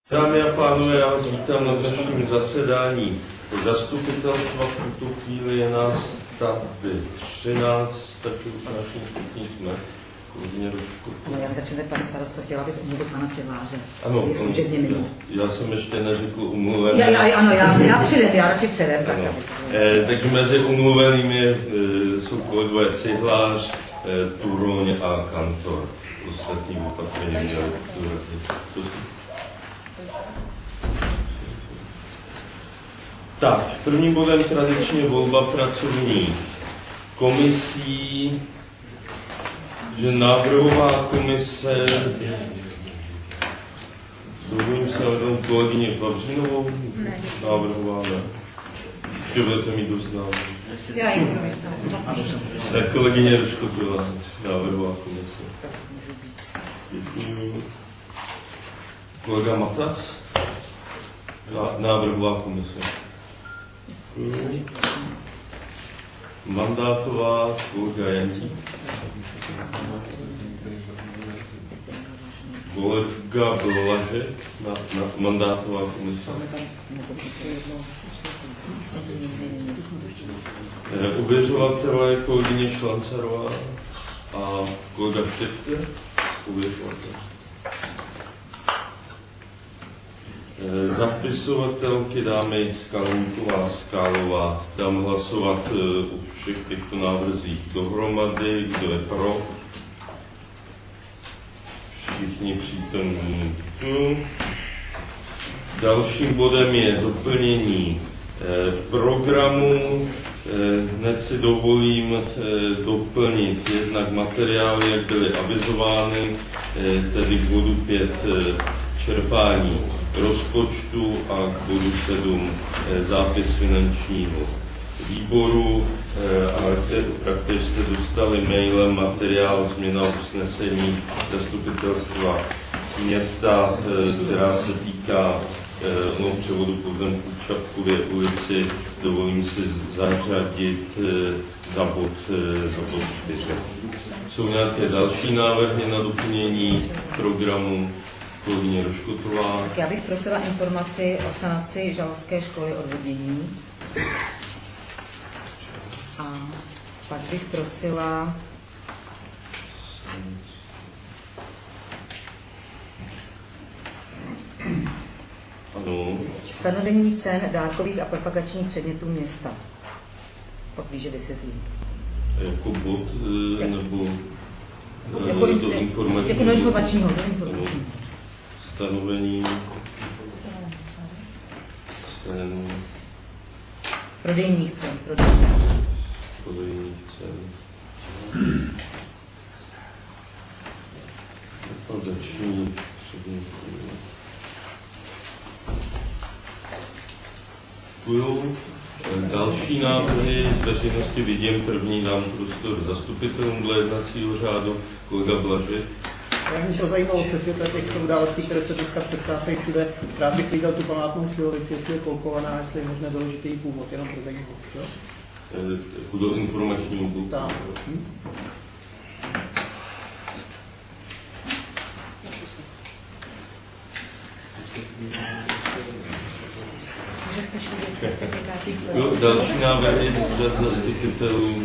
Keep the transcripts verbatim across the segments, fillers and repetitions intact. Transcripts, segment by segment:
Dámy a pánové, já vás vítám na dnešním zasedání zastupitelstva. V tuto chvíli je nás tady třináct, taky už naším všichni jsme. No, já začne, pane starosto, chtěla bych umluvit pana Filáře. Ano, on, já, já jsem ještě neřekl umluvený. Já, já, ano, já, já přidem, já radši předem. Tak e, takže mezi umluvenými e, jsou kolegové Cihlář, e, Turoň a Kantor. Ostatní opatrně měli Tak, prvním bodem tradičně volba pracovní komisí, že návrhová komise, dovolím se na kolegyně Vavřinovou, návrhová, ne? Ještě budete mít dost návrhů. Já jim Tak kolegyně Roškotová, návrhová komise. Děkuji. Kolega Matas, návrhová komise. Mandátová, kolega Jantík. Kolega Blažek, na, na mandátová komise. Uvěřovatelé kolegyně Šlancarová a kolega Štětke, uvěřovatel. Zapisovatelky dáme Skalníková, Skálová. Dám hlasovat u všech těchto návrzích dohromady. Kdo je pro? Všichni přítomní. Dalším bodem je doplnění programu. Hned si dovolím doplnit jednak materiály, jak byly avizovány, tedy k bodu pět čerpání rozpočtu a k bodu sedm zápis finančního výboru, ale prakticky jste dostali mailem materiál změna usnesení zastupitelstva města, která se týká no, převodu pozemků v Čapkově ulici. Dovolím si zařadit za bod, za bod čtyři. Jsou nějaké další návrhy na doplnění programu? Kolegyně Roškotová. Tak já bych prosila informaci o sanaci žalovské školy odvodnění. A pak bych prosila ano. stanovení cen dárkových a propagačních předmětů města. Pak blíže vysvětlím. Jako bod e, nebo e, jako, do informačního? Jako informačního, do informačního. Stanovení cen. Prodejních cen. Prodejních cen. Propagační předmětů. Děkuju. Další návrhy z veřejnosti vidím. První dám prostor zastupitelům dle jednacího řádu. Kolega Blažek. Já bych šel zajímavou přesvětlet těchto událostí, které se dneska předcházejí všude. Rád bych viděl tu památnou silovici, jestli je kolkovaná, jestli je možné doložit její původ, jenom pro zajímavost. Jako do informačního bloku. Tak. Hm? Jo, další návrhy z zastupitelů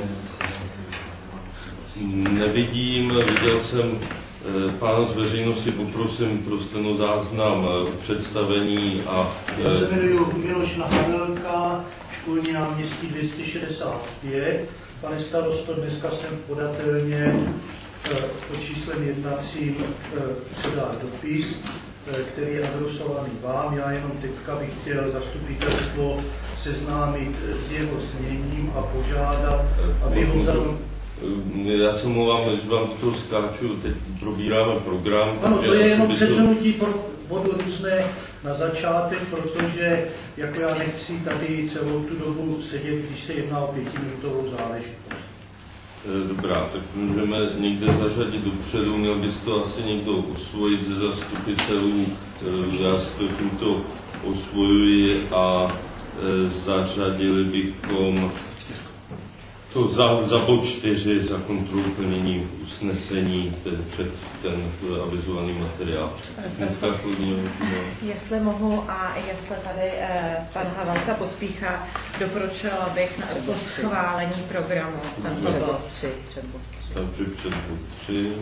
nevidím. Viděl jsem pána z veřejnosti, poprosím pro stenozáznam představení a... Já se jmenuji Miloš Nahavelka, školní náměstí dvě stě šedesát pět. Pane starosto, dneska jsem podatelně pod číslem jednacím předal dopis, který je adresovaný vám. Já jenom teďka bych chtěl zastupitelstvo seznámit s jeho zněním a požádat, aby ho vzal... Já se mluvám, že vám to skáču, teď probíráme program. Ano, to je jenom předsunutí pro bodu různé na začátek, protože jako já nechci tady celou tu dobu sedět, když se jedná o pětiminutovou záležitost. Dobrá, tak můžeme někde zařadit dopředu, měl bys to asi někdo osvojit ze zastupitelů, já si to tímto osvojuji a zařadili bychom To za, za bod čtyři, za kontrolu plnění usnesení, ten, před ten avizovaný materiál. Dneska chodíme, jestli mohu a jestli tady eh, pan Havelka Pospíchá doporučila bych na to schválení programu. Tam to bylo tři, před bod tři. Takže před bod tři.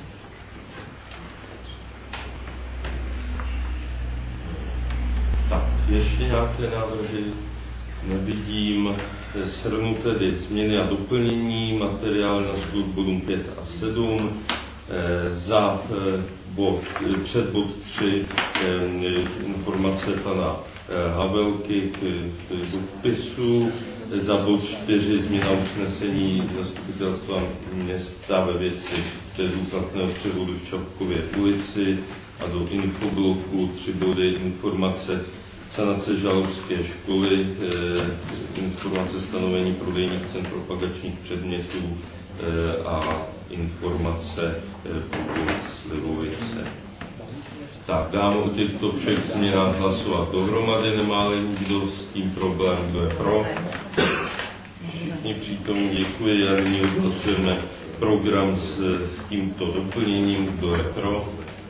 Tak, ještě nějaké návrhy? Nevidím. Shrnu tedy změny a doplnění, materiál na schůd bodům pět a sedm. Za bod, před bod tři informace pana Havelky k dopisu. Za bod čtyři změna usnesení zastupitelstva města ve věci bezúplatného převodu v Čapkově ulici a do infobloku tři body informace sanace Žalovské školy, eh, informace stanovení prodejních cen propagačních předmětů eh, a informace eh, pokud Slivovice. Tak, dám o těchto všech změnách hlasovat dohromady, nemá-li nikdo s tím problém, kdo je pro. Všichni přítomní děkuji a nyní odhlasujeme program s tímto doplněním, kdo je pro.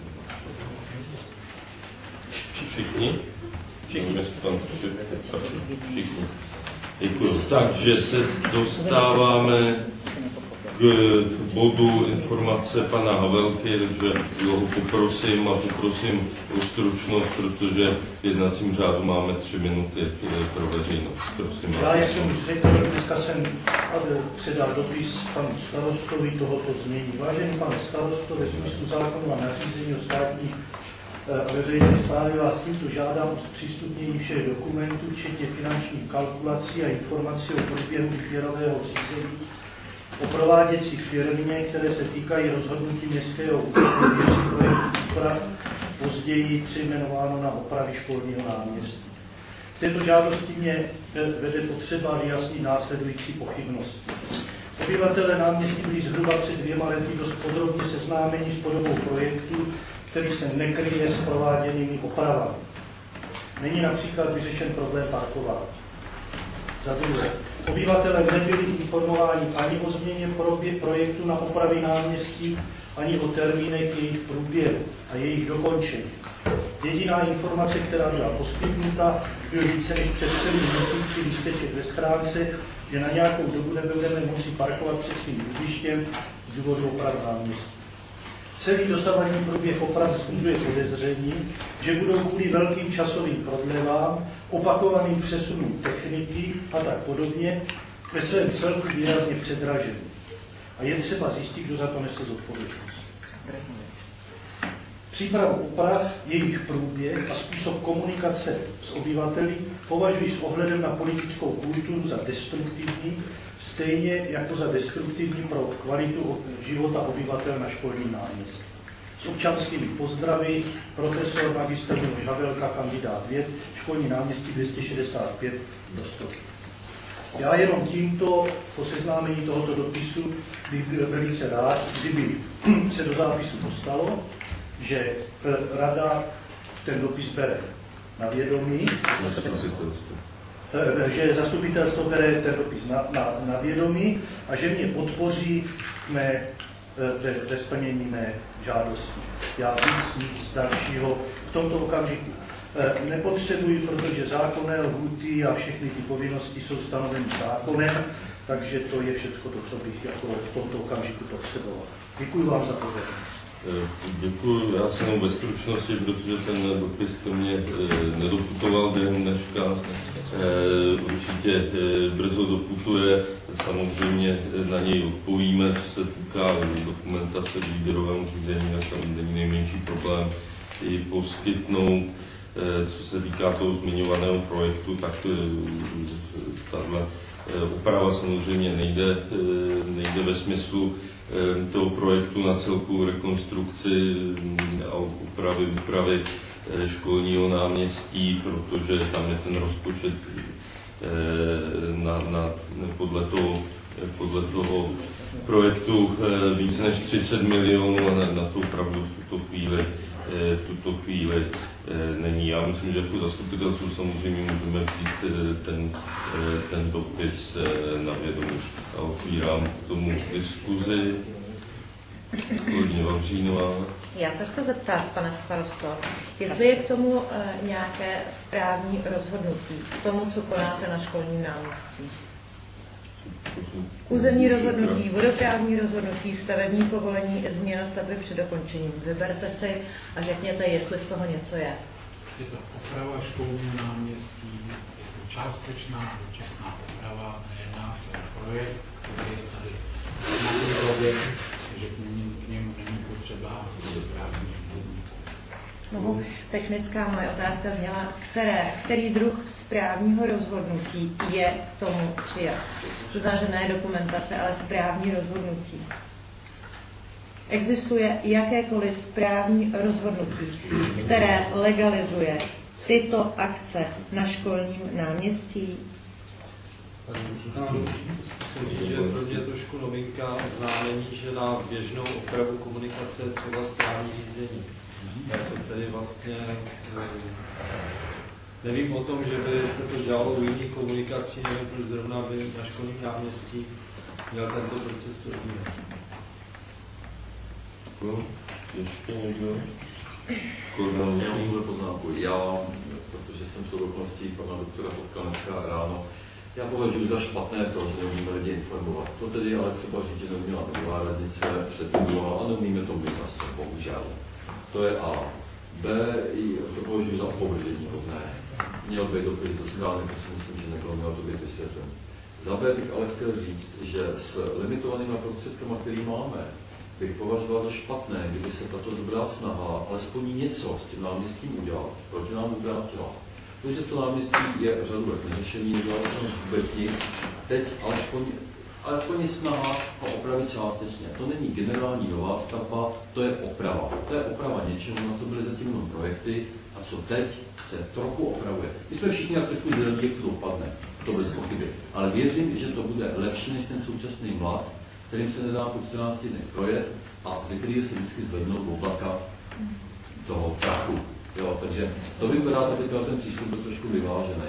Všichni? Všichni, všichni. Děkuji. Takže se dostáváme k bodu informace pana Havelky, takže ho poprosím a poprosím o stručnost, protože v jednacím řádu máme tři minuty pro veřejnost. Prosím. Já, jak jsem řekl, dneska jsem předal dopis panu starostovi tohoto změní. Vážený pane starosto, ve smyslu zákonu a nařízení o státní a veřejné správy vás tímto žádám o zpřístupnění všech dokumentů, včetně finančních kalkulací a informací o průběhu výběrového řízení o prováděcí firmě, které se týkají rozhodnutí městského úřadu věcí projektu úprav, později přejmenováno na opravy školního náměstí. V této žádosti mě vede potřeba vyjasnit následující pochybnosti. Obyvatelé náměstí byli zhruba před dvěma lety dost podrobně seznámeni s podobou projektu, který se nekryje s prováděnými opravami. Není například vyřešen problém parkování. Za druhé, obyvatelé nebyli informováni ani o změně projektu na opravy náměstí, ani o termínech jejich průběhu a jejich dokončení. Jediná informace, která byla poskytnuta, byl více než před celým měsíci lísteček ve schránce, že na nějakou dobu nebudeme moci parkovat před svým bydlištěm z důvodu oprav náměstí. Celý dosavadní průběh oprav vzbuzuje podezření, že budou kvůli velkým časovým prodlevám, opakovaným přesunům techniky a tak podobně ve svém celku výrazně předraženy. A je třeba zjistit, kdo za to nese zodpovědnost. Přípravu oprav, jejich průběh a způsob komunikace s obyvateli považuji s ohledem na politickou kulturu za destruktivní, stejně jako za destruktivní pro kvalitu života obyvatel na školním náměstí. S občanskými pozdravy, profesor magistr Miloš Havelka, kandidát věd, školní náměstí dvě stě šedesát pět do sto. Já jenom tímto po seznámení tohoto dopisu bych byl velice rád, kdyby se do zápisu dostalo, že rada ten dopis bere na vědomí, že zastupitelstvo bere ten dopis na, na, na vědomí a že mě podpoří mé, ve, ve splnění mé žádosti. Já víc nic dalšího v tomto okamžiku nepotřebuji, protože zákonné lhůty a všechny ty povinnosti jsou stanoveny zákonem, takže to je všechno to, co bych jako v tomto okamžiku potřeboval. Děkuji vám za pozornost. Děkuji, já jsem ve stručnosti, protože ten dopis to mě nedoputoval během dneška. Určitě brzo doputuje, samozřejmě na něj odpovíme, co se týká dokumentace k výběrovému řízení, a tam není nejmenší problém i poskytnout. Co se týká toho zmiňovaného projektu, tak tahle oprava samozřejmě nejde, nejde ve smyslu toho projektu na celkovou rekonstrukci a úpravy, úpravy školního náměstí, protože tam je ten rozpočet na, na, podle, toho, podle toho projektu více než třicet milionů a na, na tu opravdu v tuto chvíli, tuto chvíli není. Já myslím, že jako zastupitelstvu samozřejmě můžeme vzít ten, ten dopis na vědomí. A otvírám k tomu diskuzi. Kolegyně Vavřínová. Já se chci zeptat, pane starosto, jestli je k tomu e, nějaké správní rozhodnutí, k tomu, co konáte na školním náměstí. Územní rozhodnutí, vodoprávní rozhodnutí, stavební povolení, změna stavby před dokončením. Vyberte si a řekněte, jestli z toho něco je. Je to oprava školního náměstí, je to částečná dočasná oprava, nejedná se o projekt, který je tady na úrovni, že k němu není potřeba správní řízení. Mohu, technická moje otázka zněla, které, který druh správního rozhodnutí je k tomu přijat. To znamená, že ne dokumentace, ale správní rozhodnutí. Existuje jakékoliv správní rozhodnutí, které legalizuje tyto akce na školním náměstí? Musím říct, že pro mě je trošku novinka oznámení, že na běžnou opravu komunikace je třeba správní řízení. To tedy vlastně nevím o tom, že by se to dělalo u jiných komunikací, nevím, proč zrovna by na školním náměstí měl tento proces probíhat. Ještě někdo? Já mám tuhle poznámku. Já, protože jsem shodou okolností pana doktora potkal dneska ráno, já považuji za špatné to, že neumíme lidi informovat. To tedy ale třeba říct, že neuměla taková radnice předtím a neumíme to my zase, bohužel. To je A. B. To považuji za opovržení hodné. Měl by dopis do sedánek, to si myslím, že nebylo mělo to být vysvětlen. Za B bych ale chtěl říct, že s limitovanými prostředkama, který máme, bych považoval za špatné, kdyby se tato dobrá snaha alespoň něco s tím náměstím udělat, proč nám uvrátila. Protože to náměstí je řadu let neřešení, nedělal jsem vůbec nic. Teď alespoň, alespoň je snaha ho opravit částečně. To není generální nová stavba, to je oprava. To je oprava něčeho, na co byly zatím jenom projekty a co teď se trochu opravuje. My jsme všichni jak trošku zvědaví, jak to dopadne, to bez pochyby. Ale věřím, že to bude lepší než ten současný mlad, kterým se nedá po čtrnácti dnech projet a ze kterého se vždycky zvednou oblaka toho prachu. Jo, takže to bych rád, aby ten přístup byl trošku vyvážený.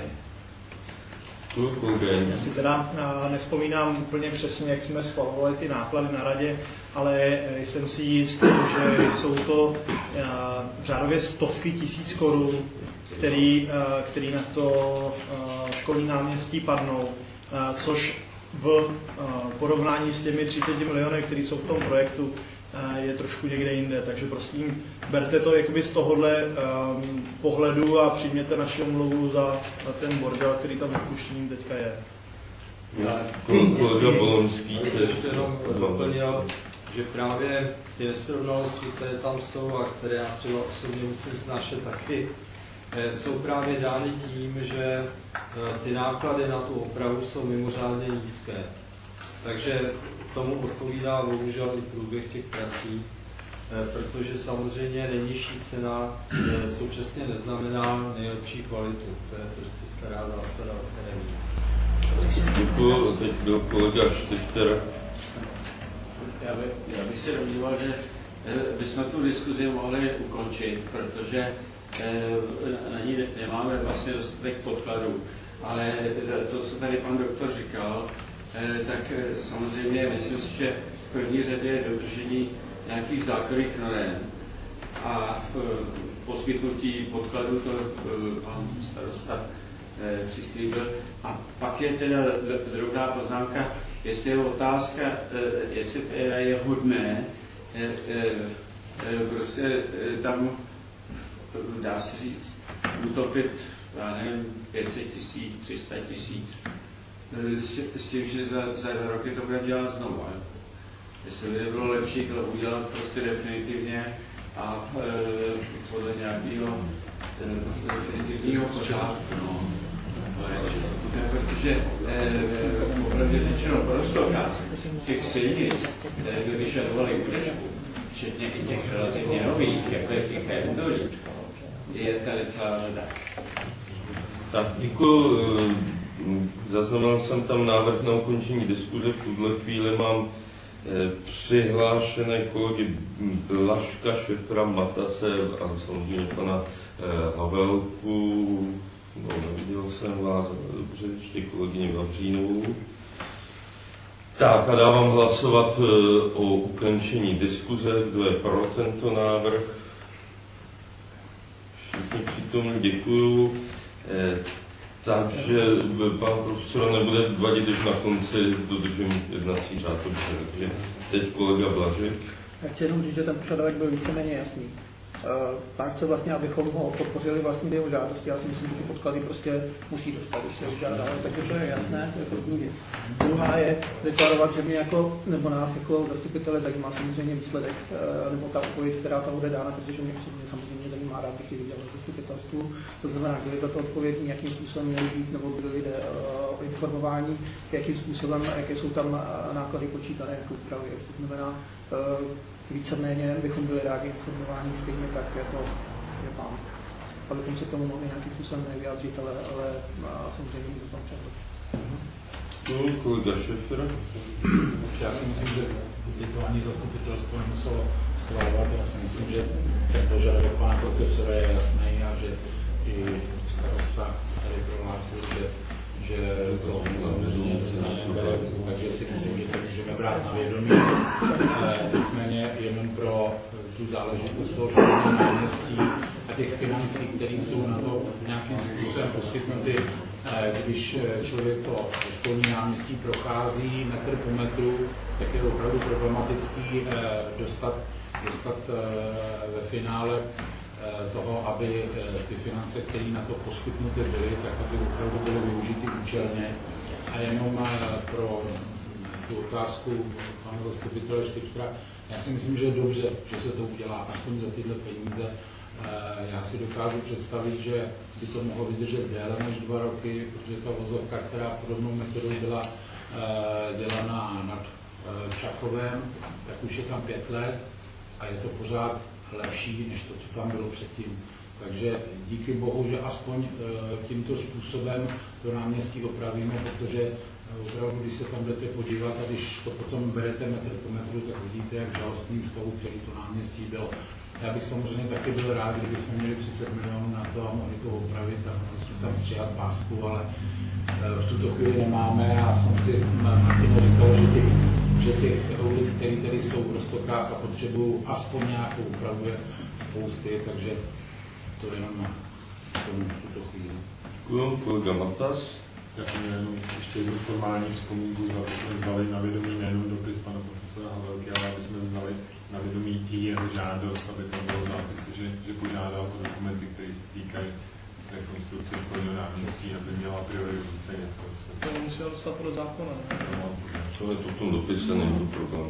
Já si teda nevzpomínám úplně přesně, jak jsme schvalovali ty náklady na radě, ale jsem si jist, že jsou to řádově stovky tisíc korun, který, který na to školní náměstí padnou, což v porovnání s těmi třiceti miliony, které jsou v tom projektu, je trošku někde jinde. Takže prosím, berte to jakoby z tohohle um, pohledu a přijměte naši omluvu za, za ten bordel, který tam vypuštěním teďka je. Kolega Bolonský ještě jenom doplnil, že právě ty nesrovnalosti, které tam jsou a které já třeba osobně musím snášet taky, jsou právě dány tím, že ty náklady na tu opravu jsou mimořádně nízké. Takže tomu odpovídá bohužel i průběh těch prací, protože samozřejmě nejnižší cena současně neznamená nejlepší kvalitu. To je prostě stará zásada, o které vím. Děkuji, teď byl kolega Štychter. Já, by, já bych si domníval, že bychom tu diskuzi mohli ukončit, protože na ní nemáme vlastně dostatek podkladů. Ale to, co tady pan doktor říkal, tak samozřejmě myslím si, že v první řadě je dodržení nějakých základních norem a poskytnutí podkladů, to pan starosta přislíbil. A pak je teda drobná poznámka, jestli je otázka, jestli je hodné prostě tam, dá se říct, utopit, já nevím, pět set tisíc, tři sta tisíc, s tím, že za, za dva roky to budeme dělat znovu. Jestli by bylo lepší to udělat prostě definitivně a e, podle nějakého definitivního pořádku. No. Protože opravdu řečeno prostorka těch silnic, které by vyžadovaly údržbu, včetně i těch relativně nových, jako je těch endolí, je tady celá řada. Tak, děkuji. Zaznamenal jsem tam návrh na ukončení diskuze. V tuhle chvíli mám přihlášené kolegy Blažka, Šefra, Matase a samozřejmě pana Havelku. No, neviděl jsem vás dobře, ještě kolegyně Vavřínovou. Tak a dávám hlasovat o ukončení diskuze. Kdo je pro tento návrh? Všichni přítomní, děkuju. Eh, takže pan profesor nebude vadit, když na konci dodržím jednací řád. Takže teď kolega Blažek. Já chci jenom říct, že ten požadavek byl víceméně jasný. Pán chce vlastně, abychom ho podpořili vlastně jeho žádosti. Já si myslím, že ty podklady prostě musí dostat, když se vyžádá, takže to je jasné, to je první věc. Druhá je deklarovat, že mě jako, nebo nás jako zastupitele zajímá samozřejmě výsledek, nebo ta odpověď, která tam bude dána, protože mě osobně samozřejmě zajímá, rád bych ji viděl v zastupitelstvu. To znamená, kdyby za to odpověď nějakým způsobem měly být, nebo byli lidé uh, informováni, jakým způsobem, jaké jsou tam náklady počítané, jak úpravy. To znamená, uh, víceméně bychom byli rádi informováni stejně tak, jako je pán. Abychom se tomu mohli nějakým způsobem nevyjádřit, ale, ale samozřejmě mít to tam čas. No, kolega Šefr. Já si myslím, že by to ani zastupitelstvo nemuselo schvalovat. Já si myslím, že ten požadavek pana profesora je jasný a že i starosta tady prohlásil, že že to samozřejmě dostaneme, takže si myslím, že to můžeme brát na vědomí. Nicméně jenom pro tu záležitost toho školního náměstí a těch financí, které jsou na to nějakým způsobem poskytnuty, když člověk to školní náměstí prochází metr po metru, tak je opravdu problematický dostat, dostat ve finále toho, aby ty finance, které na to poskytnuty byly, tak aby opravdu byly využity účelně. A jenom pro tu otázku pana zastupitele Štyčka, já si myslím, že je dobře, že se to udělá aspoň za tyhle peníze. Já si dokážu představit, že by to mohlo vydržet déle než dva roky, protože ta vozovka, která podobnou metodou byla dělaná nad Čachovem, tak už je tam pět let a je to pořád lepší, než to, co tam bylo předtím. Takže díky bohu, že aspoň tímto způsobem to náměstí opravíme, protože opravdu, když se tam budete podívat a když to potom berete metr po metru, tak vidíte, jak žalostným stavu celé to náměstí bylo. Já bych samozřejmě taky byl rád, kdybychom měli třicet milionů na to a mohli to opravit a prostě tam stříhat pásku, ale v tuto chvíli nemáme a jsem si Martin říkal, že těch, že těch ulic, které tady jsou v Roztokách a potřebují aspoň nějakou úpravu je spousty, takže to jenom na tomu v tuto chvíli. Děkuji, kolega Matas. Já jsem jenom ještě jednu formální vzpomínku, za to jsme vzali na vědomí nejenom dopis pana profesora Havelky, ale aby jsme vzali na vědomí i jeho žádost, aby tam bylo zápis, že, že požádal o dokumenty, které se týkají rekonstrukce školního náměstí, aby měla prioritizace něco. To musel dostat pro zákona. No, to je to v tom dopise, není to problém.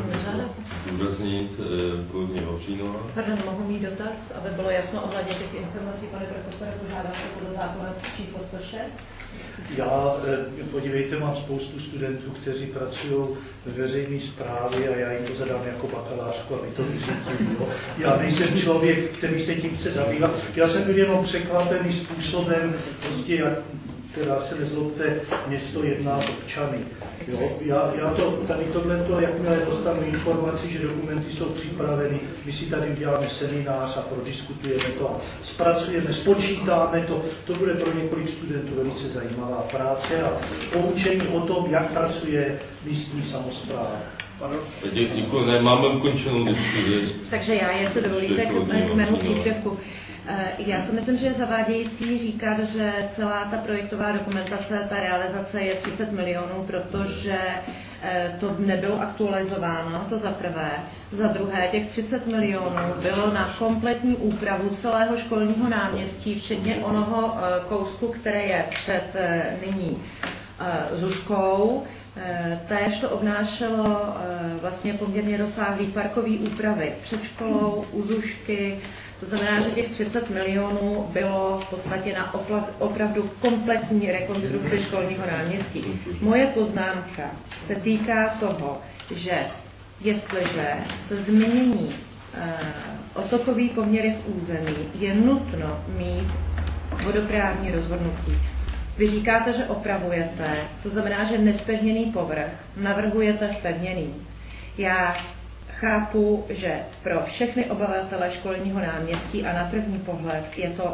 Zdůraznit kolegyně Vavřínová. Pardon, mohu mít dotaz, aby bylo jasno ohledně těch informací, pane profesore, požádáte podle zákona číslo sto šest? Já, podívejte, mám spoustu studentů, kteří pracují ve veřejné správě a já jim to zadám jako bakalářku, aby to vysvětlili. Já nejsem člověk, který se tím chce zabývat. Já jsem byl jenom překvapený způsobem, prostě jak, teda se nezlobte, město jedná s občany. Jo? Já, já to, tady tohleto, jakmile dostanu informaci, že dokumenty jsou připraveny, my si tady uděláme seminář a prodiskutujeme to a zpracujeme, spočítáme to, to bude pro několik studentů velice zajímavá práce a poučení o tom, jak pracuje místní samospráva. Děkuji, ne, máme ukončenou diskuzi. Takže já, jestli dovolíte, k mému příspěvku. Já si myslím, že je zavádějící říkat, že celá ta projektová dokumentace, ta realizace je třicet milionů, protože to nebylo aktualizováno, to za prvé. Za druhé, těch třicet milionů bylo na kompletní úpravu celého školního náměstí, včetně onoho kousku, které je před nyní Zuškou. Též to obnášelo vlastně poměrně rozsáhlý parkový úpravy před školou, u Zušky. To znamená, že těch třicet milionů bylo v podstatě na opravdu kompletní rekonstrukci školního náměstí. Moje poznámka se týká toho, že jestliže se změní otokový poměry v území, je nutno mít vodoprávní rozhodnutí. Vy říkáte, že opravujete, to znamená, že nespevněný povrch navrhujete spevněný. Já chápu, že pro všechny obyvatele školního náměstí a na první pohled je to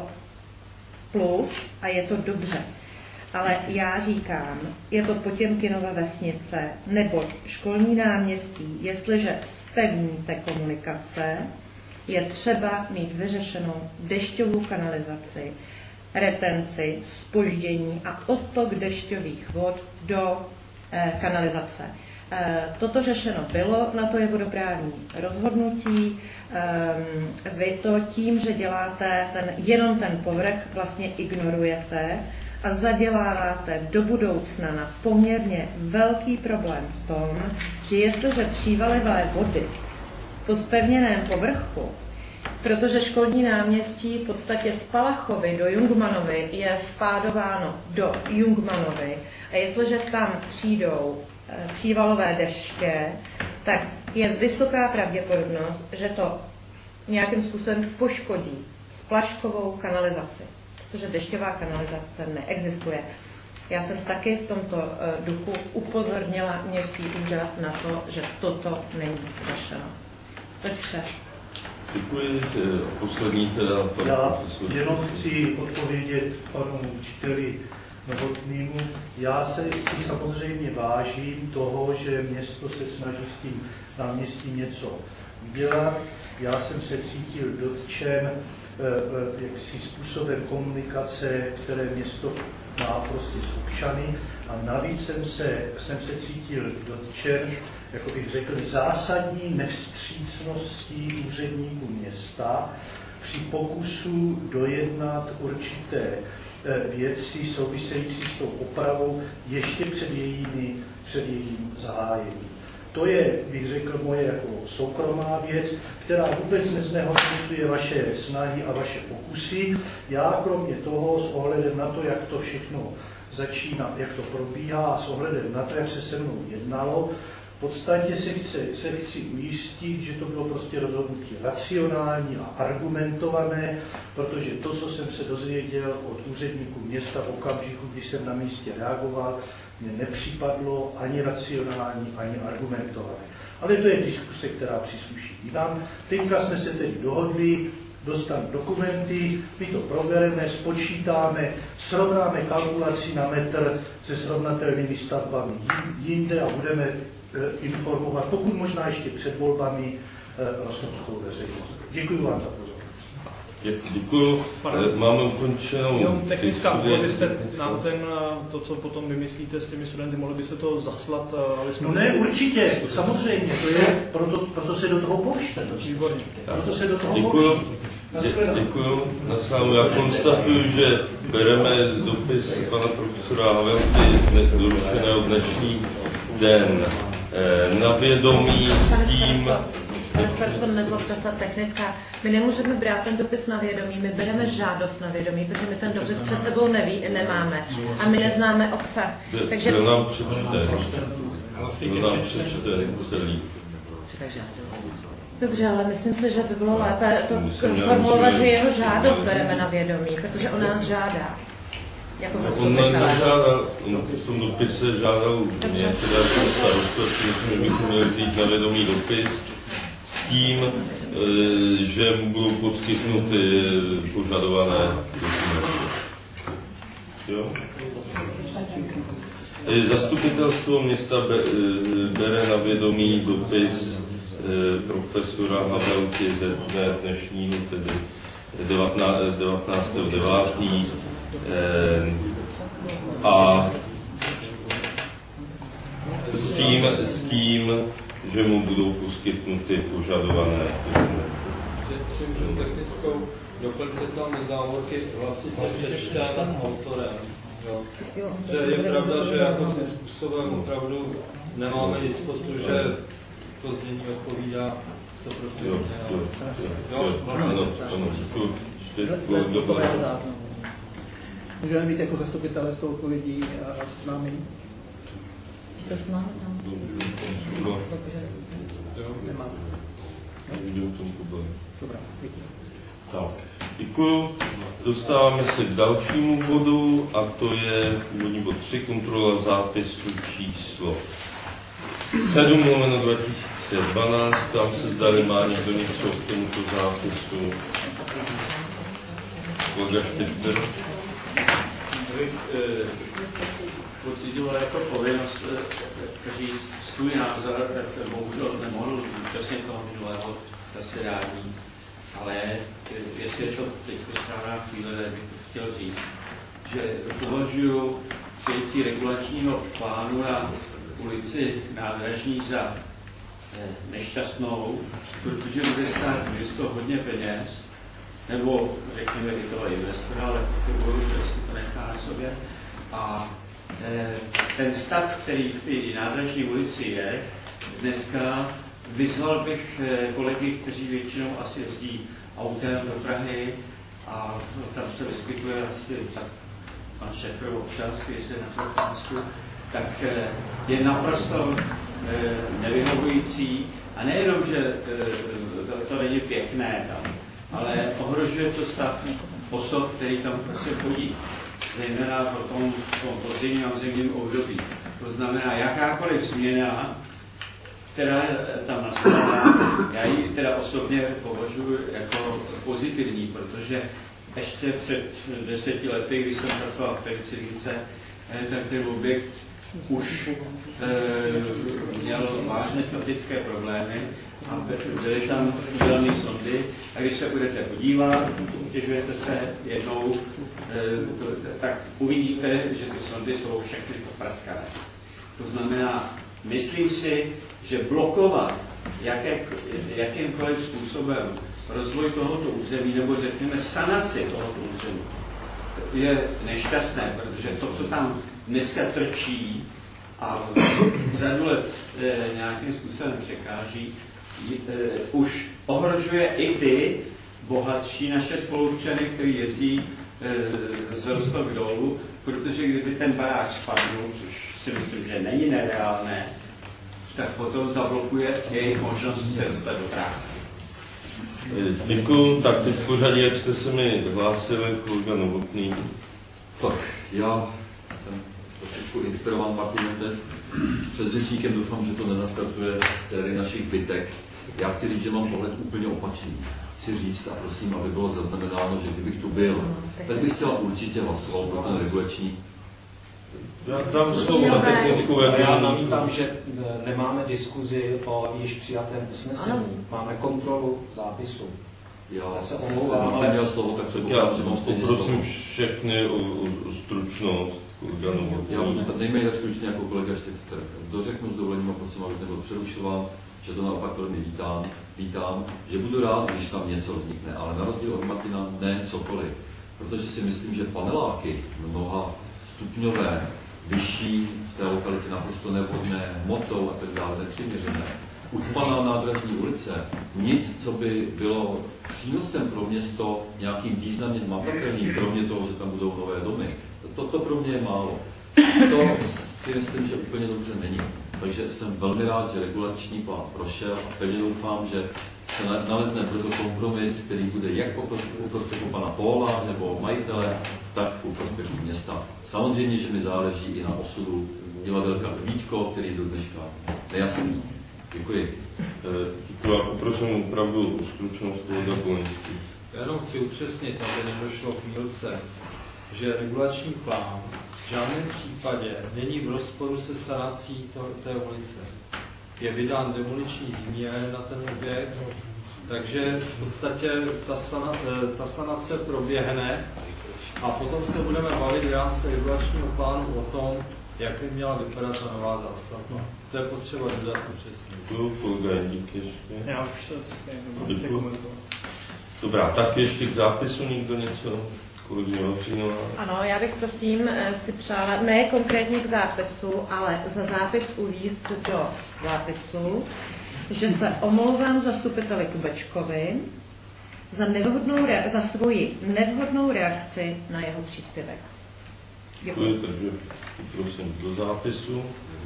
plus a je to dobře. Ale já říkám, je to Potěmkinova vesnice nebo školní náměstí, jestliže stevníte komunikace, je třeba mít vyřešenou dešťovou kanalizaci, retenci, zpoždění a odtok dešťových vod do eh, kanalizace. Eh, toto řešeno bylo, na to je vodoprávní rozhodnutí. Eh, vy to tím, že děláte ten, jenom ten povrch, vlastně ignorujete a zaděláváte do budoucna na poměrně velký problém v tom, že jestliže přívalivé vody po zpevněném povrchu, protože školní náměstí v podstatě z Palachovy do Jungmanovy je spádováno do Jungmanovy a jestliže tam přijdou přívalové deště, tak je vysoká pravděpodobnost, že to nějakým způsobem poškodí splaškovou kanalizaci, protože dešťová kanalizace neexistuje. Já jsem taky v tomto duchu upozornila městský úřad na to, že toto není řešeno. To je vše. Děkuji. Poslední teda pan Já profesor. jenom chci odpovědět panu učiteli Novotnému. Já se si samozřejmě vážím toho, že město se snaží s tím náměstím něco udělat. Já jsem se cítil dotčen jaksi způsobem komunikace, které město má prostě s občany, a navíc jsem se, jsem se cítil dotčen, jako bych řekl, zásadní nevstřícností úředníků města při pokusu dojednat určité věci související s tou opravou ještě před, jejími, před jejím zahájením. To je, bych řekl, moje jako soukromá věc, která vůbec neznehodnocuje vaše snahy a vaše pokusy. Já kromě toho s ohledem na to, jak to všechno začíná, jak to probíhá, a s ohledem na to, jak se se mnou jednalo, v podstatě se chci, se chci ujistit, že to bylo prostě rozhodnutí racionální a argumentované, protože to, co jsem se dozvěděl od úředníků města v okamžiku, když jsem na místě reagoval, mně nepřipadlo ani racionální, ani argumentované. Ale to je diskuse, která přísluší jinam. Teďka jsme se tedy dohodli, dostanu dokumenty, my to probereme, spočítáme, srovnáme kalkulaci na metr se srovnatelnými stavbami jinde a budeme informovat, pokud možná ještě před volbami, rozhodnutou veřejnost. Děkuji vám za pozornost. Děkuji. Máme ukončenou. Jenom technická, mohli byste nám ten, to, co potom vymyslíte s těmi studenty, mohli byste to zaslat? Ale jsme no ne, určitě, samozřejmě, to je, proto, proto se do toho pouštěte. Výborně. Proto se do toho Děkuji. Děkuji. Naschledanou. Já konstatuju, že bereme dopis pana profesora Havelky z doručeného dnešní den na vědomí s tím... Pardon, nezlobte se, technická. My nemůžeme brát ten dopis na vědomí, my bereme žádost na vědomí, protože my ten dopis před sebou neví, nemáme a my neznáme obsah. Takže... Kdo nám přečte? Kdo nám přečte celý? Dobře, ale myslím si, že by bylo lépe to formulovat, že jeho žádost bereme na vědomí, protože on nás žádá. Jako on nežádal, on v tom dopise žádal mě, teda jako starostu, že bychom měli vzít na vědomí dopis s tím, že mu budou poskytnuty požadované dokumenty. Jo? Zastupitelstvo města bere na vědomí dopis profesora Havelky ze dne dnešního, tedy devatenáctého devátého a s tím, s tím, že mu budou poskytnuty požadované dokumenty. Si můžu technickou, doplňte tam do závorky hlasitě přečten autorem. Jo. Že je pravda, že jako svým způsobem opravdu nemáme jistotu, že to znění odpovídá sto procent. Jo, jo, jo, jo, ano, ano, děkuji. Můžeme mít jako zastupitelé s tou odpovědí a s námi? To jsme tam. Nemáme. Dobrá, děkuji. Tak, děkuji. Dostáváme se k dalšímu bodu a to je úvodní bod tři, kontrola zápisu číslo sedm lomeno dva tisíce dvanáct, tam se zdali má někdo něco k tomuto zápisu. Kolega Štěpter. Pocitoval jako povinnost říct svůj názor, já jsem bohužel nemohl účastnit toho minulého zasedání, ale jestli je to teď správná chvíle, tak bych to chtěl říct, že považuji přijetí regulačního plánu na ulici Nádražní za nešťastnou, protože bude stát město hodně peněz, nebo řekněme, že to investora, ale potřebuju, že si to nechá na sobě. A e, ten stav, který v té Nádražní ulici je, dneska vyzval bych e, kolegy, kteří většinou asi jezdí autem do Prahy a no, tam se vyskytuje asi tak pan Šefr občas, jestli na Slovensku, tak e, je naprosto e, nevyhovující. A nejenom, že e, to, to není pěkné tam, ale ohrožuje to stav osob, který tam prostě chodí, zejména v tom, tom podzimním a zimním období. To znamená, jakákoliv změna, která tam nastává, já ji teda osobně považuji jako pozitivní, protože ještě před deseti lety, když jsem pracoval v Pevcivice, tak ten objekt už e, měl vážné statické problémy a byly tam udělané sondy. A když se budete podívat, utěžujete se jednou, e, to, tak uvidíte, že ty sondy jsou všechny popraskané. To znamená, myslím si, že blokovat jaké, jakýmkoliv způsobem rozvoj tohoto území, nebo řekněme sanaci tohoto území, je nešťastné, protože to, co tam dneska trčí a řadu let e, nějakým způsobem překáží, e, už ohrožuje i ty bohatší naše spoluobčany, kteří jezdí e, z Rostok dolů, protože kdyby ten barák spadl, což si myslím, že není nereálné, tak potom zablokuje jejich možnost se dostat do práce. Děkuju. Tak teď v pořadí, jak jste se mi hlásili, kolega Novotný. Tak, já jsem trošičku inspirován Martinem před řečníkem, doufám, že to nenastartuje sérii našich bytek. Já chci říct, že mám pohled úplně opačný. Chci říct a prosím, aby bylo zaznamenáno, že kdybych tu byl, tak bych chtěla určitě hlasoval pro ten regulační. Já tam slovo na technickou. Já namítám, že nemáme diskuzi o již přijatém usnesení. Máme kontrolu zápisu. Já se omlouvám, ale měl slovo, tak předpokládám, že mám stejně slovo. Poprosím všechny o, o, o stručnost. Já budu nejméně tak stručně jako kolega Štěpter. Dořeknu s dovolením a prosím, abych nebyl přerušován, že to naopak velmi vítám. Vítám, že budu rád, když tam něco vznikne, ale na rozdíl od Martina ne cokoliv. Protože si myslím, že paneláky mnoha stupňové, vyšší, v té lokalitě naprosto nevhodné, hmotou a tak dále, nepřiměřené. Ucpaná Nádražní ulice, nic, co by bylo přínosem pro město nějakým významně hmatatelným, kromě toho, že tam budou nové domy. Toto to pro mě je málo. To si myslím, že úplně dobře není. Takže jsem velmi rád, že regulační plán prošel a pevně doufám, že se nalezne proto kompromis, který bude jak u prospěchu pana Póla nebo majitele, tak u prospěchu města. Samozřejmě, že mi záleží i na osudu divadelka Vítko, který do dneška nejasný. Děkuji. Děkuji a poprosím opravdu stručnost kolega Polinský. Já jenom chci upřesnit, aby nedošlo k mýlce, že regulační plán v žádném případě není v rozporu se sanací to, té ulice. Je vydán demoliční výměr na ten objekt, takže v podstatě ta, sana, ta sanace proběhne a potom se budeme bavit v rámci regulačního plánu o tom, jak by měla vypadat ta nová zástavba. To je potřeba dodat přesně. Děkuji, kolega Dík ještě. Já už se nechci komentovat. Dobrá, tak ještě k zápisu někdo něco? Ano, já bych prosím si přála, ne konkrétně k zápisu, ale za zápis uvízt do zápisu, že se omlouvám zastupiteli Kubečkovi za, nevhodnou rea- za svoji nevhodnou reakci na jeho příspěvek. Děkuji, takže prosím do zápisu.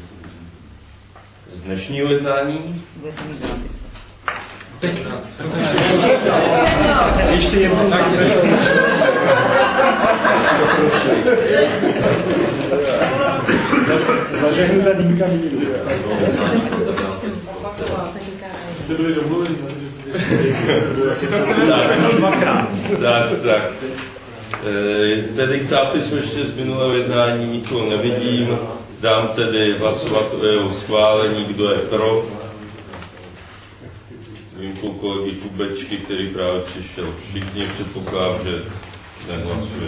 Z dnešního jednání. Bude to mít zápis. Teď. Ještě jednou zápis. Zažehnuta dýmka míru. jste byli domluveni, tak, tak. Tedy k zápisu ještě z minulého jednání nikoho nevidím. Dám tedy hlasovat o jeho schválení, kdo je pro. Výjimkou kolegy Kubečky, který právě přišel. Všichni předpokládám, že nehlasuje.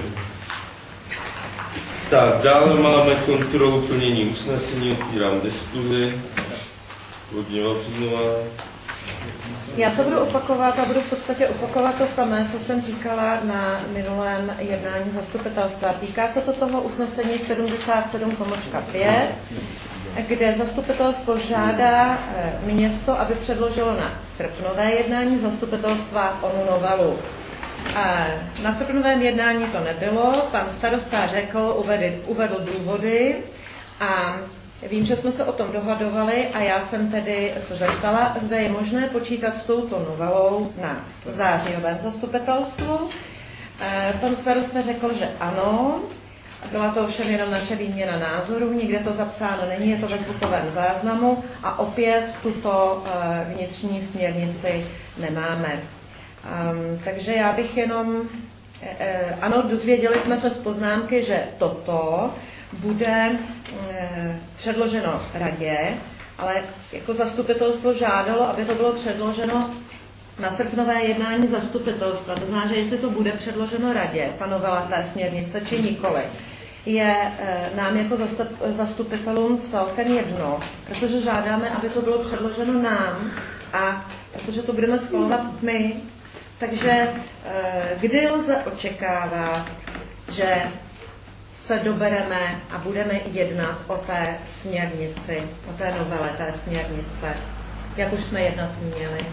Tak, dále máme kontrolu plnění usnesení, otvírám diskuzi. Vodňová Příznová. Já to budu opakovat a budu v podstatě opakovat to samé, co jsem říkala na minulém jednání zastupitelstva. Týká se to toho usnesení sedmdesát sedm pět, kde zastupitelstvo žádá město, aby předložilo na srpnové jednání zastupitelstva onu novelu. A na srpnovém jednání to nebylo, pan starosta řekl, uvedl, uvedl důvody a vím, že jsme se o tom dohadovali a já jsem tedy se zeptala, zda je možné počítat s touto novelou na zářijovém zastupitelstvu. Pan starosta řekl, že ano. Byla to ovšem jenom naše výměna názorů, nikde to zapsáno není, je to ve zvukovém záznamu a opět tuto vnitřní směrnici nemáme. Um, takže já bych jenom, eh, ano, dozvěděli jsme se z poznámky, že toto bude eh, předloženo radě, ale jako zastupitelstvo žádalo, aby to bylo předloženo na srpnové jednání zastupitelstva. To znamená, že jestli to bude předloženo radě, ta novela té směrnice, či nikoli, je eh, nám jako zastupitelům celkem jedno, protože žádáme, aby to bylo předloženo nám a protože to budeme schvalovat my. Takže kdy lze očekávat, že se dobereme a budeme jednat o té směrnici, o té novele té směrnice, jak už jsme jednat měli?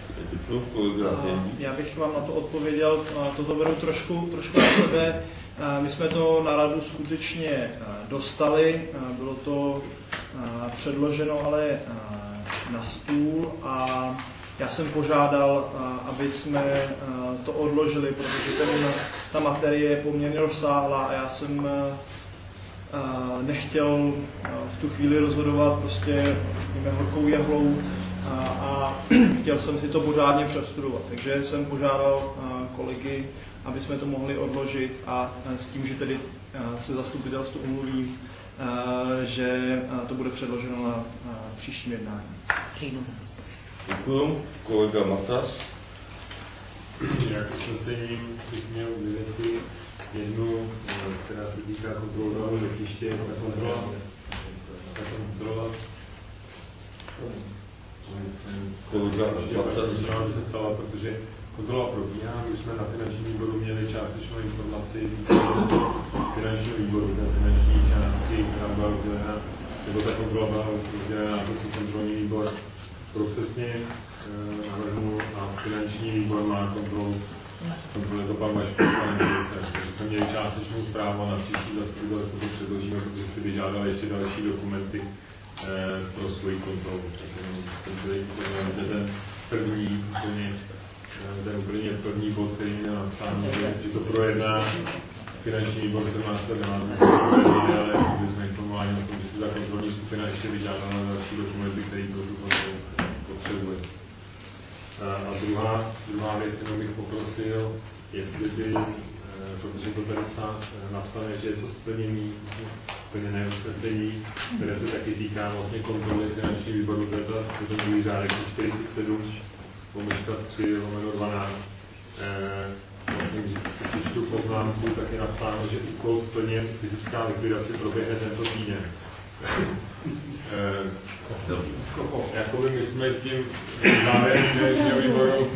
Já bych vám na to odpověděl, toto beru trošku, trošku na sebe. My jsme to na radu skutečně dostali, bylo to předloženo ale na stůl a já jsem požádal, aby jsme to odložili, protože ten, ta materie je poměrně rozsáhlá a já jsem nechtěl v tu chvíli rozhodovat prostě horkou jehlou a, a chtěl jsem si to pořádně přestudovat. Takže jsem požádal kolegy, aby jsme to mohli odložit a s tím, že tedy se zastupitelstvu umluvím, že to bude předloženo na příštím jednání. Děkuji. Kolega Matas. Jak usnesením bych měl dvě věci. Jednu, která se týká kontrolovaného letiště, ta kontrola. Ta kontrola. Kolega Matas. se ptala, protože kontrola probíhá. My jsme na finančním výboru měli částečnou informaci finančního výboru, té finanční části, která byla rozdělena, nebo ta kontrola byla rozdělena, prostě kontrolní výbor procesně navrhnul a finanční výbor má kontrolu, kontroluje to pan Vaško, pan Milice. Takže jsme měli částečnou zprávu a na příští zastupitelstvo to předložíme, protože si vyžádali ještě další dokumenty eh, pro svoji kontrolu. Takže ten, ten první, úplně, ten úplně první bod, který měl napsáno, že to projedná finanční výbor sedmnáctého devátého ale byli jsme informováni o tom, že si ta kontrolní skupina ještě vyžádala další dokumenty, které pro tu kontrolu potřebuje. A druhá, druhá věc, jenom bych poprosil, jestli by, protože to tady napsané, že je to splněný, splněné usnesení, které se taky týká vlastně kontroly finančního výboru, to je to druhý řádek čtyři sta sedm, pomlčka tři, lomeno dvanáct. Vlastně, když si přečtu poznámku, tak je napsáno, že úkol splněn fyzická likvidace proběhne tento týden. Jakoby my jsme tím závěrem finančního výboru,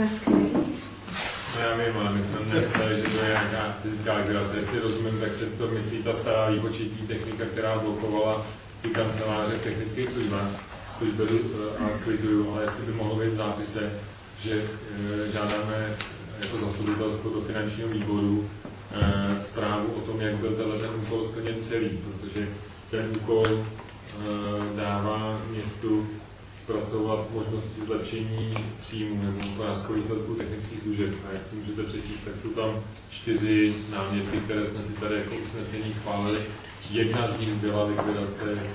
no já vím, ale my jsme nepsali, že to je nějaká fyzická likvidace. Jestli rozumím, tak se to myslí ta stará výpočetní technika, která blokovala ty kanceláře v technických službách, což beru a kvituju, ale jestli by mohlo být v zápise, že žádáme jako zastupitelstvo do finančního výboru e, zprávu o tom, jak byl tenhle ten úkol splněn celý, protože ten úkol e, dává městu zpracovat možnosti zlepšení příjmu nebo hospodářskou výsledku technických služeb. A jak si můžete přečíst, tak jsou tam čtyři náměty, které jsme si tady jako usnesení schválili. Jedna z nich byla likvidace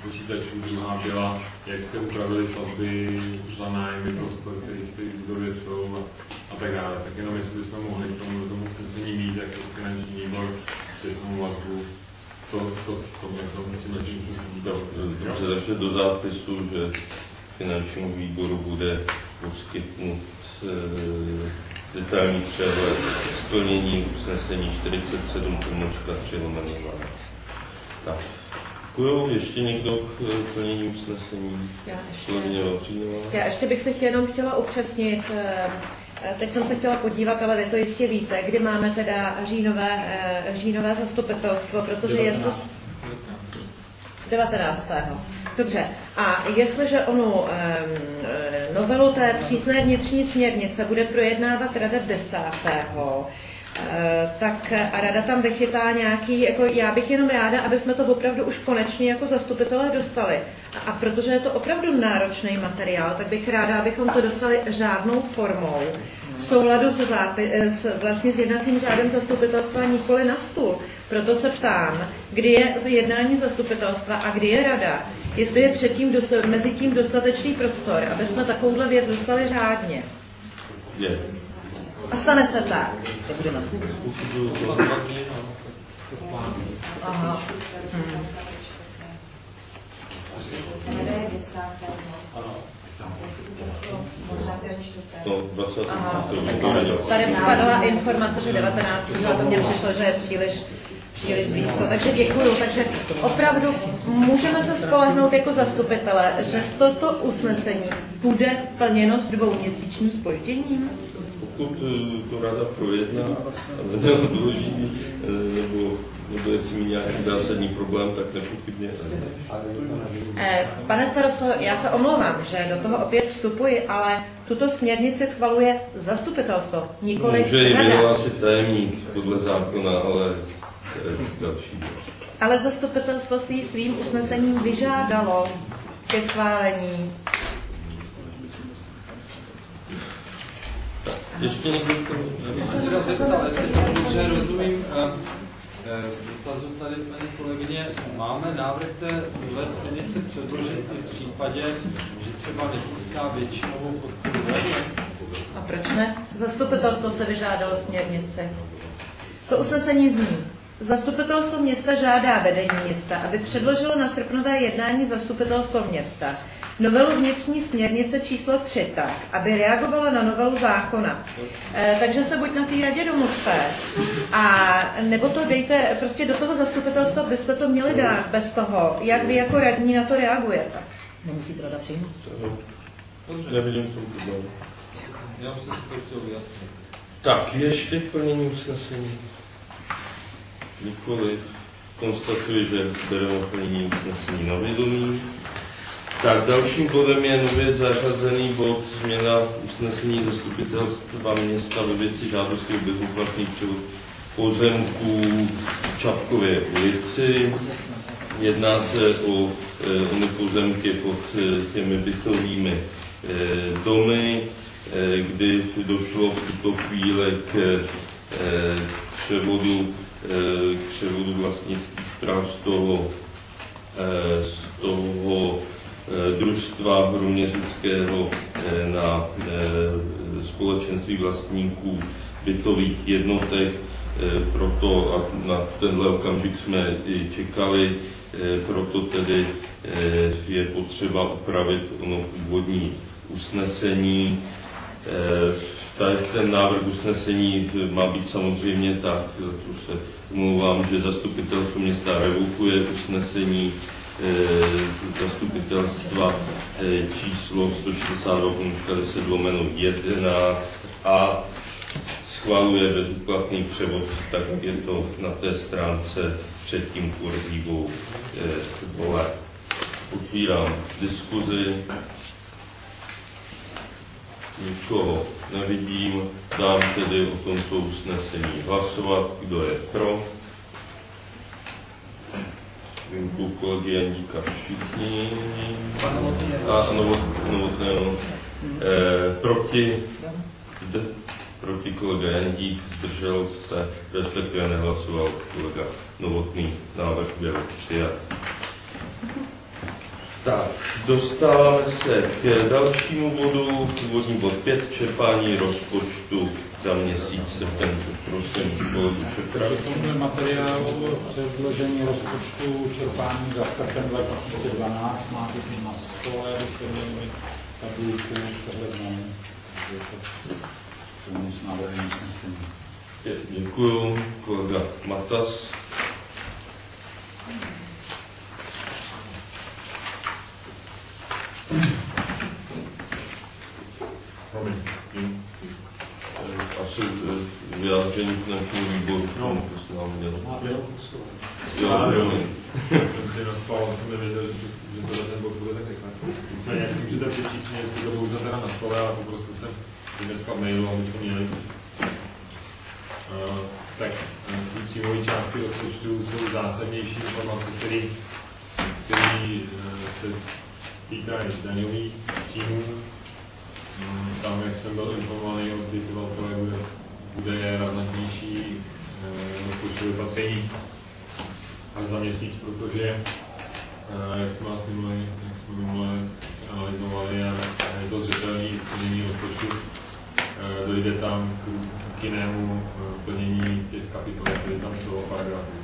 počítačů, druhá byla, jak jste upravili sazby za nájmy prostor, které v té budově jsou a, a tak dále. Tak jenom jestli bychom mohli k tomu, tomu usnesení mít, jako finanční výbor, zpětnou vazbu, co, co v tom, jak jsem s tím naším usnesením dal. Dobře, takže do zápisu, že finančnímu výboru bude poskytnut e, detailní přehled splnění usnesení čtyřicet sedm tři lomeno dvanáct. Tak, děkuju. Ještě někdo k plnění usnesení? Já ještě, já ještě bych se jenom chtěla upřesnit. Teď jsem se chtěla podívat, ale vy to jistě víte, kdy máme teda říjnové, říjnové zastupitelstvo, protože je to devatenáctého Dobře, a jestliže onu e, novelu té přísné vnitřní směrnice bude projednávat Rada desátého E, tak a Rada tam vychytá nějaký, jako já bych jenom ráda, aby jsme to opravdu už konečně jako zastupitelé dostali. A, a protože je to opravdu náročný materiál, tak bych ráda, abychom to dostali řádnou formou, v souladu s, zápi- s, vlastně s jednacím řádem zastupitelstva, nikoli na stůl. Proto se ptám, kdy je jednání zastupitelstva a kdy je Rada, jestli je předtím dos- mezi tím dostatečný prostor, aby jsme takovouhle věc dostali řádně. Je. A stane se tak. To bude na stůl. Aha. Hmm. No, dvacátého Aha. Tady padla informace, že devatenáctého a to mně přišlo, že je příliš, příliš blízko. Takže děkuju. Takže opravdu můžeme se spolehnout jako zastupitele, že toto usnesení bude plněno s dvouměsíčním zpožděním? Pokud to Rada projedná a neodloží, nebo, nebo jestli mi nějaký zásadní problém, tak nepochybně. Pane starosto, já se omlouvám, že do toho opět vstupuji, ale tuto směrnici schvaluje zastupitelstvo, nikoli Může ji Rada. vyhlásit tajemník podle zákona, ale další. Ale zastupitelstvo si svým usnesením vyžádalo ke schválení. Ještě někdo? Já jsem se zeptal, jestli to dobře rozumím dotazu tady paní kolegyně. Máme návrh té nové směrnice předložit i v případě, že třeba nezíská většinovou podporu. A proč ne? Zastupitelstvo se vyžádalo směrnici. To usnesení zní. Zastupitelstvo města žádá vedení města, aby předložilo na srpnové jednání zastupitelstvo města novelu vnitřní směrnice číslo tři tak, aby reagovala na novelu zákona. E, takže se buď na té radě domluvte, a nebo to dejte, prostě do toho zastupitelstva byste to měli dát bez toho, jak vy jako radní na to reagujete. Nemusíte Rada přijmout. Nevidím v tom problém. Já už jsem si to chtěl vyjasnit. Tak, ještě k plnění usnesení. Nikoliv. Konstatuji, že bereme plnění usnesení na vědomí. Tak, dalším bodem je nově zařazený bod změna usnesení zastupitelstva města ve věci žádosti o bezúplatný převod pozemků v Čapkově ulici. Jedná se o e, ony pozemky pod e, těmi bytovými e, domy, e, kdy došlo v tuto chvíli k e, převodu, e, k převodu vlastnických práv z toho, e, z toho družstva hroměřického na společenství vlastníků bytových jednotek, proto a na tenhle okamžik jsme čekali, proto tedy je potřeba upravit ono původní usnesení. Tady ten návrh usnesení má být samozřejmě tak, to se omlouvám, že zastupitelstvo města revokuje usnesení zastupitelstva číslo sto šedesát dva deset lomeno jedenáct a schvaluje bezúplatný převod, tak je to na té stránce před tím kurzívou dole. Otvírám diskuzi. Nikoho nevidím, dám tedy o tomto usnesení hlasovat. Kdo je pro? Výjimku kolegy Jandíka všichni. A Novotného. E, proti? Zde, proti kolega Jandík, zdržel se, respektive nehlasoval kolega Novotný. Návrh byl přijat. Dostáváme se k dalšímu bodu, původní bod pět, čerpání rozpočtu za měsíc september. Prosím, kolegu Čepra. V tomhle materiálu předložení rozpočtu čerpání za september dva tisíce dvanáct máte tu na stole, vyšlenění tabulku přehlednou, k tomu s návrhem usnesení. Děkuju, kolega Matas. Asi vyjádření k našemu výboru, no, to se nám mělo. Jo, promiň. Jsem si naspal, jsem nevěděl, že tohle ten bod bude tak rychle. Nicméně, jak si můžete přečíst, mě jestli to bude teda na stole, a poprosil jsem dneska mailu, aby to měli. Uh, tak uh, příjmové části rozpočtu jsou zásadnější informace, které uh, se týkají daňových příjmů. Um, tam, jak jsem byl informovaný od těch kolegů, bude razantnější uh, rozpočtové opatření až za měsíc, protože uh, jak jsme vás minule, jak jsme minule analyzovali a je to zřetelný splnění rozpočtu, uh, dojde tam k k jinému plnění těch kapitol, které tam jsou a paragrafů.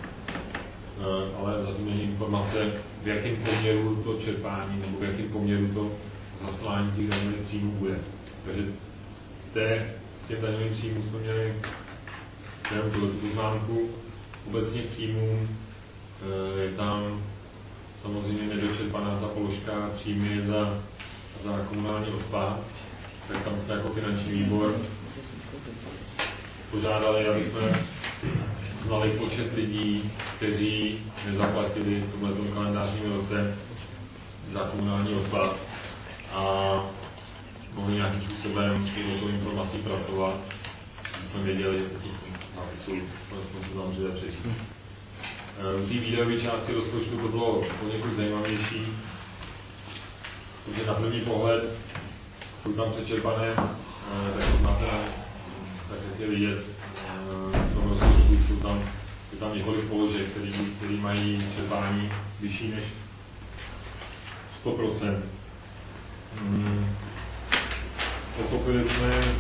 Ale zatím není informace, v jakém poměru to čerpání nebo v jakém poměru to zaslání těch daňových příjmů bude. Takže té, těm daňovým příjmům jsme měli jenom tuto poznámku. Obecně k příjmům je tam samozřejmě nedočerpaná ta položka příjmy za, za komunální odpad, tak tam jsme jako finanční výbor požádali, aby jsme znali počet lidí, kteří nezaplatili v tomto kalendářním roce za komunální odpad a mohli nějakým způsobem s touto informací pracovat. Jsme věděli, že to nápisu, jsme to tam můžete přečíst. V té výdajové části rozpočtu to bylo poněkud zajímavější, protože na první pohled jsou tam přečerpané, tak máte, tak jak je vidět, v tom rozpočtu jsou tam, je tam několik položek, které mají čerpání vyšší než sto procent. Hmm. Pochopili jsme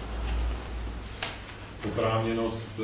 oprávněnost,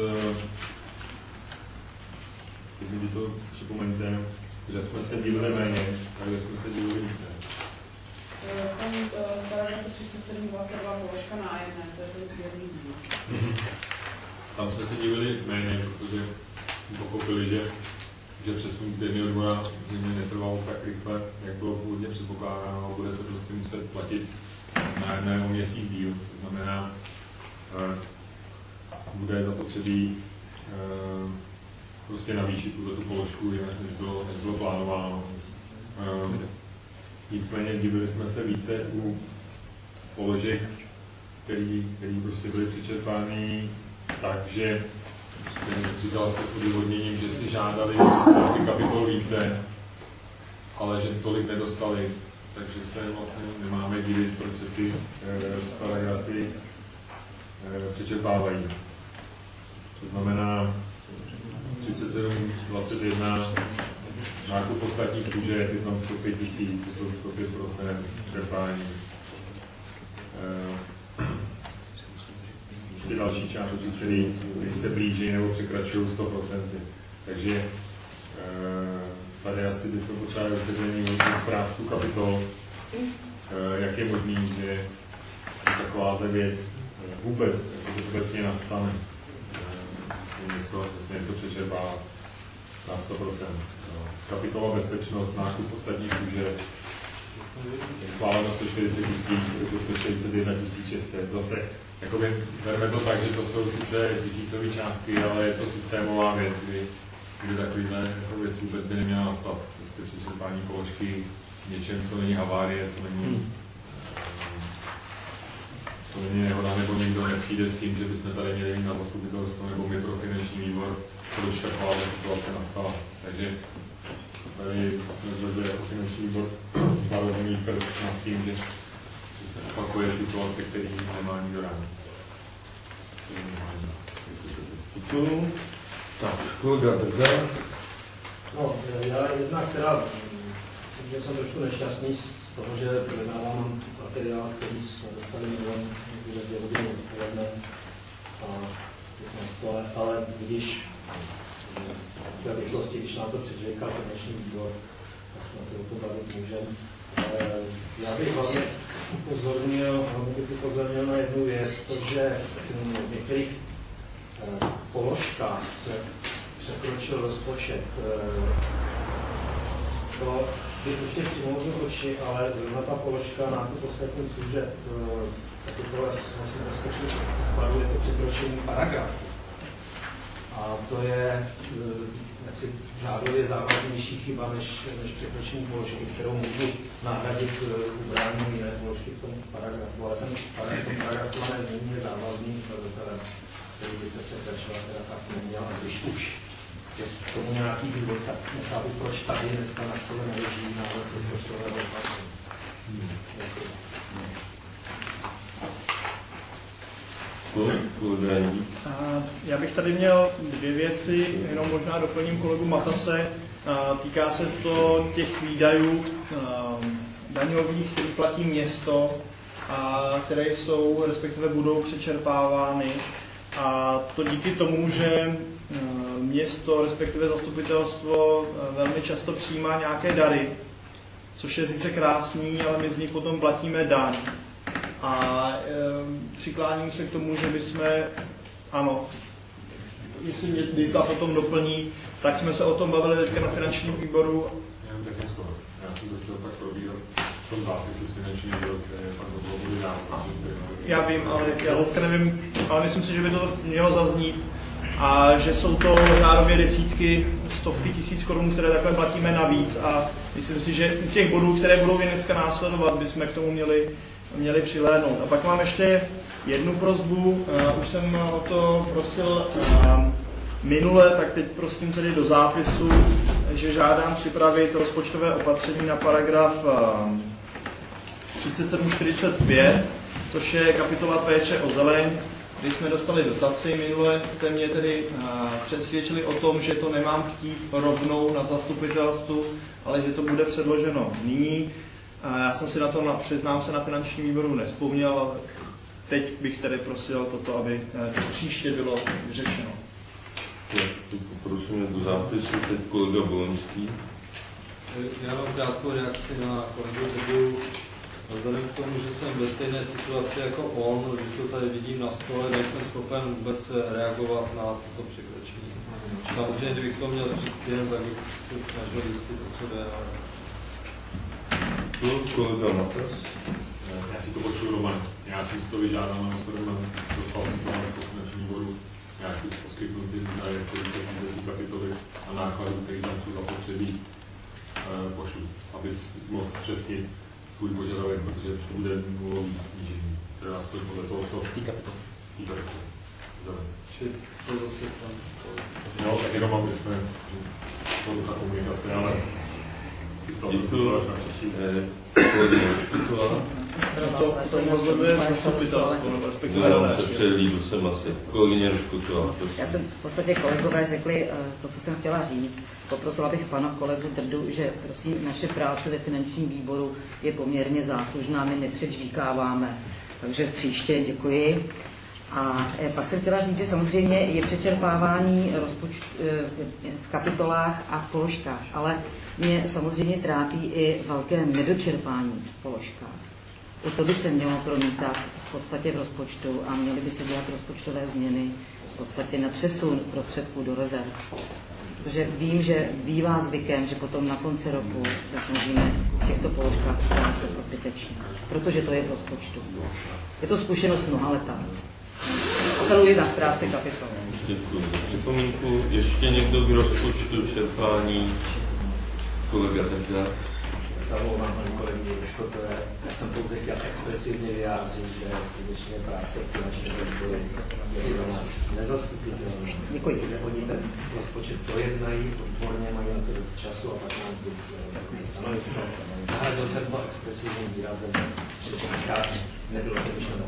když mi to připomeňte, že jsme se dílili méně, takže jsme se dílili více. Tam paragraf třicet sedm dvacet dva položka nájemné, to je ten sběrný díl. Tam jsme se dílili méně, protože pochopili, že, že přesun sběrného dvora zřejmě netrvalo tak rychle, jak bylo původně předpokládáno, a bude se prostě muset platit nájemné o měsíc díl. To znamená, eh, bude zapotřebí eh, prostě navýšit tuto položku, než bylo, než bylo plánováno. Eh, nicméně divili jsme se více u položek, který, který prostě byly přečerpány, takže říkal jste s odůvodněním, že si žádali si kapitol více, ale že tolik nedostali, takže se vlastně nemáme divit, proč se ty e, paragrafy e, přečerpávají. To znamená třicet sedm dvacet jedna nákup ostatních služeb, je tam sto pět tisíc, sto pět procent čerpání. E, ty další části, které se blíží nebo překračují sto procent. Takže e, tady asi bychom potřebovali vysvětlení od správců kapitol, e, jak je možný, že takováhle věc vůbec, jako obecně nastane. E, něco, něco přečerpá na sto procent. No. Kapitola bezpečnost, nákup ostatních služeb, schváleno sto čtyřicet tisíc, sto čtyřicet jedna tisíc šest set. Zase jakoby bereme to tak, že to jsou sice tisícové částky, ale je to systémová věc, kdy, kdy takovýhle jako věc vůbec by neměla nastat. Prostě přečerpání položky něčem, co není havárie, co není, co není nehoda, nebo někdo nepřijde s tím, že bychom tady měli na zastupitelstvo nebo my pro finanční výbor, proč taková situace nastala. Takže tady jsme zvedli jako finanční výbor varovný prst nad tím, že se opakuje situace, který nemá nikdo rád. Děkuju. Tak, kolega Drga. No, já jedna, která že jsem trošku nešťastný z toho, že projednávám materiál, který jsme dostali minulé dvě hodiny odpoledne a na stole, ale když v té rychlosti, když nám to předříkal dnešní výbor, tak snad se o to bavit můžeme. Já bych hlavně upozornil, hlavně bych upozornil na jednu věc, protože v některých položkách se překročil rozpočet. To by ještě přimouzil oči, ale zrovna ta položka nákup ostatních služeb kapitole vlastně rozpočtu vkladu je to překročení paragrafu. A to je jaksi řádově závaznější chyba než, než překročení položky, kterou můžu nahradit ubráním jiné položky v tom paragrafu. Ale ten paragraf není závazný, který by se překračovat teda tak neměl, a když už je k tomu nějaký důvod, tak nechápu, proč tady dneska na stole neleží návrh rozpočtového opatření. Já bych tady měl dvě věci, jenom možná doplním kolegu Matase. Týká se to těch výdajů daňových, který platí město, a které jsou, respektive budou přečerpávány. A to díky tomu, že město, respektive zastupitelstvo velmi často přijímá nějaké dary, což je sice krásný, ale my z nich potom platíme daň. A e, přikláním se k tomu, že bychom, ano, myslím, že Dita potom doplní, tak jsme se o tom bavili teďka na finančním výboru. Já taky skoro. Já jsem to chtěl pak probíhat v tom zápisu s finančním výboru, který je pak do toho bude dát. Já vím, ale já teďka nevím, ale myslím si, že by to mělo zaznít. A že jsou to řádově desítky, stovky tisíc korun, které takhle platíme navíc. A myslím si, že u těch bodů, které budou dneska následovat, bychom k tomu měli měli přihlédnout. A pak mám ještě jednu prosbu, uh, už jsem o to prosil uh, minule, tak teď prosím tedy do zápisu, že žádám připravit rozpočtové opatření na paragraf uh, třicet sedm čtyřicet pět, což je kapitola péče o zeleň, kdy jsme dostali dotaci. Minule jste mě tedy uh, přesvědčili o tom, že to nemám chtít rovnou na zastupitelstvu, ale že to bude předloženo nyní. Já jsem si na to, přiznám se, na finančním výboru nevzpomněl, ale teď bych tedy prosil toto, aby příště bylo vyřešeno. Poprosím do zápisu, teď kolega Bolonský. Já mám krátkou reakci na kolegu Zebu. Vzhledem k tomu, že jsem ve stejné situaci jako on, když to tady vidím na stole, nejsem schopen vůbec reagovat na toto překročení. Samozřejmě, kdybych to měl říct, tak bych se snažil zjistit, o co jde. Kolega Matas. Já si to počul Roman. Já jsem si to vyžádal na Roman, dostal jsem to na finanční výboru nějaký poskytnutý údaje, který se týkají kapitoly a nákladů, který tam jsou zapotřebí, pošlu, abys mohl zpřesnit svůj požadavek, protože to bude nulový snížení, které nás to podle toho, co tý kapitoly. Tý kapitoly. Zeleň. Čili to zase tam... Jo, tak jenom aby jsme, to ta komunikace, ale... Děkuji. To, to rozhoduje zastupitelstvo, nebo respektive ne. Přehlídl jsem asi. Kolegyně Ruškutová. Já jsem v podstatě kolegové řekli to, co jsem chtěla říct. Poprosila bych pana kolegu Drdu, že prosím, naše práce ve finančním výboru je poměrně záslužná, my nepředžvíkáváme. Takže příště děkuji. A pak jsem chtěla říct, že samozřejmě je přečerpávání rozpočtu v kapitolách a v položkách, ale mě samozřejmě trápí i velké nedočerpání v položkách. I to by se mělo promítat v podstatě v rozpočtu a měly by se dělat rozpočtové změny v podstatě na přesun prostředků do rezerv. Protože vím, že bývá zvykem, že potom na konci roku se snažíme v těchto položkách ztrácet zbytečně, protože to je v rozpočtu. Je to zkušenost mnoha letá. Apeluji na práci kapitolu. Děkuji za připomínku. Ještě někdo k rozpočtu čerpání? Kolega Tekla. Zamlouvám paní kolegyni Ruškotové. Já jsem pouze chtěl expresivně vyjádřit, že skutečně práce finančního výboru je pro nás nezastupitelná. Děkuji. Že oni ten rozpočet projednají, odborně mají na to dost času a pak nám zbyt stanovisko. Nahradil jsem to expresivním výrazem, že to nebylo to myšleno.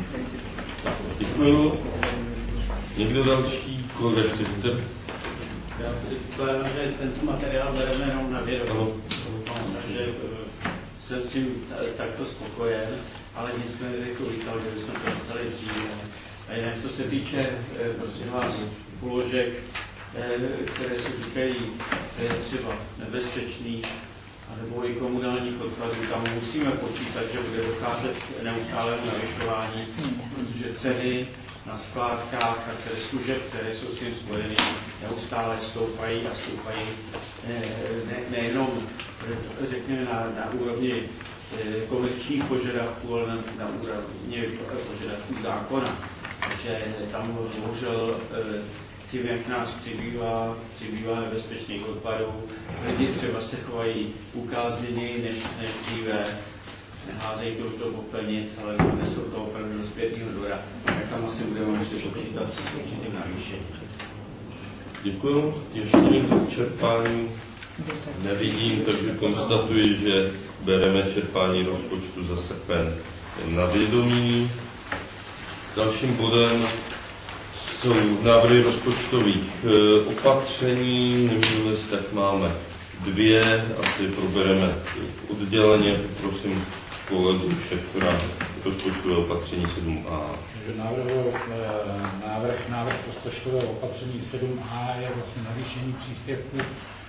Děkuji. Někdo další? Kolega Štěpter? Já předpokládám, že tento materiál bereme jenom na vědomí, takže jsem s tím takto spokojen, ale nicméně bych uvítal, že bychom to dostali dříve. A jinak, co se týče, prosím vás, položek, které se týkají třeba nebezpečných nebo i komunálních odpadů, tam musíme počítat, že bude docházet k neustálému navyšování, protože ceny na skládkách a ceny služeb, které jsou s tím spojeny, neustále stoupají a stoupají ne, nejenom, řekněme, na, na úrovni komerčních požadavků, ale na, na úrovni požadavků zákona. Takže tam bohužel tím, jak nás přibývá, přibývá nebezpečných odpadů, lidi třeba se chovají ukázněněji než, než dříve, neházejí to už do popelnic, ale nesou to opravdu do zpětného dvora, tak tam asi budeme muset počítat s určitým navýšením. Děkuji. Ještě někdo k čerpání nevidím, takže konstatuji, že bereme čerpání rozpočtu za srpen na vědomí. Dalším bodem jsou návrhy rozpočtových opatření, nevím, jestli tak máme dvě, asi probereme odděleně, prosím kolegu šefra rozpočtové opatření sedm A. Návrh, návrh, návrh rozpočtového opatření sedm A je vlastně navýšení příspěvku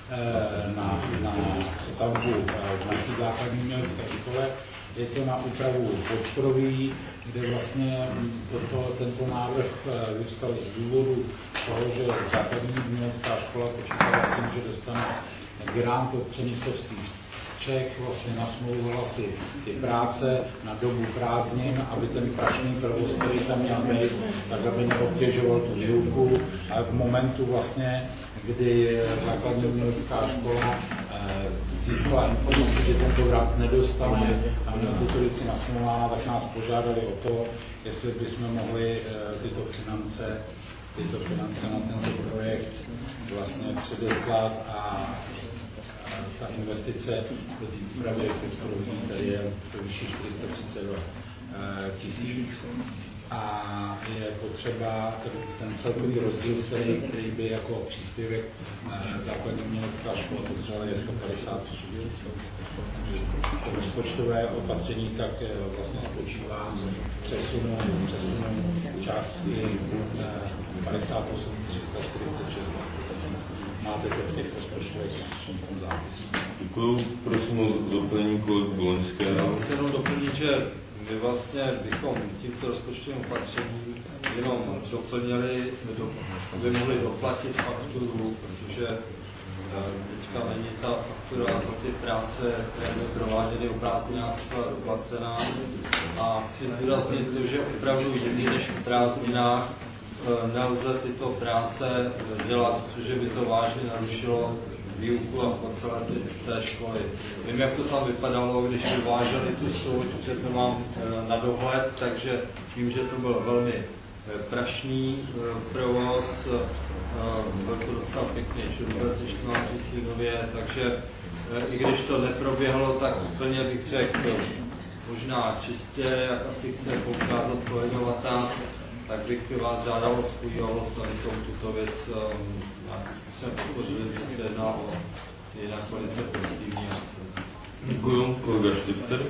na, na stavbu v naší základní umělecké škole. Je to na úpravu podporový, kde vlastně toto, tento návrh vyvstal z důvodu toho, že základní umělecká škola počítala s tím, že dostane grant od Přemyslovských Čech, vlastně nasmlouvala si ty práce na dobu prázdnin, aby ten prašný provoz, který tam měl být, tak aby neobtěžoval tu výuku. A v momentu vlastně, kdy základní umělecká škola eh, získala informaci, že tento grant nedostane a měl tuto věci nasmlouvána, tak nás požádali o to, jestli bychom mohli eh, tyto finance, tyto finance na tento projekt vlastně předeslat a ta investice do té úpravy podporový tady je to vyšší čtyři sta třicet dva tisíc a je potřeba ten celkový rozdíl, který, který by jako příspěvek základní umělecká škola potřebovala je sto padesát tisíc. To rozpočtové opatření tak vlastně spočívá přesunu, přesunu částky padesát osm tři sta čtyřicet šest. Máte to v těch rozpočtových zápisech. Děkuji. Prosím o doplnění kolegu Boloňského. Já chci jenom doplnit, že my vlastně bychom tímto rozpočtovým opatřením jenom doplnili, aby mohli doplatit fakturu, protože teďka není ta faktura za ty práce, které jsou prováděny u prázdninách doplacená. A chci zdůraznit, že opravdu jiný než v prázdninách nelze tyto práce dělat, protože by to vážně narušilo výuku a po celé té školy. Vím, jak to tam vypadalo, když vyváželi tu souť, že to mám na dohled, takže vím, že to byl velmi prašný provoz, byl to docela pěkně vůbec, když to mám říct nově, takže i když to neproběhlo, tak úplně bych řekl, možná čistě, jak asi chce poukázat kolegovata, tak bych vás žádal o spojitost, abychom tuto věc nějakým způsobem podpořili, že se jedná o jinak velice pozitivní akce. Děkuji, kolega Štifter.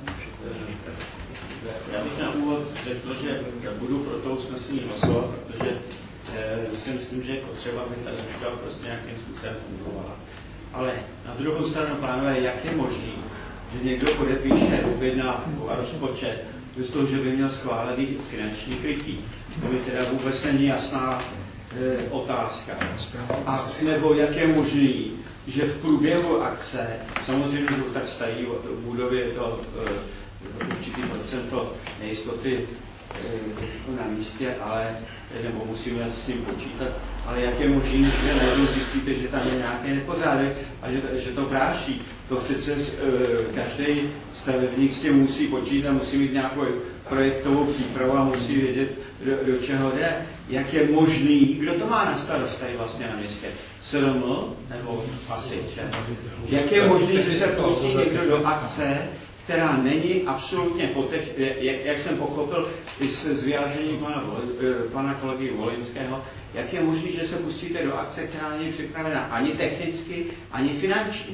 Já bych na úvod řekl, že budu pro to usnesení hlasovat, protože eh, si myslím, že je potřeba, aby ta škola prostě nějakým způsobem fungovala. Ale na druhou stranu, pánové, jak je možný, že někdo podepíše objednávku a rozpočet, z toho, že by měl schválený finanční krytí. To mi teda vůbec není jasná e, otázka. A nebo jak je možný, že v průběhu akce, samozřejmě, že tak stají v budově to e, určitý procento nejistoty e, na místě, ale nebo musíme s tím počítat, ale jak je možné, že najednou zjistíte, že tam je nějaký nepořádek a že, že to práší. To přece e, každý stavebník s tím musí počítat, musí mít nějakou projektovou přípravu a musí vědět, do, do čeho jde. Jak je možný, kdo to má na starost tady vlastně na městě? S R M nebo asi, že? Jak je možný, že se pustí někdo do akce, která není absolutně potech, jak, jak jsem pochopil i z vyjádření pana, pana kolegy Volinského, jak je možné, že se pustíte do akce, která není připravena ani technicky, ani finančně.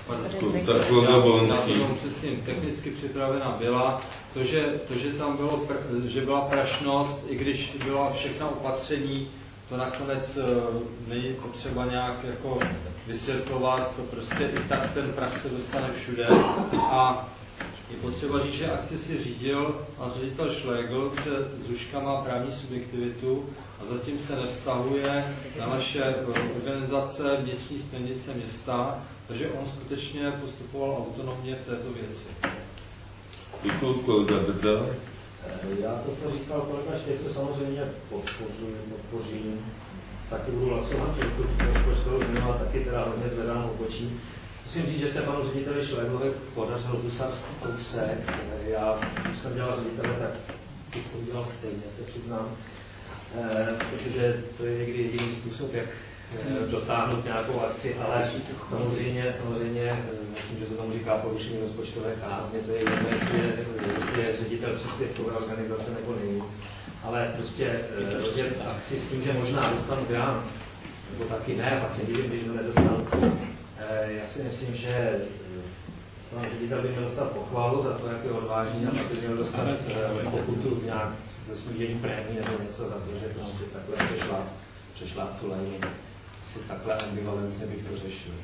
Přesně, technicky připravena byla. To, že, to, že tam bylo, že byla prašnost, i když byla všechna opatření, to nakonec uh, není potřeba nějak jako vysvětlovat, to prostě i tak ten prach se dostane všude. A je potřeba říct, že akci si řídil a ředitel Šlégl, že Zuška má právní subjektivitu a zatím se nevztahuje na naše organizace vnitřní směrnice města, takže on skutečně postupoval autonomně v této věci. Děkuji, kolega Drda. Já to, co říkal kolega Štěch, to samozřejmě podpořím, podpořím. Taky budu hlasovat pro tu rozpočtovou změnu a taky teda hodně zvedám obočí. Musím říct, že se panu řediteli Šléglovi podařilo dusarský kousek. Já, když jsem dělal ředitele, tak bych to udělal stejně, se přiznám. E, protože to je někdy jediný způsob, jak e, dotáhnout nějakou akci, ale samozřejmě, samozřejmě, myslím, že se tomu říká porušení rozpočtové kázně, to je jedno, jestli je, jestli je ředitel příspěvkové organizace nebo není. Ale prostě rozdělit akci s tím, že možná dostanu grant, nebo taky ne, pak se divím, když to nedostanu. Já si myslím, že pan ředitel by měl dostat pochvalu za to, jak je odvážný, a pak by měl dostat pokutu nějak ze snížení prémí nebo něco za to, že prostě takhle přešla, přešla tu lejnu. Asi takhle ambivalentně bych to řešil.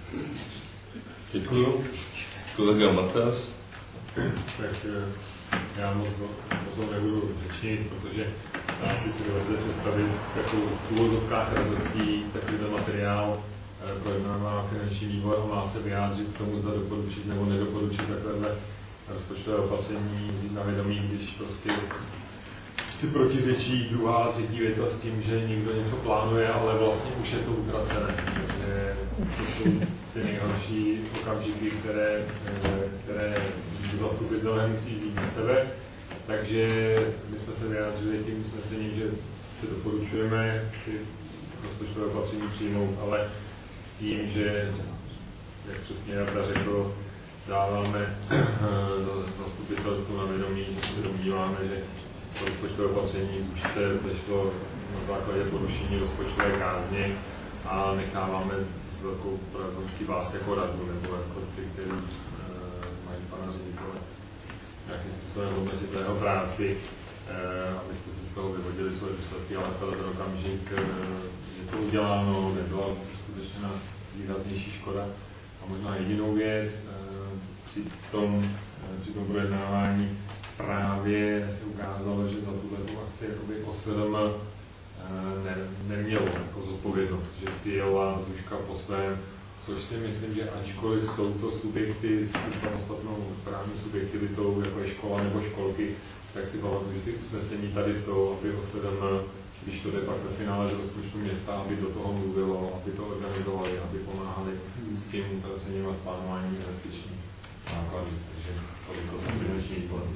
Děkuju. Kolega Matas. Tak já moc o tom nebudu řečnit, protože asi si dovedete představit, s jakou v úvozovkách radostí takovýto materiál projednává finanční výbor a má se vyjádřit k tomu, zda doporučit nebo nedoporučit takové rozpočtové opatření, vzít na vědomí, když prostě si protiřečí druhá a třetí věta s tím, že někdo něco plánuje, ale vlastně už je to utracené. Takže to jsou ty nejhorší okamžiky, které, které zastupitelé musí vzít na sebe. Takže my jsme se vyjádřili tím usnesením, že si doporučujeme ty rozpočtové opatření přijmout, ale s tím, že, jak přesně Jarda řekl, dáváme zastupitelstvu na vědomí, že se domníváme, že to rozpočtové opatření už se vešlo na základě porušení rozpočtové kázně a necháváme s velkou pravděpodobností vás jako radu nebo jako ty, kteří e, mají pana ředitele nějakým způsobem omezit jeho práci, e, abyste si z toho vyvodili svoje důsledky, ale v ten okamžik e, je to uděláno, nebyla skutečná výraznější škoda. A možná jedinou věc, e, při tom, e, při tom projednávání právě se ukázalo, že za tuto akci O S R M ne, nemělo jako zodpovědnost, že si jela Zuška po svém, což si myslím, že ačkoliv jsou to subjekty s samostatnou právní subjektivitou, jako je škola nebo školky, tak si pamatuju, že ty usnesení tady jsou, aby O S R M, když to jde pak ve finále do rozpočtu města, aby do toho mluvilo, aby to organizovali, aby pomáhali s tím utracením a plánováním investičních nákladů. Takže to jsou finanční výpovědi.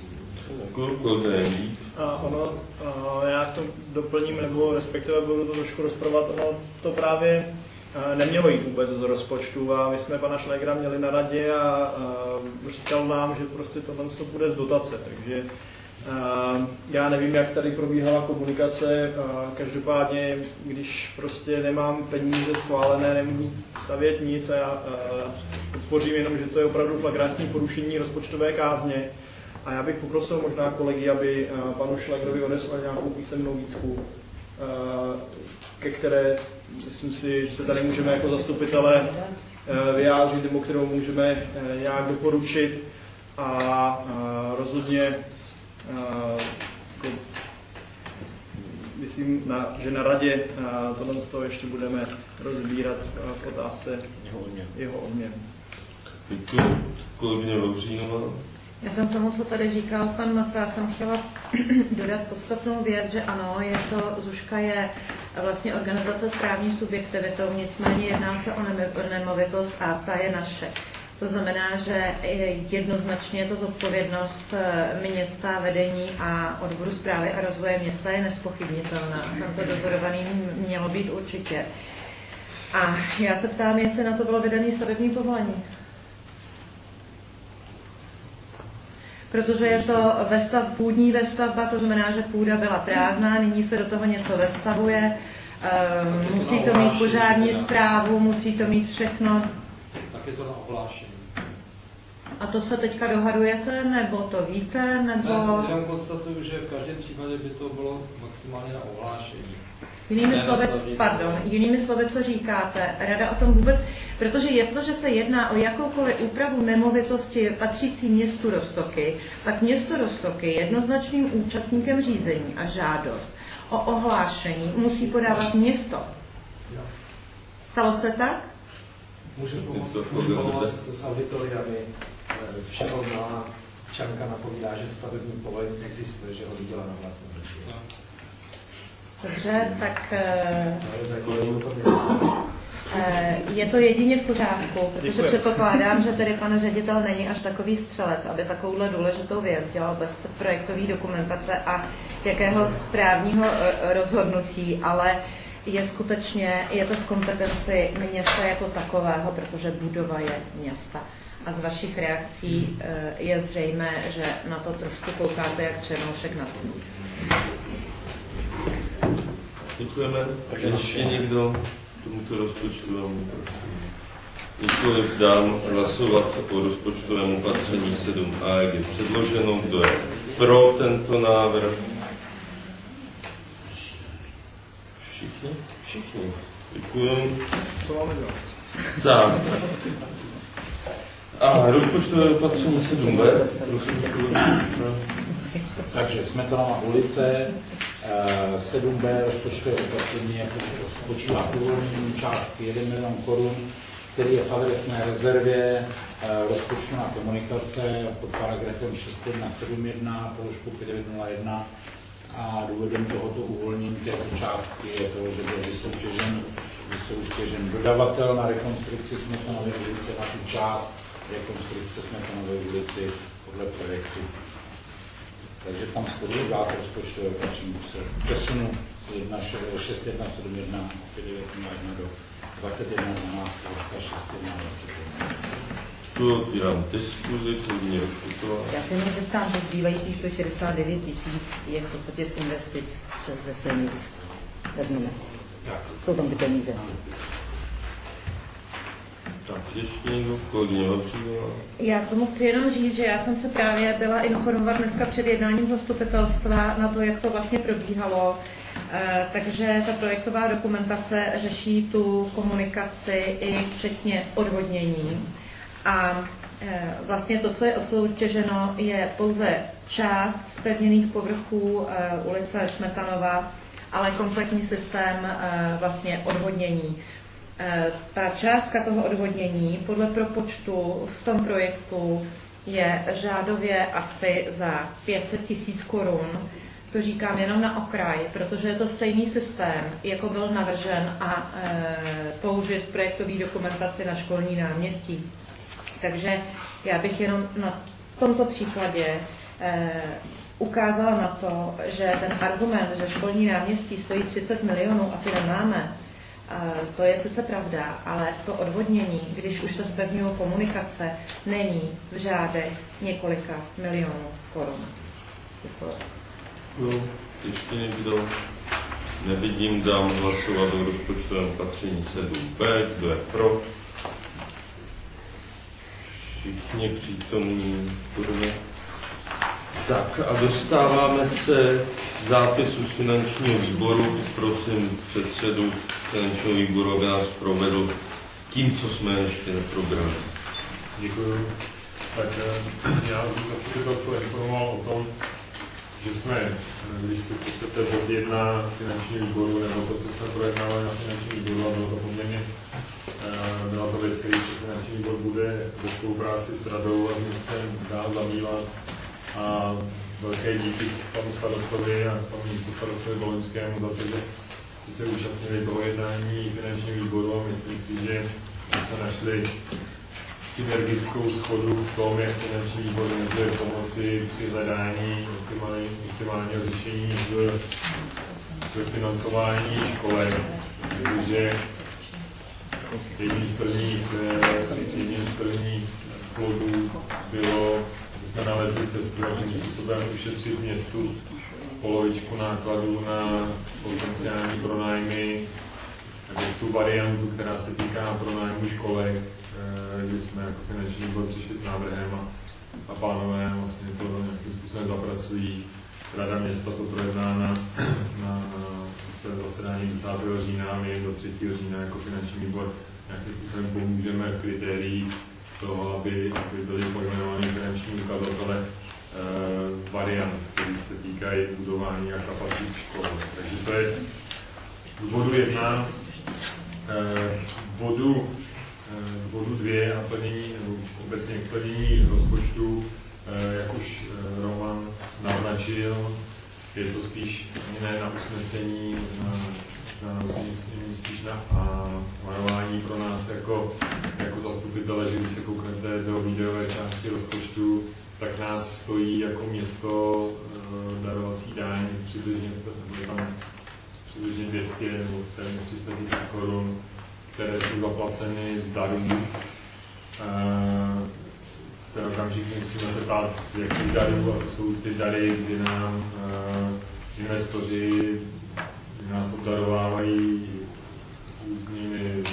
A ono, a já to doplním, nebo respektive budu to trošku rozprovat, ono to právě nemělo jít vůbec z rozpočtu a my jsme pana Šlégra měli na radě a, a říkal nám, že prostě tohle to bude z dotace, takže a, já nevím, jak tady probíhala komunikace, a každopádně, když prostě nemám peníze schválené, nemůžu stavět nic a já podpořím jenom, že to je opravdu flagrantní porušení rozpočtové kázně. A já bych poprosil možná kolegy, aby panu Šlégrovi odeslal nějakou písemnou výtku, ke které, myslím si, že se tady můžeme jako zastupitelé vyjádřit, nebo kterou můžeme nějak doporučit. A rozhodně jako, myslím, na, že na radě tohle z toho ještě budeme rozbírat v otázce jeho odměn. Děkuji. Kolegyně Lovřínová. Já jsem tomu, co tady říkal pan Mata, jsem chtěla dodat podstatnou věc, že ano, je to, Zuška je vlastně organizace s právní subjektivitou, nicméně jedná se o nemovitost a ta je naše. To znamená, že jednoznačně je to zodpovědnost města, vedení a odboru správy a rozvoje města je nezpochybnitelná. Tam to dozorovaný mělo být určitě. A já se ptám, jestli na to bylo vydané stavební povolení. protože je to vestav, půdní vestavba, to znamená, že půda byla prázdná, nyní se do toho něco vestavuje, um, musí to mít požární správu, musí to mít všechno. Tak je to na ohlášení. A to se teďka dohadujete, nebo to víte, nebo... Ne, jenom konstatuju, že v každém případě by to bylo maximálně na ohlášení. Jinými slovy, pardon, jinými slovy, co říkáte, rada o tom vůbec, protože jestliže se jedná o jakoukoliv úpravu nemovitosti patřící městu Roztoky, tak město Roztoky jednoznačným účastníkem řízení a žádost o ohlášení musí podávat město. Stalo se tak? Můžu pomoct, můžu pomoct s auditoriami. Všehodná občanka napovídá, že stavební povolení existuje, že ho viděla na vlastní oči. Dobře, tak je to jedině v pořádku, protože předpokládám, že tedy pan ředitel není až takový střelec, aby takovouhle důležitou věc dělal bez projektové dokumentace a jakého správního rozhodnutí, ale je skutečně, je to v kompetenci města jako takového, protože budova je města. A z vašich reakcí je zřejmé, že na to trošku koukáte jak černoušek na sníh. Děkujeme. Ještě někdo tomuto rozpočtovému nikoliv dám hlasovat o rozpočtovém opatření sedm a, jak je předloženo. Kdo je pro tento návrh? Všichni? Všichni. Děkuji. Co máme dělat? Tak. A rozpočtové opatření sedm B. Takže Smetanova ulice, sedm B rozpočtové opatření spočívá původní částky jeden milion korun, který je v adresné rezervě rozpočtu na komunikace pod paragrafem šest jedna sedm jedna, položku pět devět nula jedna. A důvodem tohoto uvolnění této částky je to, že byl vysoutěžen, vysoutěžen dodavatel na rekonstrukci Smetanovy ulice na tu část rekonstrukce Smetanovy ulici podle projekci. Takže tam skoro dát rozpočtové opatření se přesunu z šest jedna sedm jedna pět devět nula jedna do dvacet jedna dvanáct šest jedna dvacet jedna. Tu otvírám diskuzi, klidně rozpočtová. Já si jenom zeptám, že zbývající sto šedesát devět tisíc je v podstatě z investic přes veselní vezmeme. Jsou tam ty peníze. Tak ještě někdo, kolegyně Vavřínová. Já tomu chci jenom říct, že já jsem se právě byla informovat dneska před jednáním zastupitelstva na to, jak to vlastně probíhalo. E, takže ta projektová dokumentace řeší tu komunikaci i včetně odvodnění. A e, vlastně to, co je odsoutěženo, je pouze část zpevněných povrchů e, ulice Smetanova, ale kompletní systém e, vlastně odvodnění. Ta částka toho odvodnění podle propočtu v tom projektu je řádově asi za pět set tisíc korun. To říkám jenom na okraj, protože je to stejný systém, jako byl navržen a e, použit projektový dokumentaci na školní náměstí. Takže já bych jenom na tomto příkladě e, ukázala na to, že ten argument, že školní náměstí stojí třicet milionů a ty nemáme, to je sice pravda, ale to odvodnění, když už se zpevňují komunikace, není v řádech několika milionů korun. Děkuji. No, ještě někdo? Nevidím, dám hlasovat o rozpočtovém opatření sedm B. Kdo je pro? Všichni přítomní. Tak a dostáváme se k zápisu z finančního sboru. Prosím předsedu finančního výboru, aby nás provedl tím, co jsme ještě neprobrali. Děkuji. Tak já jsem zastupitelstvo informoval o tom, že jsme, když si chcete bod jedna finančního výboru, nebo to, co jsme projednávali na finančním výboru, a bylo to poměrně, byla to věc, který se finanční výbor bude ve spolupráci s radou a s městem dál zabývat. A velké díky panu starostovi a panu místostarostovi Boloňskému za to, že se účastnili toho jednání finančního výboru a myslím si, že jsme našli synergickou shodu v tom, jak finanční výbor může pomoci při hledání optimálního řešení v financování školek. Takže jedním z prvních, jedním z prvních plodů bylo my jsme nalezli cestu, jakým způsobem ušetřit městu polovičku nákladů na potenciální pronájmy, jako tu variantu, která se týká pronájmu školek, kdy jsme jako finanční výbor přišli s návrhem a, a pánové vlastně to nějakým způsobem zapracují. Rada města to projedná na, na svém zasedání desátého října, my do třetího října jako finanční výbor nějakým způsobem pomůžeme v kritériích toho, aby, aby byly pojmenovány finanční ukazatele e, variant, které se týkají budování a kapacit škol. Takže to je v bodu jedna. E, v bodu, e, bodu dvě a plnění, nebo obecně plnění rozpočtu, e, jak už e, Roman naznačil, je to spíš ne na usnesení, na, na usnesení spíš na a, varování pro nás jako, jako zastupitele, že když se kouknete do výdajové části rozpočtu, tak nás stojí jako město e, darovací daň přibližně, tam přibližně dvě stě nebo tři sta tisíc korun, které jsou zaplaceny z darů. E, v ten okamžik musíme se ptát, jakých darů, a to jsou ty dary, kdy nám e, investoři nás obdarovávají různými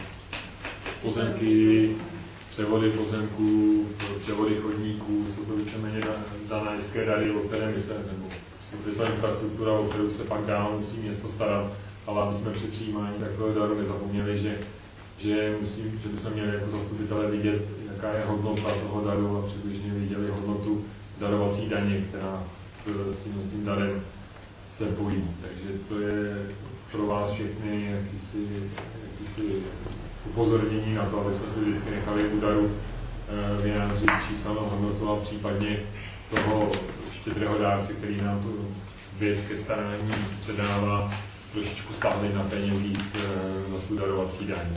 pozemky, převody pozemků, převody chodníků, jsou to víceméně danajské dary, o které my se, nebo je to infrastruktura, o kterou se pak dál musí město starat, ale aby jsme při přijímání takového daru nezapomněli, že, že, musím, že bychom měli jako zastupitelé vidět, jaká je hodnota toho daru a přibližně viděli hodnotu darovací daně, která s tím, tím darem se pojí. Takže to je pro vás všechny jakýsi, jakýsi upozornění na to, aby jsme si vždycky nechali u daru e, vyjádřit číselnou hodnotu a případně toho štědrého dárce, který nám tu věc ke starání předává, trošičku stáhli na penězích e, za tu darovací daň.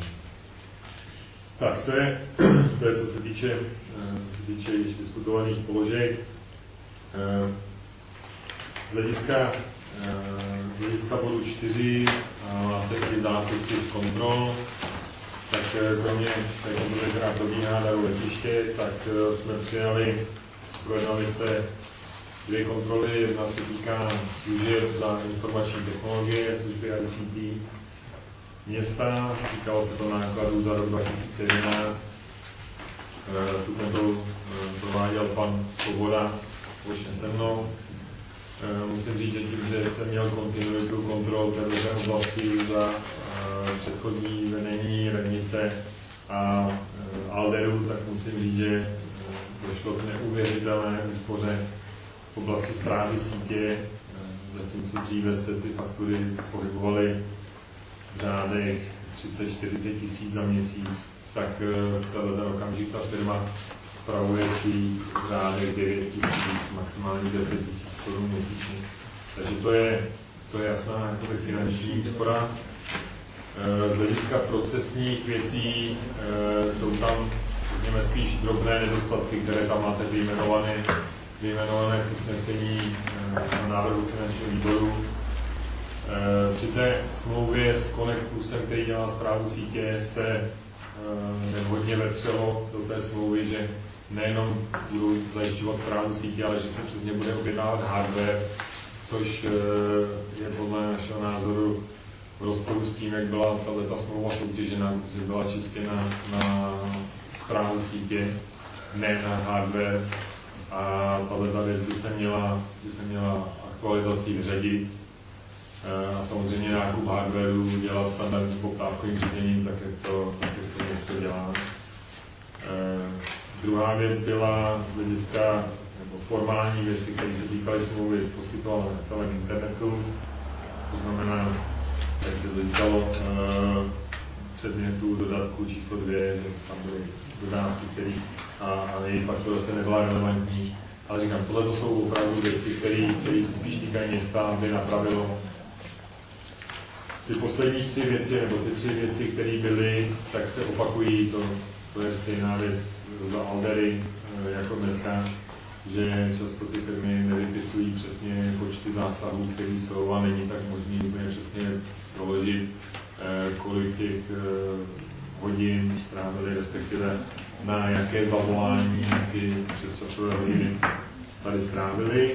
Tak, to je, to je co se týče, e, co se týče již diskutovaných položek. E, z hlediska Z hlediska bodu čtyři máte i zápisy z kontrol, tak kromě té kontroly, která probíhá daru letiště, tak jsme přijali, projednali se dvě kontroly. Jedna se týká služeb za informační technologie, služby I C T města, týkalo se to nákladů za rok dva tisíce jedenáct. Tu kontrolu prováděl pan Svoboda společně se mnou. Musím říct, že tím, že jsem měl kontinuitu kontrol této oblasti za uh, předchozí vedení radnice a uh, Alderu, tak musím říct, že uh, došlo k neuvěřitelné úspoře v oblasti správy sítě. Uh, zatímco dříve se ty faktury pohybovaly v řádech třicet čtyřicet tisíc za měsíc, tak uh, v tenhle okamžik ta firma spravuje si v řádech devět tisíc, maximálně deset tisíc korun měsíčně. Takže to je, to je jasná jako finanční úspora. Z hlediska procesních věcí e, jsou tam, řekněme, spíš drobné nedostatky, které tam máte vyjmenované, vyjmenované v usnesení e, na návrhu finančního výboru. E, při té smlouvě s Connect Plusem, který dělá správu sítě, se e, hodně vepřelo do té smlouvy, že nejenom budou zajišťovat správu sítě, ale že se přes ně bude objednávat hardware, což je podle našeho názoru v rozporu s tím, jak byla tato smlouva soutěžena, že byla čistě na, na správu sítě, ne na hardware. A tato věc by se měla, by se měla aktualizací vyřadit. A samozřejmě nákup hardwareu dělat standardním poptávkovým řízením, tak jak to, tak jak to město dělá. Druhá věc byla z hlediska nebo formální věci, které se týkaly smlouvy s poskytovatelem internetu. To znamená, jak se to týkalo uh, předmětu dodatku číslo dvě, že tam byly dodávky, které a, a jejich faktura se nebyla relevantní. Ale říkám, tohle to jsou opravdu věci, které se spíš týkají města, aby napravilo. Ty poslední tři věci, nebo ty tři věci, které byly, tak se opakují. To, to je stejná věc za Aldery, jako dneska, že často ty firmy nevypisují přesně počty zásahů, které jsou, a není tak možné úplně přesně doložit, kolik těch hodin strávili, respektive na jaké zavolání ty přesčasové hodiny tady strávili.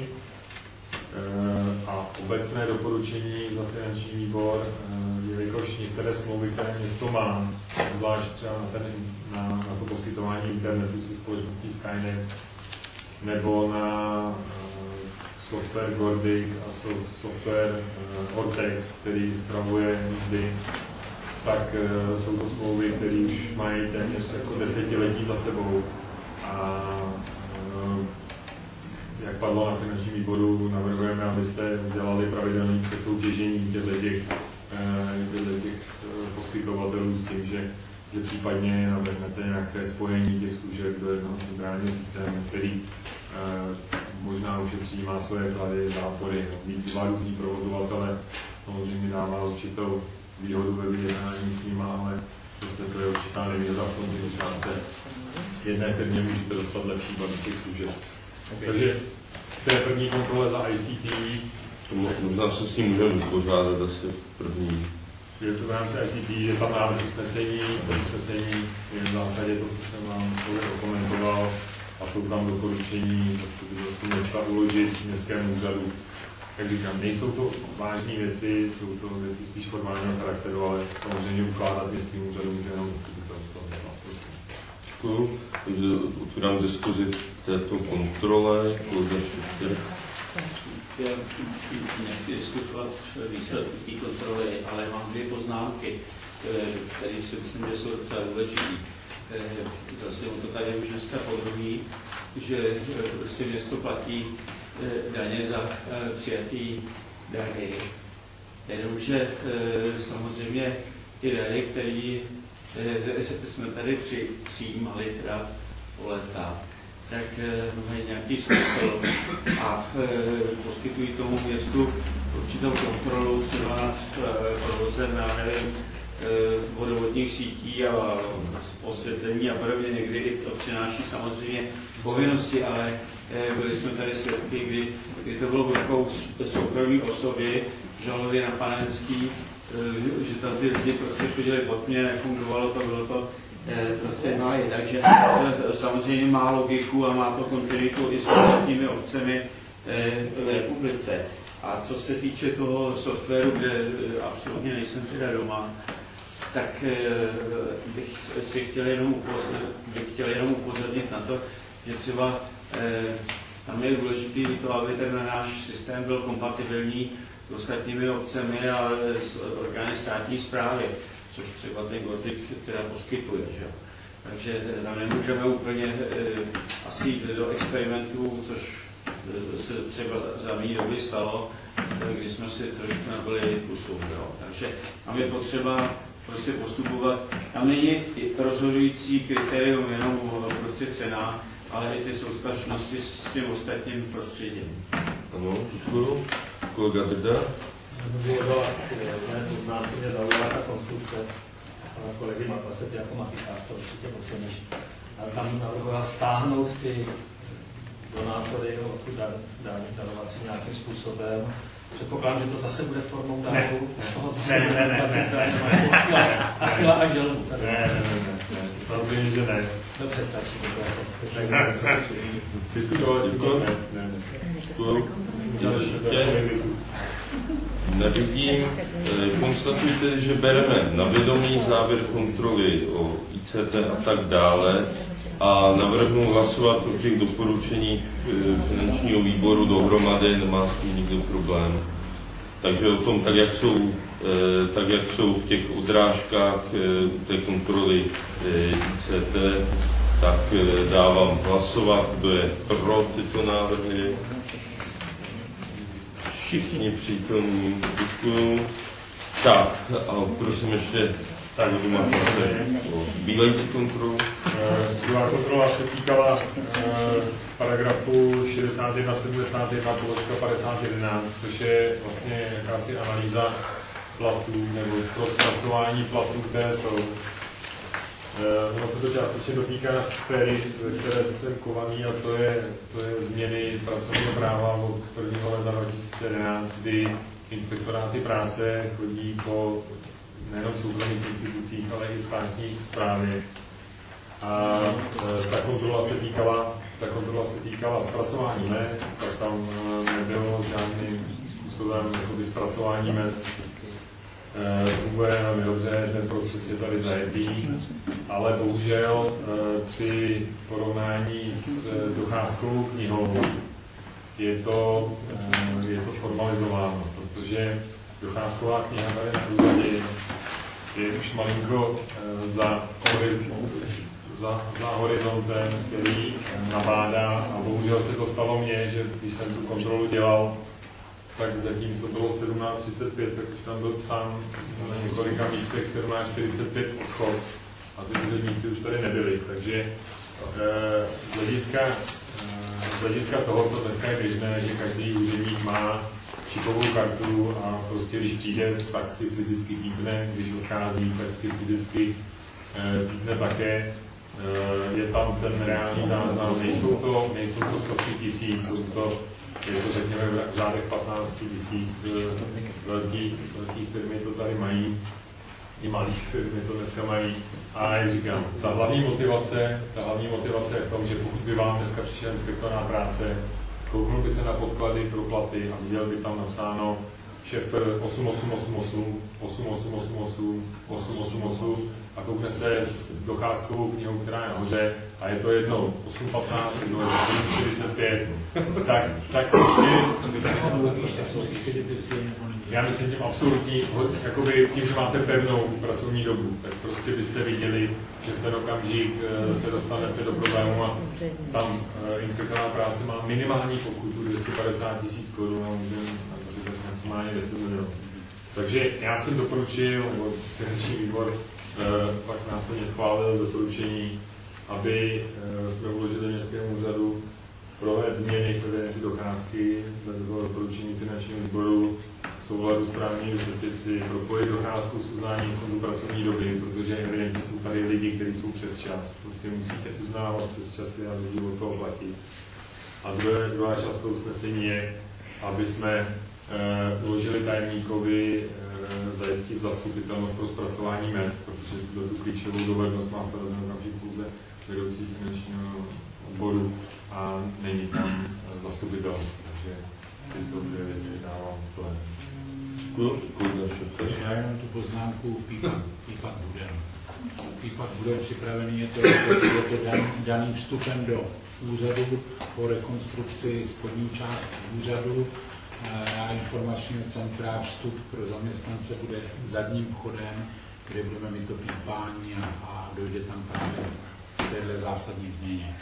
A obecné doporučení za finanční výbor, jelikož některé smlouvy, které město má, zvlášť třeba na, ten, na, na to poskytování internetu se společností Skynet, nebo na software Gordic a software Ortex, který stravuje mzdy, tak jsou to smlouvy, které už mají téměř jako desetiletí za sebou. A jak padlo na finančním výboru, navrhujeme, abyste dělali pravidelné přesoutěžení těchto těch, těch poskytovatelů s tím, že, že případně navrhnete nějaké spojení těch služeb do jednoho centrálního systému, který eh, možná ušetří, má svoje klady, zápory, víc dva různí provozovatele, samozřejmě dává určitou výhodu ve vyjednání s nimi, ale zase to je určitá nevýhoda v tom, že třeba jedné firmě můžete dostat lepší balíček služeb. Okay. Takže v té první kontrole za I C T, možná se s tím můžeme vypořádat asi první. Je to v rámci I C T, je tam návrh usnesení, usnesení je v zásadě to, co jsem vám okomentoval, a jsou tam doporučení, zase města uložit městskému úřadu. Jak říkám, nejsou to vážné věci, jsou to věci spíš formálního charakteru, ale samozřejmě ukládat městským úřadům může jenom zastupitelstvo. Děkuji. Takže otvírám diskuzi této kontrole. Já nechci diskutovat výsledky té kontroly, ale mám dvě poznámky, které si myslím, že jsou docela důležité. Zase to tady už dneska podrobí, že prostě město platí daně za přijatý daně. Jenomže samozřejmě ty daně, které jsme tady při, přijímali teda po léta, tak mají nějaký smysl a poskytují tomu městu určitou kontrolu třeba nad provozem, já nevím, vodovodních sítí a osvětlení a podobně. Někdy to přináší samozřejmě povinnosti, ale byli jsme tady svědky, kdy, kdy to bylo v rukou soukromí osoby, žalově na Panenský, že tam ty lidi prostě chodili pod mě, nefungovalo to, bylo to prostě nájí. Takže to samozřejmě má logiku a má to kontinuitu i s ostatními obcemi v republice. A co se týče toho softwaru, kde absolutně nejsem teda doma, tak bych si chtěl jenom upozornit, bych chtěl jenom upozornit na to, že třeba tam je důležité to, aby ten náš systém byl kompatibilní s ostatními obcemi a s orgány státní správy, což třeba ten Gordic teda poskytuje. Že? Takže tam nemůžeme úplně e, asi jít do experimentů, což se třeba za mý doby stalo, když jsme si trošku nabili pusu. Takže tam je potřeba prostě postupovat. Tam není rozhodující kritérium jenom prostě cena, ale i ty soustačnosti s tím ostatním prostředím. Ano, děkuju. Kolega Drda. Poznám, co mě zaujala ta konstrukce kolegy Matase, jako matikář, to určitě posilnější. Ale tam navrhovala stáhnout ty donátory od darovací nějakým způsobem. Předpokládám, že to zase bude formou dárku. Ne, ne, ne, ne, ne, Achila a želvu. Ne, ne, ne, ne, samozřejmě, že ne. Dobře, tak si to diskutovat, děkuji. Ne, ne, ne. Nevidím. Konstatujte, že bereme na vědomí závěr kontroly o I C T a tak dále a navrhnu hlasovat o těch doporučeních finančního výboru dohromady, nemá s tím nikdo problém. Takže o tom, tak jak jsou, tak jak jsou v těch odrážkách té kontroly I C T, tak dávám hlasovat, kdo je pro tyto návrhy. Všichni přítomní, děkuju. Tak, a prosím ještě tak doma o zbývající kontrolu. Druhá kontrola se týkala paragrafu šedesát jedna sedmdesát jedna položka padesát jedenáct, což je vlastně jakási analýza platů nebo pro zpracování platů, které jsou. Ono se to částečně dotýká sféry, které jsem kovaný, a to je, to je změny pracovního práva od prvního ledna dva tisíce jedenáct, kdy inspektoráty práce chodí po nejenom soukromých institucích, ale i státní správě a ta kontrola se týkala, ta kontrola se týkala zpracování mezd, tak tam nebylo žádným způsobem jakoby zpracování mezd. Funguje velmi dobře, ten proces je tady zajetý, ale bohužel při porovnání s docházkovou knihou je to, je to formalizováno, protože docházková kniha tady na úřadě je už malinko za, za, za horizontem, který nabádá, a bohužel se to stalo mně, že když jsem tu kontrolu dělal, tak zatímco bylo sedmnáct třicet pět, tak už tam byl psán na několika místech sedmnáct čtyřicet pět odchod a ty úředníci už tady nebyli, takže z hlediska, z hlediska toho, co dneska je běžné, že každý úředník má čipovou kartu a prostě když přijde, tak si fyzicky pípne, když odchází, tak si fyzicky pípne také. Je tam ten reálný záznam, nejsou to, nejsou to stovky tisíc, jsou to, je to řekněme v řádech patnáct tisíc, velký, velký firmy to tady mají, i malý firmy to dneska mají. A jak říkám, ta hlavní motivace, ta hlavní motivace je v tom, že pokud by vám dneska přišel inspektor na práce, kouknul by se na podklady pro platy a viděl by tam napsáno šéf osm osm osm osm, osm osm osm osm, osm osm osm a koukne se s docházkovou knihou, která je nahoře a je to jednou osm patnáct, jednou je to sedm čtyřicet pět, tak, tak já myslím tím absolutní, jakoby tím, že máte pevnou pracovní dobu, tak prostě byste viděli, že v ten okamžik se dostanete do problému a tam inspektorát práce má minimální pokutu dvě stě padesát tisíc korun a může maximálně deset milionů. Takže já jsem doporučil, nebo finanční výbor pak následně schválil doporučení, aby jsme uložili městskému úřadu provést změny v evidenci docházky, bylo doporučení finančního výboru v souladu s právními předpisy, propojit docházku s uznáním fondu pracovní doby, protože evidentně jsou tady lidi, kteří jsou přes čas. Prostě musíte uznávat přes časy a lidi od toho platit. A druhé, druhá část toho usnesení je, aby jsme Uh, uložili tajemníkovi uh, zajistit zastupitelnost pro zpracování mezd, protože tuto tu klíčovou dovednost má v ten okamžik pouze vedoucí finančního odboru a není tam uh, zastupitelnost, takže tyto dvě věci dávám v plné. Já jenom tu poznámku pípat, pípat bude. Pípat bude připravený, je to, je to dan, daným vstupem do úřadu po rekonstrukci spodní části úřadu a informačního centra. Vstup pro zaměstnance bude zadním vchodem, kde budeme mít to pípání a, a dojde tam právě k téhle zásadní změně.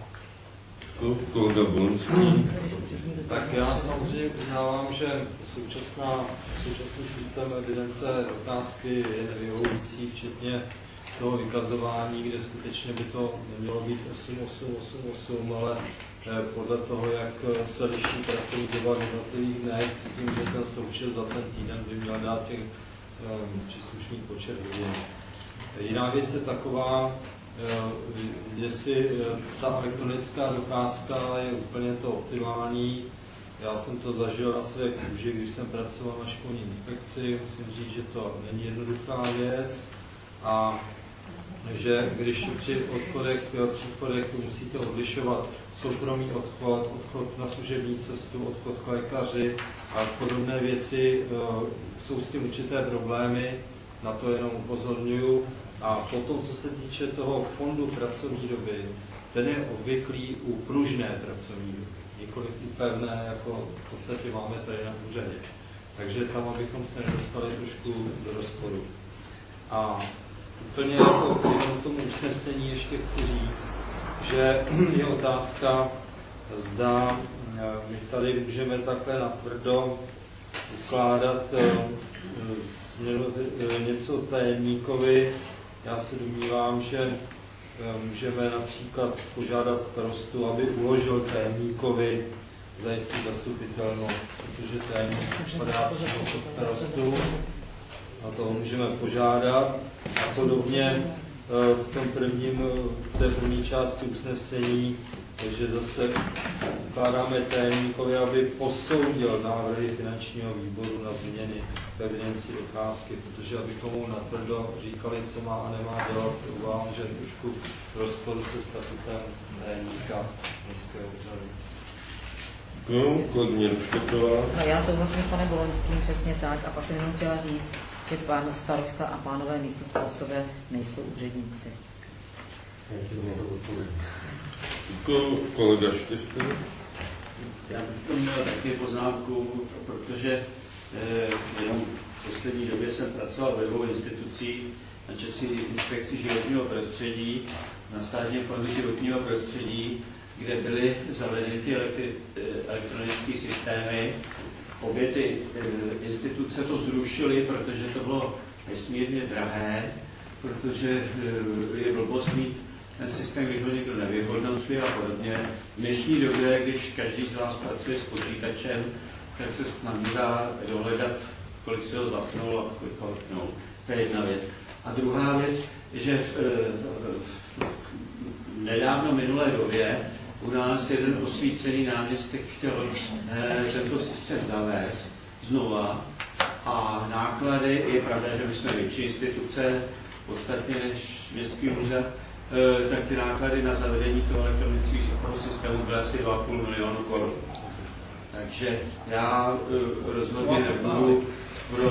Tak já samozřejmě uznávám, že současná, současný systém evidence docházky je nevyhovující, včetně toho vykazování, kde skutečně by to nemělo být osm osm osm osm, ale podle toho, jak se liší pracovní doba v jednotlivých dnech, s tím, že ten součet za ten týden by měl dát těch um, příslušný počet hodin. Jiná věc je taková, jestli ta elektronická docházka je úplně to optimální. Já jsem to zažil na své kůži, když jsem pracoval na školní inspekci. Musím říct, že to není jednoduchá věc a že když při odchodech, příchodech musíte odlišovat soukromý odchod, odchod na služební cestu, odchod k lékaři a podobné věci, jsou s tím určité problémy, na to jenom upozorňuji. A potom, co se týče toho fondu pracovní doby, ten je obvyklý u pružné pracovní doby, nikoliv u pevné, jako v podstatě máme tady na úřadě. Takže tam, abychom se nedostali trošku do rozporu. A úplně jako jenom tomu usnesení ještě chci říct, že je otázka, zda my tady můžeme takhle natvrdo ukládat něco tajemníkovi. Já se domnívám, že můžeme například požádat starostu, aby uložil tajemníkovi zajistit zastupitelnost, protože tajemník spadá přímo pod starostu. A to můžeme požádat. A podobně v tom prvním, v té první části usnesení Takže zase ukládáme tajemníkovi, aby posoudil návrhy finančního výboru na změny v evidenci docházky, protože abychom mu natvrdo říkali, co má a nemá dělat, se obávám, že trošku v rozporu se statutem tajemníka městského úřadu. No, kolegyně Ruškotová. No, já souhlasím s panem Boloňským přesně tak a pak jsem jenom chtěla říct, že pán starosta a pánové místostarostové nejsou úředníci. Děkuji, kolega Štefka. Já bych to měl taky poznámku, protože eh, jenom v poslední době jsem pracoval ve dvou institucích, na České inspekci životního prostředí, na Státním fondu životního prostředí, kde byly zavedeny ty elektronické systémy. Obě ty instituce to zrušily, protože to bylo nesmírně drahé, protože je blbost mít ten systém, když ho někdo nevyhodnocuje a podobně. V dnešní době, když každý z vás pracuje s počítačem, tak se snadno dá dohledat, kolik si ho zapnul a kolik ho vypnul. To je jedna věc. A druhá věc, že v, v, v nedávno minulé době u nás jeden osvícený náměstek chtěl tento systém zavést znova a náklady, je pravda, že my jsme větší instituce, podstatně než městský úřad, tak ty náklady na zavedení toho elektronického systému byly asi dva a půl milionu korun. Takže já rozhodně nebudu pro,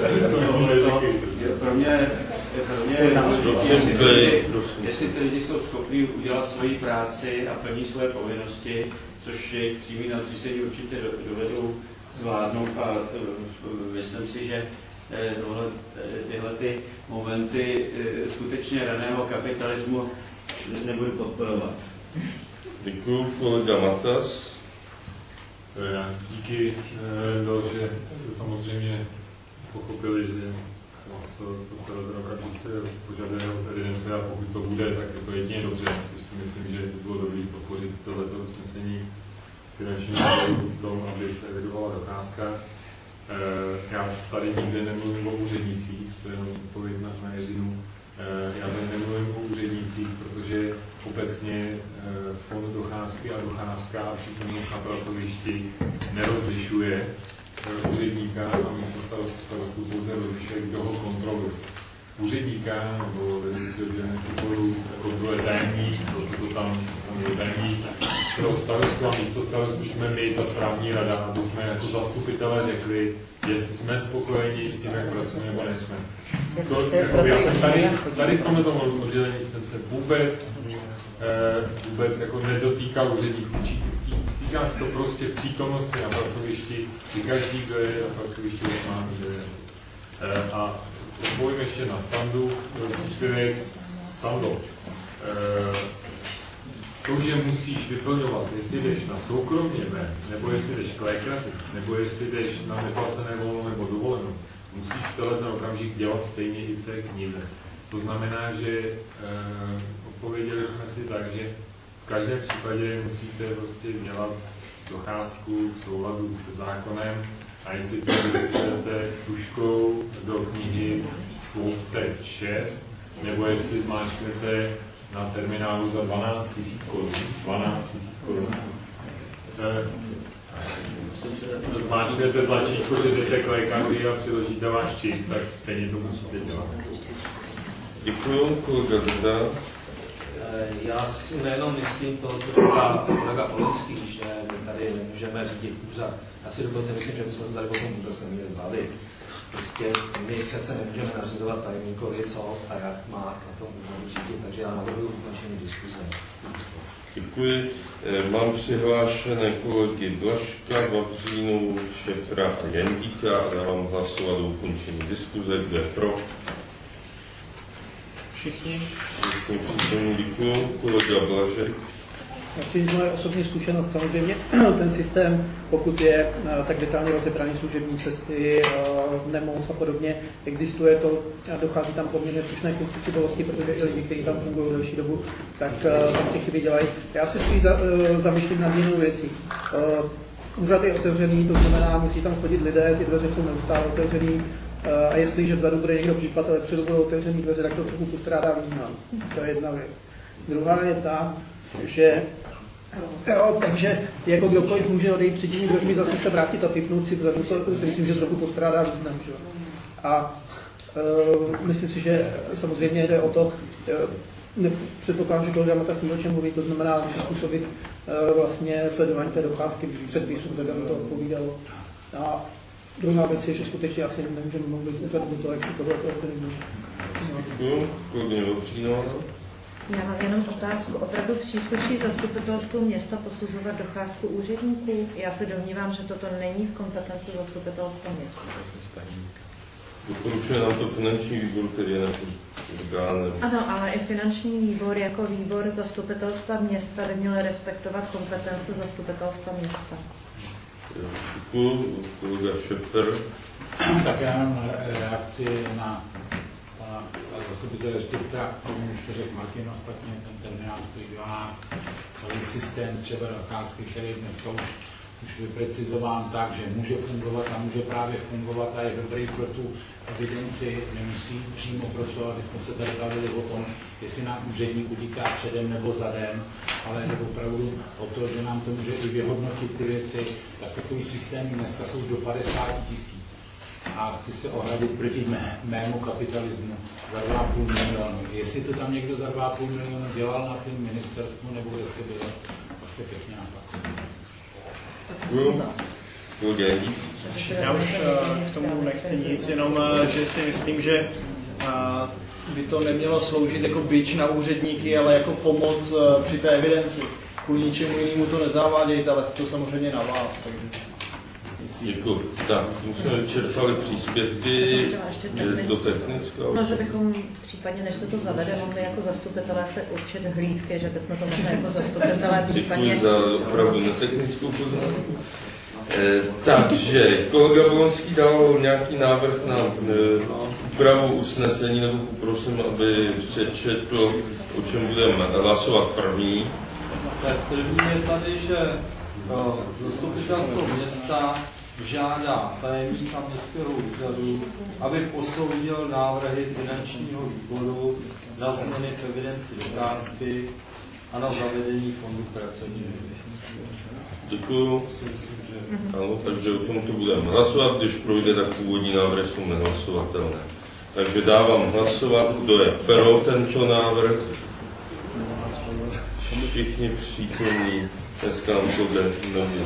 pro mě, pro mě jestli, ty, jestli ty lidi jsou schopni udělat svoji práci a plní své povinnosti, což jejich přímý nadřízení určitě dovedou zvládnout a myslím si, že tohle, tyhle ty momenty skutečně raného kapitalismu nebudu podporovat. Děkuji, kolega Matas. Já díky, no, že se samozřejmě pochopili, že co, co to okamžik se požaduje od evidence a pokud to bude, tak je to jedině dobře, což si myslím, že by bylo dobré podpořit tohleto usnesení finančního výboru v tom, aby se evidovala docházka. Já tady nikde nemluvím o úřednících, to je jenom odpověď na, na Jiřinu. Já tady nemluvím o úřednících, protože obecně fond docházky a docházka a přítomnost na pracovišti nerozlišuje úředníka a místo starostu pouze rozlišuje, kdo ho kontroluje. Úředníka nebo vedoucí oddělených úkolů kontroluje tajemník, proto tam je tajemník. Pro starostu a místo starostu jsme my, ta správní rada, aby jsme jako zastupitelé řekli, jestli jsme spokojeni s tím, jak pracujeme, nebo nejsme. To, jako já jsem tady, tady v tomto oddělení jsem se vůbec, eh, vůbec jako nedotýkal úředníků. Týká se to prostě přítomnosti na pracovišti, kdy každý, kdo je na pracovišti, má, kdo je. Eh, a Pojďme ještě na standu, příspěvek standu. E, to, že musíš vyplňovat, jestli jdeš na soukromně ven, nebo jestli jdeš k lékaři, nebo jestli jdeš na neplacené volno nebo dovolenou, musíš v tenhle okamžik dělat stejně i v té knize. To znamená, že e, odpověděli jsme si tak, že v každém případě musíte prostě dělat docházku v souladu se zákonem. A jestli to vypíšete tuškou do knihy sloupce šest, nebo jestli zmáčknete na terminálu za dvanáct tisíc korun, dvanáct tisíc korun, zmáčknete tlačítko, že jdete k lékaři a přiložíte váš čip, tak stejně to musíte dělat. Děkuju, kolega Zrda. Já si nejenom myslím to, co říká kolega Polenský, že tady nemůžeme řídit úřad. Já si dokonce myslím, že bychom se tady o tom vůbec neměli bavit. Prostě my přece nemůžeme nařizovat tajemníkovi, co a jak má na tom úřadu řídit, takže já navrhuji ukončení diskuze. Děkuji. Mám přihlášené kolegy Blažka, Vavřínu, Šefra a Jendíka a dávám hlasovat o ukončení diskuze. Kdo je pro? Všichni. Všichni děkuji. Kolega Blažek. Určitě z moje osobní zkušenost samozřejmě ten systém, pokud je tak detailně rozebraný služební cesty, nemoc a podobně, existuje to a dochází tam poměrně slušné chybovosti, protože i lidi, kteří tam fungují delší dobu, tak tam ty chyby dělají. Já si spíš za, zamýšlím nad jinou věcí. Úřad je otevřený, to znamená, musí tam chodit lidé, ty dveře jsou neustále otevřený. A jestliže vzadu bude někdo případ, ale předu budou otevřený dveře, tak to trochu postrádá význam. To je jedna věc. Druhá je ta, že Jo, takže jako kdokoliv může odejít před tím, kdo mi zase se vrátit a typnout si, protože to si myslím, že trochu postrádá význam. Že? A uh, myslím si, že samozřejmě jde o to, uh, předpokládám, že kolega Mata o čem mluví, to znamená způsobit uh, vlastně sledování té docházky před výšem, tak aby to odpovídalo. A druhá věc je, že skutečně asi nemůžeme mluvit do toho, jak si tohle to odpovídá. Já mám jenom otázku. Opravdu přísluší zastupitelstvu města posuzovat docházku úředníků? Já se domnívám, že toto není v kompetenci zastupitelstva města. Doporučuje nám to finanční výbor, který je orgánem. Ano, ale i finanční výbor jako výbor zastupitelstva města by měl respektovat kompetence zastupitelstva města. Děkuji, kolega Šepter. Tak já mám reakci na pana zastupitele Štěpka, tomu už to řekl Martin ostatně, ten terminál stojí dvanáct, celý systém třeba docházky, který je dneska už, už vyprecizován tak, že může fungovat a může právě fungovat a je dobrý pro tu evidenci, nemusí přímo proto, aby jsme se tady bavili o tom, jestli nám úředník utíká předem nebo zadem, ale je opravdu o to, že nám to může i vyhodnotit ty věci, tak takový systém dneska jsou do padesát tisíc. A chci se ohradit proti mé, mému kapitalismu za dva a půl milionu. Jestli to tam někdo za dva a půl milionu dělal na tom ministerstvu, nebo kde se bylo, tak se pěkně napakují. Já už k tomu nechci nic, jenom že si myslím, že by to nemělo sloužit jako bič na úředníky, ale jako pomoc při té evidenci. Kvůli ničemu jinému to nezavádějte, ale to samozřejmě na vás. Takže. Děkuji. Tak, my jsme vyčerpali příspěvky do technického. No, že bychom případně, než se to zavede, mohli jako zastupitelé se určit hlídky, že bychom to mohli jako zastupitelé případně... Děkuji za opravdu netechnickou poznámku. Eh, takže kolega Volonský dal nějaký návrh na úpravu usnesení, nebo poprosím, aby přečetl, o čem budeme hlasovat první. Tak první je tady, že zastupitelstvo města žádá tajemníka městského úřadu, aby posoudil návrhy finančního výboru na změny v evidenci docházky a na zavedení fondu pracovní doby. Děkuju. Ano, takže o tom to budeme hlasovat, když projde, tak původní návrhy jsou nehlasovatelné. Takže dávám hlasovat, kdo je pro tento návrh. Všichni přítomní. Dneska nám to jde nově.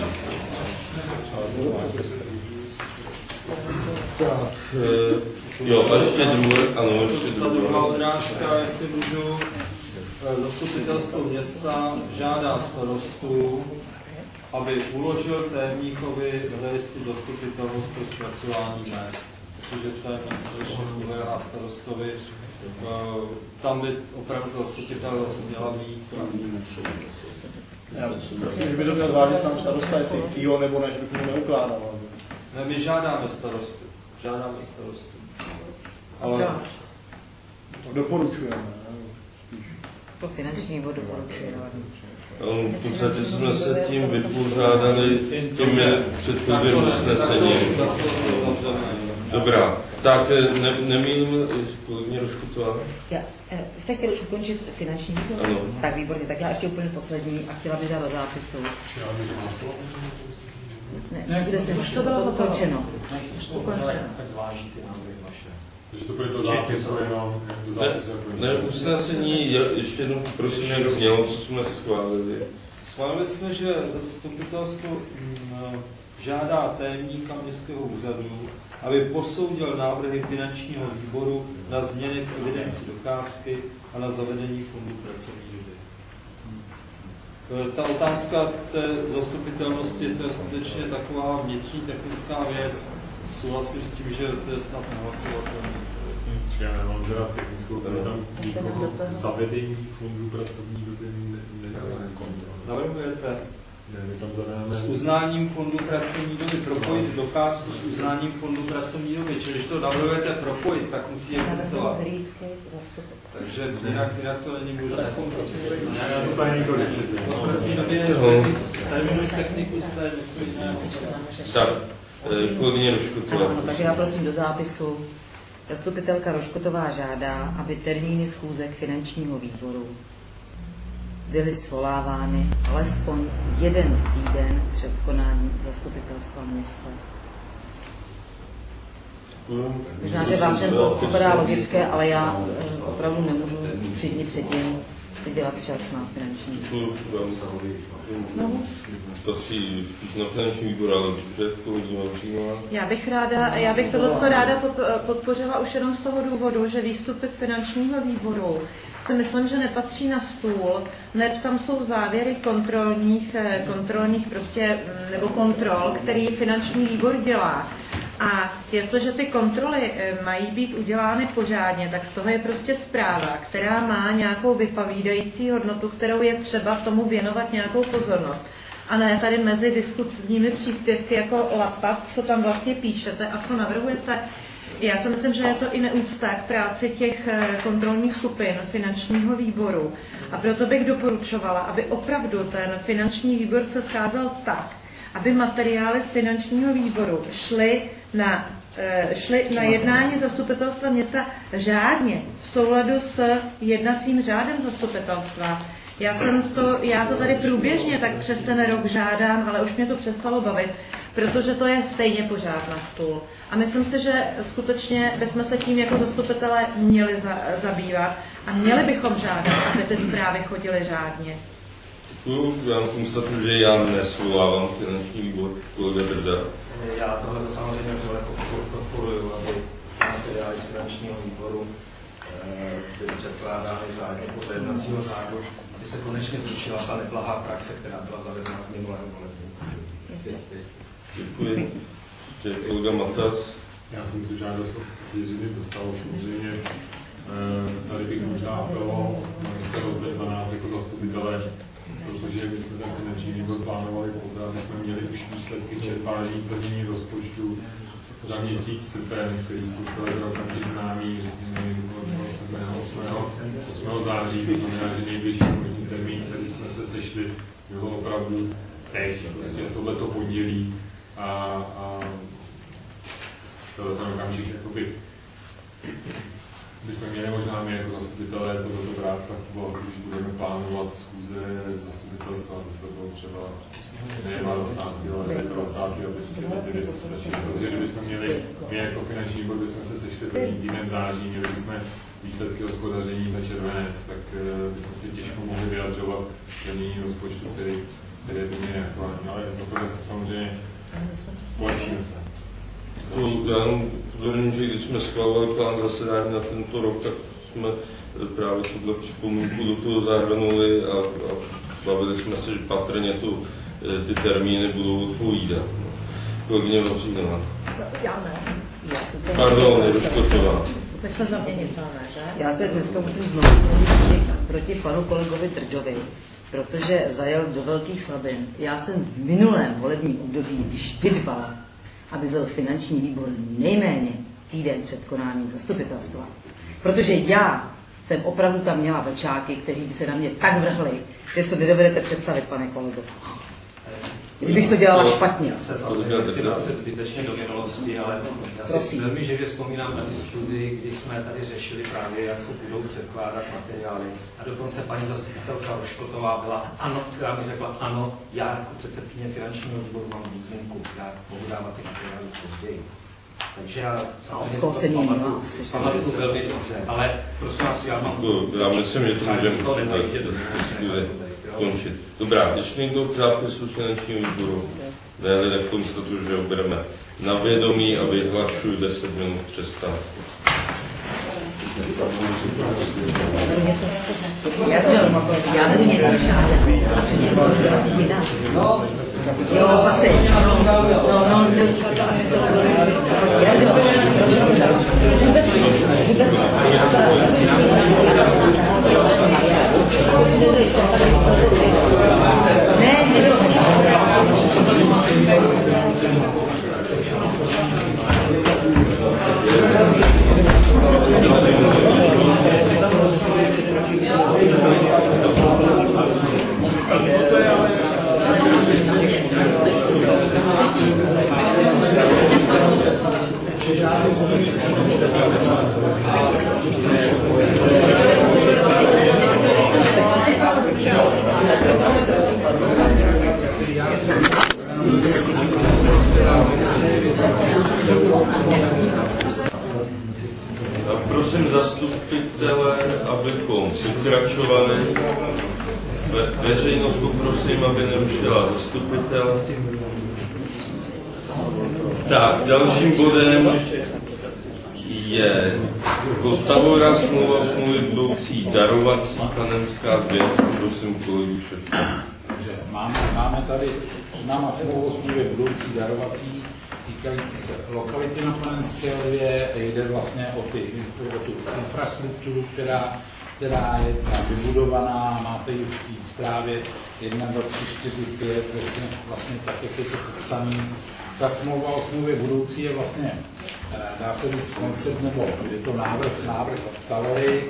Tak, jo, a ještě druhé, ano, ještě druhé. Druhá odrážka, jestli můžu, zastupitelstvo města žádá starostu, aby uložil tajemníkovi zajistit zastupitelnost pro zpracování mest. Protože to je místo a starostovi, tam by opravdu zastupitelnost měla být. Já myslím, že by to měl vážit sám starosta, jestli jo nebo ne, že bych mu neukládal. Ne, my žádáme starostu. Žádáme starostu. Ale... Doporučujeme. To finanční bod doporučuje. V podstatě jsme se tím vypořádali těmi předchozím usnesením. Dobrá, tak ne, nemýlím, kolegyně Roškutová. Já, vy jste chtěli ukončit finanční výbor? Ano. Tak výborně, tak já ještě úplně poslední a chtěla bych dát do zápisu. Ne, ne, ne už to bylo ukončeno. Tak zváží ty návrhy vaše. Takže to bude do zápisu jenom. Ne, usnesení, ještě jednou prosím, jak znělo, co jsme schválili. Schválili jsme, že zastupitelstvo žádá tajemníka městského úřadu, aby posoudil návrhy finančního výboru na změny v evidenci docházky a na zavedení fondu pracovní doby. Ta otázka té zastupitelnosti, to je skutečně taková vnitřní technická věc. Souhlasím s tím, že to je snad nehlasovatelné. Já nemám teda technickou, ale tam nikoho zavedení fondu pracovní doby nekontroluje. Navrhujete? Ne, my tam zadáme... S uznáním fondu pracovní doby, propojit docházku s uznáním fondu pracovní doby, čili když to navrhujete propojit, tak musí existovat. Takže jinak, jinak to není možné. To je nikoliv. Pracovní době terminus technicus, to je něco jiného. Tak, kolegyně Roškutová. Takže já prosím do zápisu. Zastupitelka Roškutová žádá, aby termíny schůzek finančního výboru byly svolávány alespoň jeden týden před konáním zastupitelstva města. Možná, že vám ten post připadá logické, ale já opravdu nemůžu tři dny předtím dělat čas na finanční výbor. No. Patří spíš na finanční výbor, ale před kolegyní Valčíková. Já bych ráda, já bych tohle ráda podpořila už jenom z toho důvodu, že výstupy z finančního výboru si myslím, že nepatří na stůl, hned tam jsou závěry kontrolních, kontrolních prostě, nebo kontrol, který finanční výbor dělá. A jestliže ty kontroly mají být udělány pořádně, tak z toho je prostě zpráva, která má nějakou vypovídající hodnotu, kterou je třeba tomu věnovat nějakou pozornost. A ne tady mezi diskuzními příspěvky jako lapat, co tam vlastně píšete a co navrhujete. Já si myslím, že je to i neúcta k práci těch kontrolních skupin finančního výboru. A proto bych doporučovala, aby opravdu ten finanční výbor se scházel tak, aby materiály z finančního výboru šly na, šly na jednání zastupitelstva města řádně v souladu s jednacím řádem zastupitelstva. Já, jsem to, já to tady průběžně tak přes ten rok žádám, ale už mě to přestalo bavit, protože to je stejně pořád na stůl. A myslím si, že skutečně bychom se tím jako zastupitelé měli za, zabývat a měli bychom žádat, aby ty zprávy chodily řádně. Já konstatuju, že já nesvolávám finanční výbor, kolega Drda. Já tohle samozřejmě vřele podporuji, aby materiály z finančního výboru byly předkládány řádně podle jednacího řádu, aby se konečně zrušila ta neblahá praxe, která byla zavedena v minulém volebním. Děkuji. Kolega Matas. Já jsem tu žádost od Jiřiny dostal samozřejmě. Tady bych možná apeloval na rozhled na nás jako zastupitelé, protože my jsme ten finanční výbor plánovali poté, aby jsme měli už výsledky čerpání plnění rozpočtu za měsíc srpen, který jsou kolega okamžitě známý, řekněme, osmého září, to znamená, že nejbližší možný termín, který jsme se sešli, bylo opravdu teď, prostě tohleto pondělí a, a tohle ten okamžik, jakoby, bychom měli možná my jako zastupitelé tohoto brát tak bylo, když budeme plánovat schůze zastupitelstva, to bylo třeba ne dvacátého ale dvacátého aby jsme ty věci sešli. Protože kdybychom měli, my jako finanční výbor bychom se sešli první týden září, měli bychom výsledky hospodaření za červenec, tak bychom si těžko mohli vyjadřovat plnění rozpočtu, který, který je poměrně aktuální. Ale za to se samozřejmě polepšíme se. Já upozorním, že když jsme schvalovali plán zasedání na tento rok, tak jsme právě tuto připomínku do toho zahrnuli a, a bavili jsme se, že patrně tu, ty termíny budou odpovídat. Kolegyně Vavřínová. Já ne. Pardon, Ruškotová. Já se dneska musím znovu zmínit proti panu kolegovi Drdovi, protože zajel do velkých slabin. Já jsem v minulém volebním období vždy dbal, aby byl finanční výbor nejméně týden před konáním zastupitelstva. Protože já jsem opravdu tam měla vlčáky, kteří by se na mě tak vrhli, že to nedovedete představit, pane kolego. Kdybych to dělala špatně. Já se samozřejmě chci vracet zbytečně do minulosti, ale já si velmi živě vzpomínám na diskuzi, kdy jsme tady řešili právě, jak se budou předkládat materiály. A dokonce paní zastupitelka Roškotová byla, ano, která mi řekla, ano, já jako předsedkyně finančního výboru mám výjimku, já mohu dávat ty materiály později. Takže já samozřejmě to pamatuju, pamatuju velmi dobře, ale prosím vás, já mám... Já myslím, že to můžeme končit. Dobrá, ještě někdo k zápisu finančního výboru? Ne, tak konstatuju, že ho bereme na vědomí a vyhlašuji deset minut přestávku. Já tady něco žádám. Jo, asi. No, no, ne, ne, Thank you. pokračovali. Ve, veřejnost poprosím, aby nerušila zastupitel. Tak, dalším bodem je Kostavora smlouva o smlouvě budoucí darovací panenská věc. Prosím kolegu Šefka. Takže máme, máme tady náma smlouvu o smlouvě budoucí darovací týkající se lokality na Panenské Lvě. Jde vlastně o, ty, o tu infrastrukturu, která, která je vybudovaná, máte ji v té zprávě jedna, dva, tři, čtyři, pět, vlastně, vlastně tak, jak je to popsaný. Ta smlouva o smlouvě budoucí je vlastně, dá se říct, koncept, nebo je to návrh, návrh od Talory.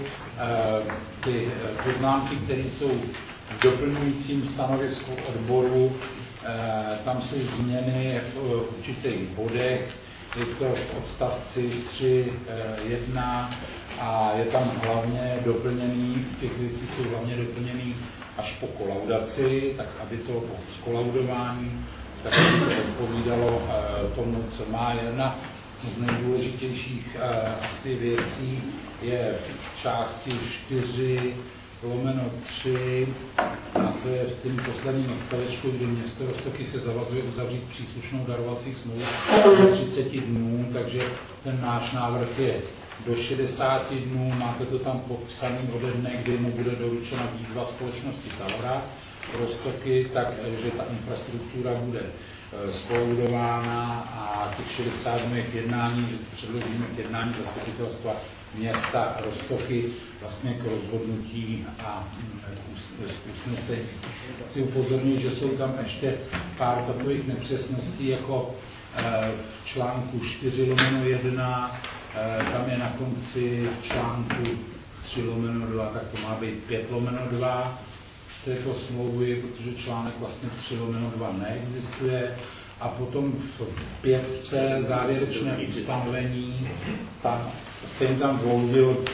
Ty poznámky, které jsou v doplňujícím stanovisku odboru, tam jsou změny v určitých bodech, je to v odstavci tři jedna a je tam hlavně doplněný, těch věcí jsou hlavně doplněný až po kolaudaci, tak aby to skolaudování tak aby to odpovídalo tomu, co má. Jedna z nejdůležitějších asi věcí je v části čtyři lomeno tři, a to je v tím posledním odstavečku, kdy město Roztoky se zavazuje uzavřít příslušnou darovací smlouvu do třiceti dnů, takže ten náš návrh je do šedesáti dnů, máte to tam popsaný ode dne, kdy mu bude doručena výzva společnosti Talora Roztoky, takže ta infrastruktura bude skolaudována a těch šedesát dnů k jednání, předložíme k jednání zastupitelstva města Roztoky vlastně k rozhodnutí a usnesení. Chci upozornit, že jsou tam ještě pár takových nepřesností, jako v článku čtyři lomeno jedna, tam je na konci článku tři lomeno dva, tak to má být pět lomeno dva této smlouvy, protože článek vlastně tři lomeno dva neexistuje. A potom v pětce závěrečné ustanovení, tam, stejně tam vloudil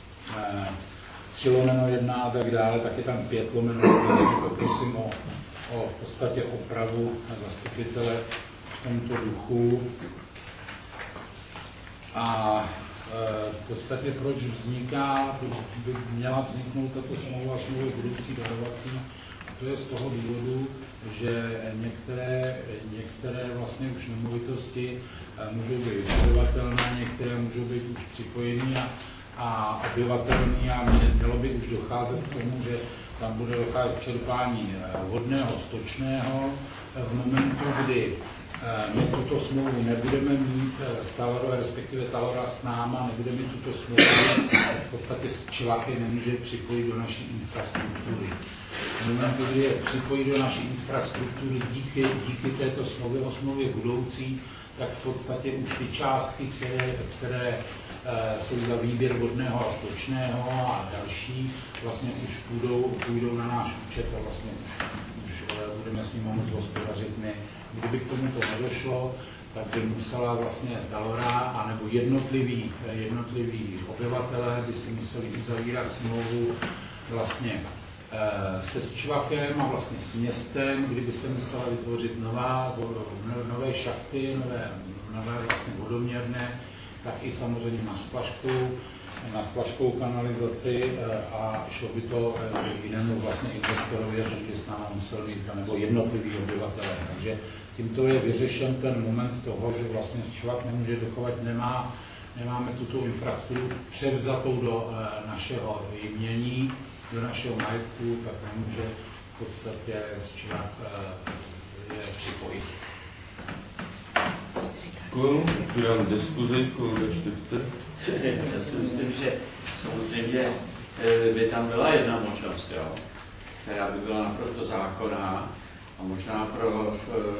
tři lomeno jedna a tak dále, tak je tam pět lomeno dva, takže poprosím o, o v podstatě opravu zastupitele v tomto duchu. A v podstatě proč vzniká, proč by měla vzniknout tato smlouva, smlouva budoucí darovací, to je z toho důvodu, že některé, některé vlastně už nemovitosti můžou být obyvatelné, některé můžou být už připojené a, a obyvatelné a mělo by už docházet k tomu, že tam bude docházet k čerpání vodného, stočného v momentu, kdy my tuto smlouvu nebudeme mít s Talorou, respektive Talora s náma, nebudeme mít tuto smlouvu, v podstatě s Čilaky nemůže připojit do naší infrastruktury. V momentu, kdy je připojí do naší infrastruktury díky, díky této smlouvě o smlouvě budoucí, tak v podstatě už ty částky, které, které e, jsou za výběr vodného a stočného a další, vlastně už půjdou, půjdou na náš účet a vlastně už, už e, budeme s ním moct hospodařit my. Kdyby k tomu to nedošlo, tak by musela vlastně Talora anebo jednotliví, jednotliví obyvatelé by si museli uzavírat smlouvu vlastně se Sčvakem a vlastně s městem, kdyby se musela vytvořit nová, nové šachty, nové, nové vlastně vodoměrné, tak i samozřejmě na splašku, na splaškovou kanalizaci a šlo by to jinému vlastně investorovi, že by s náma musel mít, nebo jednotlivý obyvatelé. Takže tímto je vyřešen ten moment toho, že vlastně Sčvak nemůže dochovat, nemá, nemáme tuto infrastrukturu převzatou do našeho jmění, do našeho majetku, tak nemůže v podstatě Sčvak je připojit. Děkuji, dám diskuzi, kolega Štěpce. Já si myslím, že samozřejmě by tam byla jedna možnost, jo, která by byla naprosto zákonná a možná pro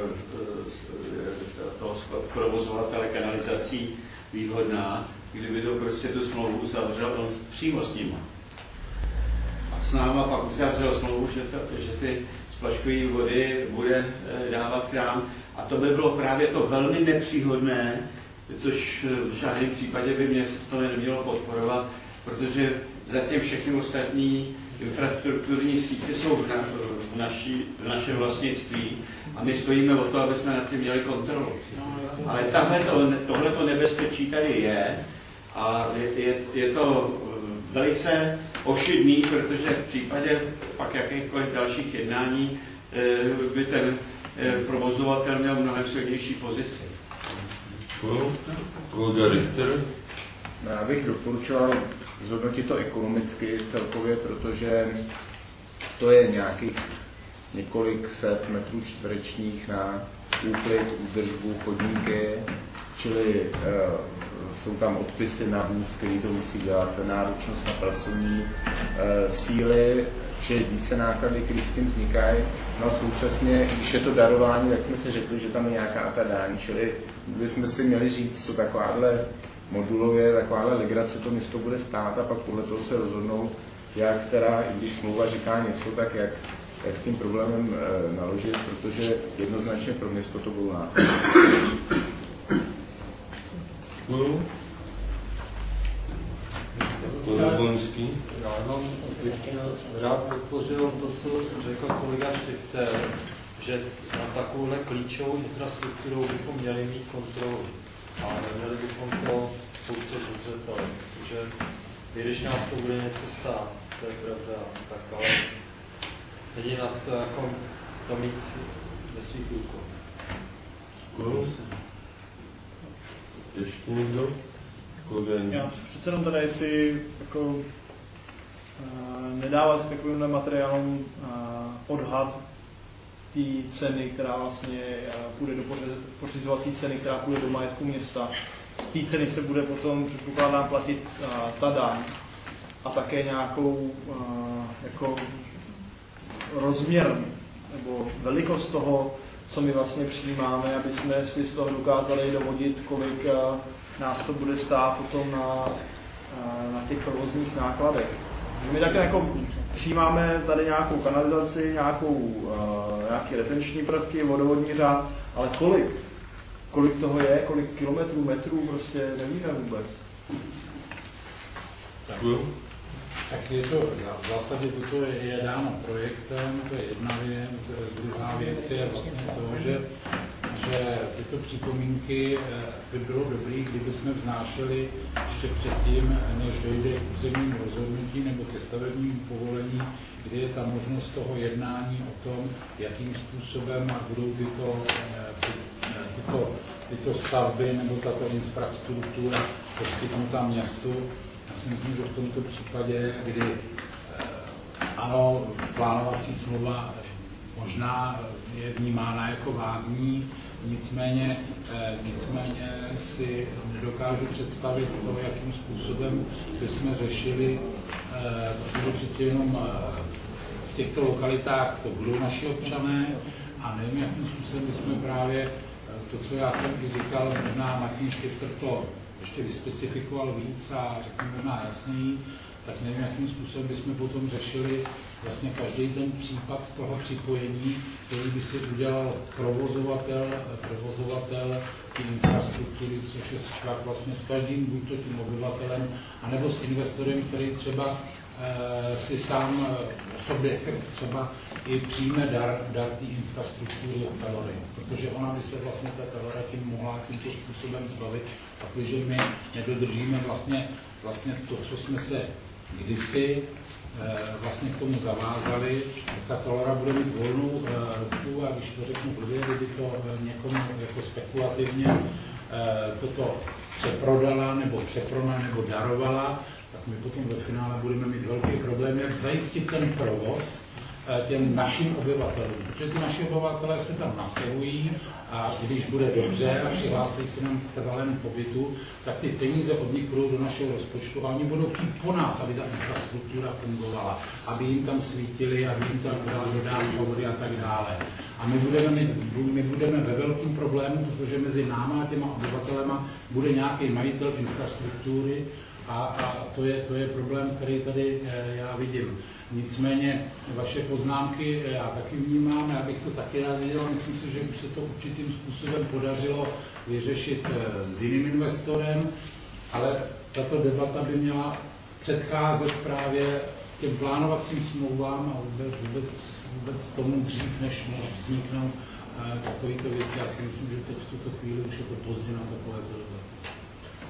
toho provozovatele kanalizací výhodná, kdyby to prostě tu smlouvu uzavřel on přímo s nimi. A s náma pak uzavřel smlouvu, že, to, že ty splaškové vody bude dávat krám. A to by bylo právě to velmi nepříhodné, což v žádném případě by město to nemělo podporovat, protože zatím všechny ostatní infrastrukturní sítě jsou v, na, v, naší, v našem vlastnictví a my stojíme o to, aby jsme nad tím měli kontrolu. Ale tohleto nebezpečí tady je a je, je, je to velice ošidný, protože v případě pak jakýchkoliv dalších jednání by ten provozovatel měl mnohem silnější pozici. Kolega Richter. Já bych doporučoval zhodnotit to ekonomicky celkově, protože to je nějakých několik set metrů čtverečních na úklid, údržbu, chodníky, čili e, jsou tam odpisy na vůz, který to musí dělat, náročnost na pracovní e, síly, čili více náklady, které s tím vznikají. No a současně, když je to darování, tak jsme si řekli, že tam je nějaká ta daň, čili bychom si měli říct, co takováhle modulově, takováhle legrace to město bude stát a pak podle toho se rozhodnout, jak teda, i když smlouva říká něco, tak jak, jak s tím problémem e, naložit, protože jednoznačně pro město to budou náklady. Děkuju. Já jenom bych rád podpořil to, co řekl kolega Štifter, že na takovouhle klíčovou infrastrukturou bychom měli mít kontrolu. A neměli bychom to pouštět do zřetele, protože když nás to bude něco stát, to je pravda, tak ale lidi na to jako to mít ve svých rukou. Ještě někdo? Já přece jenom tady si jako uh, nedávat takovýmhle materiálům uh, odhad té ceny, která vlastně uh, půjde do pořizovací ceny, která půjde do majetku města. Z té ceny se bude potom, předpokládám, platit uh, ta daň a také nějakou uh, jako rozměr nebo velikost toho, co my vlastně přijímáme, aby jsme si z toho dokázali dovodit, kolik uh, nás to bude stát potom na, na těch provozních nákladech. My také jako přijímáme tady nějakou kanalizaci, nějakou, uh, nějaké retenční prvky, vodovodní řád, ale kolik? Kolik toho je, kolik kilometrů, metrů, prostě nevíme vůbec. Tak, tak je to, v zásadě toto je, je dáno projektem, to je jedna věc, druhá věc je vlastně to, že že tyto připomínky by bylo dobré, kdyby jsme vznášeli ještě předtím, než dojde k územnímu rozhodnutí nebo ke stavebnímu povolení, kdy je ta možnost toho jednání o tom, jakým způsobem budou tyto, ty, tyto, tyto stavby nebo tato infrastruktura poskytnuta městu. Já si myslím, že v tomto případě, kdy ano, plánovací smlouva možná je vnímána jako vágní, nicméně, nicméně si nedokážu představit to, jakým způsobem bychom řešili, protože přeci jenom v těchto lokalitách to budou naši občané a nevím, jakým způsobem bychom právě to, co já jsem i říkal, možná Martin Štifter to ještě vyspecifikoval víc a řekněme možná jasněji, tak nevím, jakým způsobem bychom potom řešili vlastně každý ten případ toho připojení, který by si udělal provozovatel, provozovatel té infrastruktury, což je vztah vlastně s každým, buď to tím obyvatelem, anebo s investorem, který třeba e, si sám o sobě třeba i přijme dar, dar té infrastruktury od Telory, protože ona by se vlastně ta Telora tím mohla tímto způsobem zbavit, protože my nedodržíme vlastně, vlastně to, co jsme se kdysi vlastně k tomu zavázali, ta Telora bude mít volnou ruku a když to řeknu blbě, kdyby to někomu jako spekulativně toto přeprodala nebo přeprona nebo darovala, tak my potom ve finále budeme mít velký problém, jak zajistit ten provoz těm našim obyvatelům, protože ty naši obyvatelé se tam nastavují a když bude dobře a přihlásí se nám k trvalému pobytu, tak ty peníze od nich budou do našeho rozpočtu a oni budou chtít po nás, aby ta infrastruktura fungovala, aby jim tam svítili, aby jim tam dali dodávky vody a tak dále. A my budeme, my, my budeme ve velkém problému, protože mezi náma a těma obyvatelema bude nějaký majitel infrastruktury a, a to, je, to je problém, který tady e, já vidím. Nicméně vaše poznámky já taky vnímám, já bych to taky rád viděl, myslím si, že už se to určitým způsobem podařilo vyřešit s jiným investorem, ale tato debata by měla předcházet právě těm plánovacím smlouvám a vůbec, vůbec, vůbec tomu dřív, než, než vzniknou takovýto věci. Já si myslím, že teď v tuto chvíli už je to pozdě na takovéto debaty.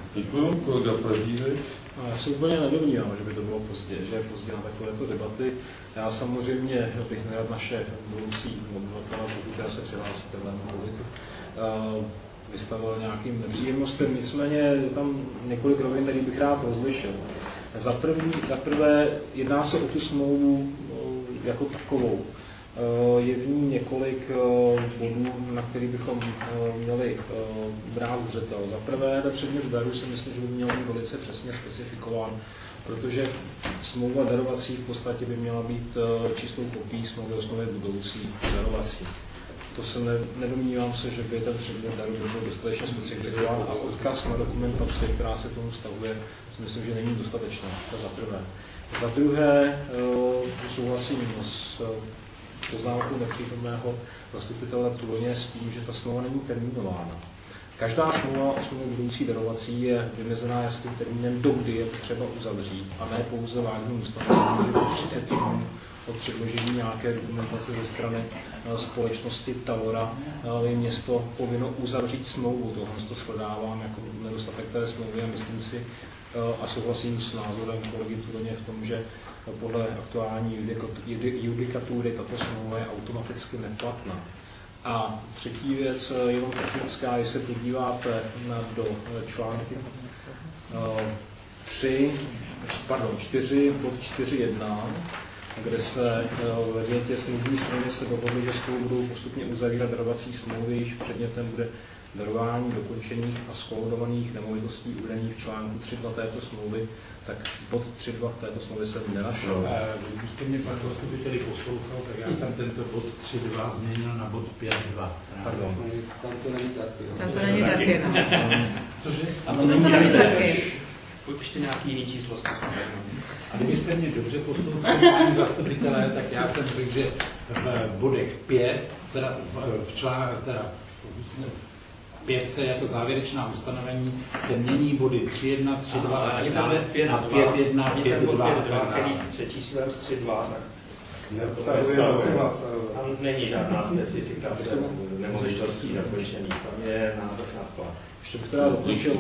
Děkuji, kolega Pardízek. Já se úplně nedomnívám, že by to bylo pozdě, že je pozdě na takovéto debaty. Já samozřejmě bych nerad naše budoucí obyvatele, pokud teda se přihlásí tenhle mluvitu, vystavil nějakým nepříjemnostem, nicméně je tam několik rovin, který bych rád rozlišil. Za, první, za prvé jedná se o tu smlouvu jako takovou. Je v ní několik bodů, na který bychom měli brát zřetel. Za prvé, ten předmět daru si myslím, že by měl být velice přesně specifikován, protože smlouva darovací v podstatě by měla být čistou kopií smlouvy o smlouvě budoucí darovací. To se ne, nedomnívám se, že by ten předmět daru byl dostatečně specifikován a odkaz na dokumentaci, která se tomu vztahuje, si myslím, že není dostatečná. To za prvé. Za druhé, souhlasím s poznámkou nepřítomného zastupitele Tuloně s tím, že ta smlouva není termínována. Každá smlouva o smlouvě budoucí darovací je vymezená jasným termínem, dokdy je třeba uzavřít, a ne pouze vágním ustanovením, že po třiceti dnů od předložení nějaké dokumentace ze strany společnosti Talora je město povinno uzavřít smlouvu. Tohle to shledávám jako nedostatek té smlouvy a myslím si, a souhlasím s názorem kolegy Turoně v tom, že podle aktuální judikatury tato smlouva je automaticky neplatná. A třetí věc, jenom technická, když se podíváte do článku tři, pardon, čtyři, bod čtyři jedna, kde se ve větě smluvní strany se dohodly, že spolu budou postupně uzavírat darovací smlouvy, již předmětem bude darování dokončených a skloudovaných nemovitostí uvedených v článku tři dva této smlouvy, tak bod tři dva v této smlouvě jsem nenašel. Když jste mě pan zastupiteli poslouchal, tak já jsem tento bod tři dva změnil na bod pět dva. Pardon. Tam to není taky. Tam to není taky, no. Cože? A to není taky. Ještě nějaký jiný číslo. A kdybyste mě dobře poslouchali, páni zastupitelé, tak já jsem řekl, že v bodech pět, teda v článku, teda v pětce jako závěrečná ustanovení se mění body tři jedna, tři dva a tak dále na pět jedna, pět dva, který přečíslem z tři dva, tak tam není žádná specifikace nemovitostí zakončených, tam je návrh na vklad. Ještě bych teda dokončil.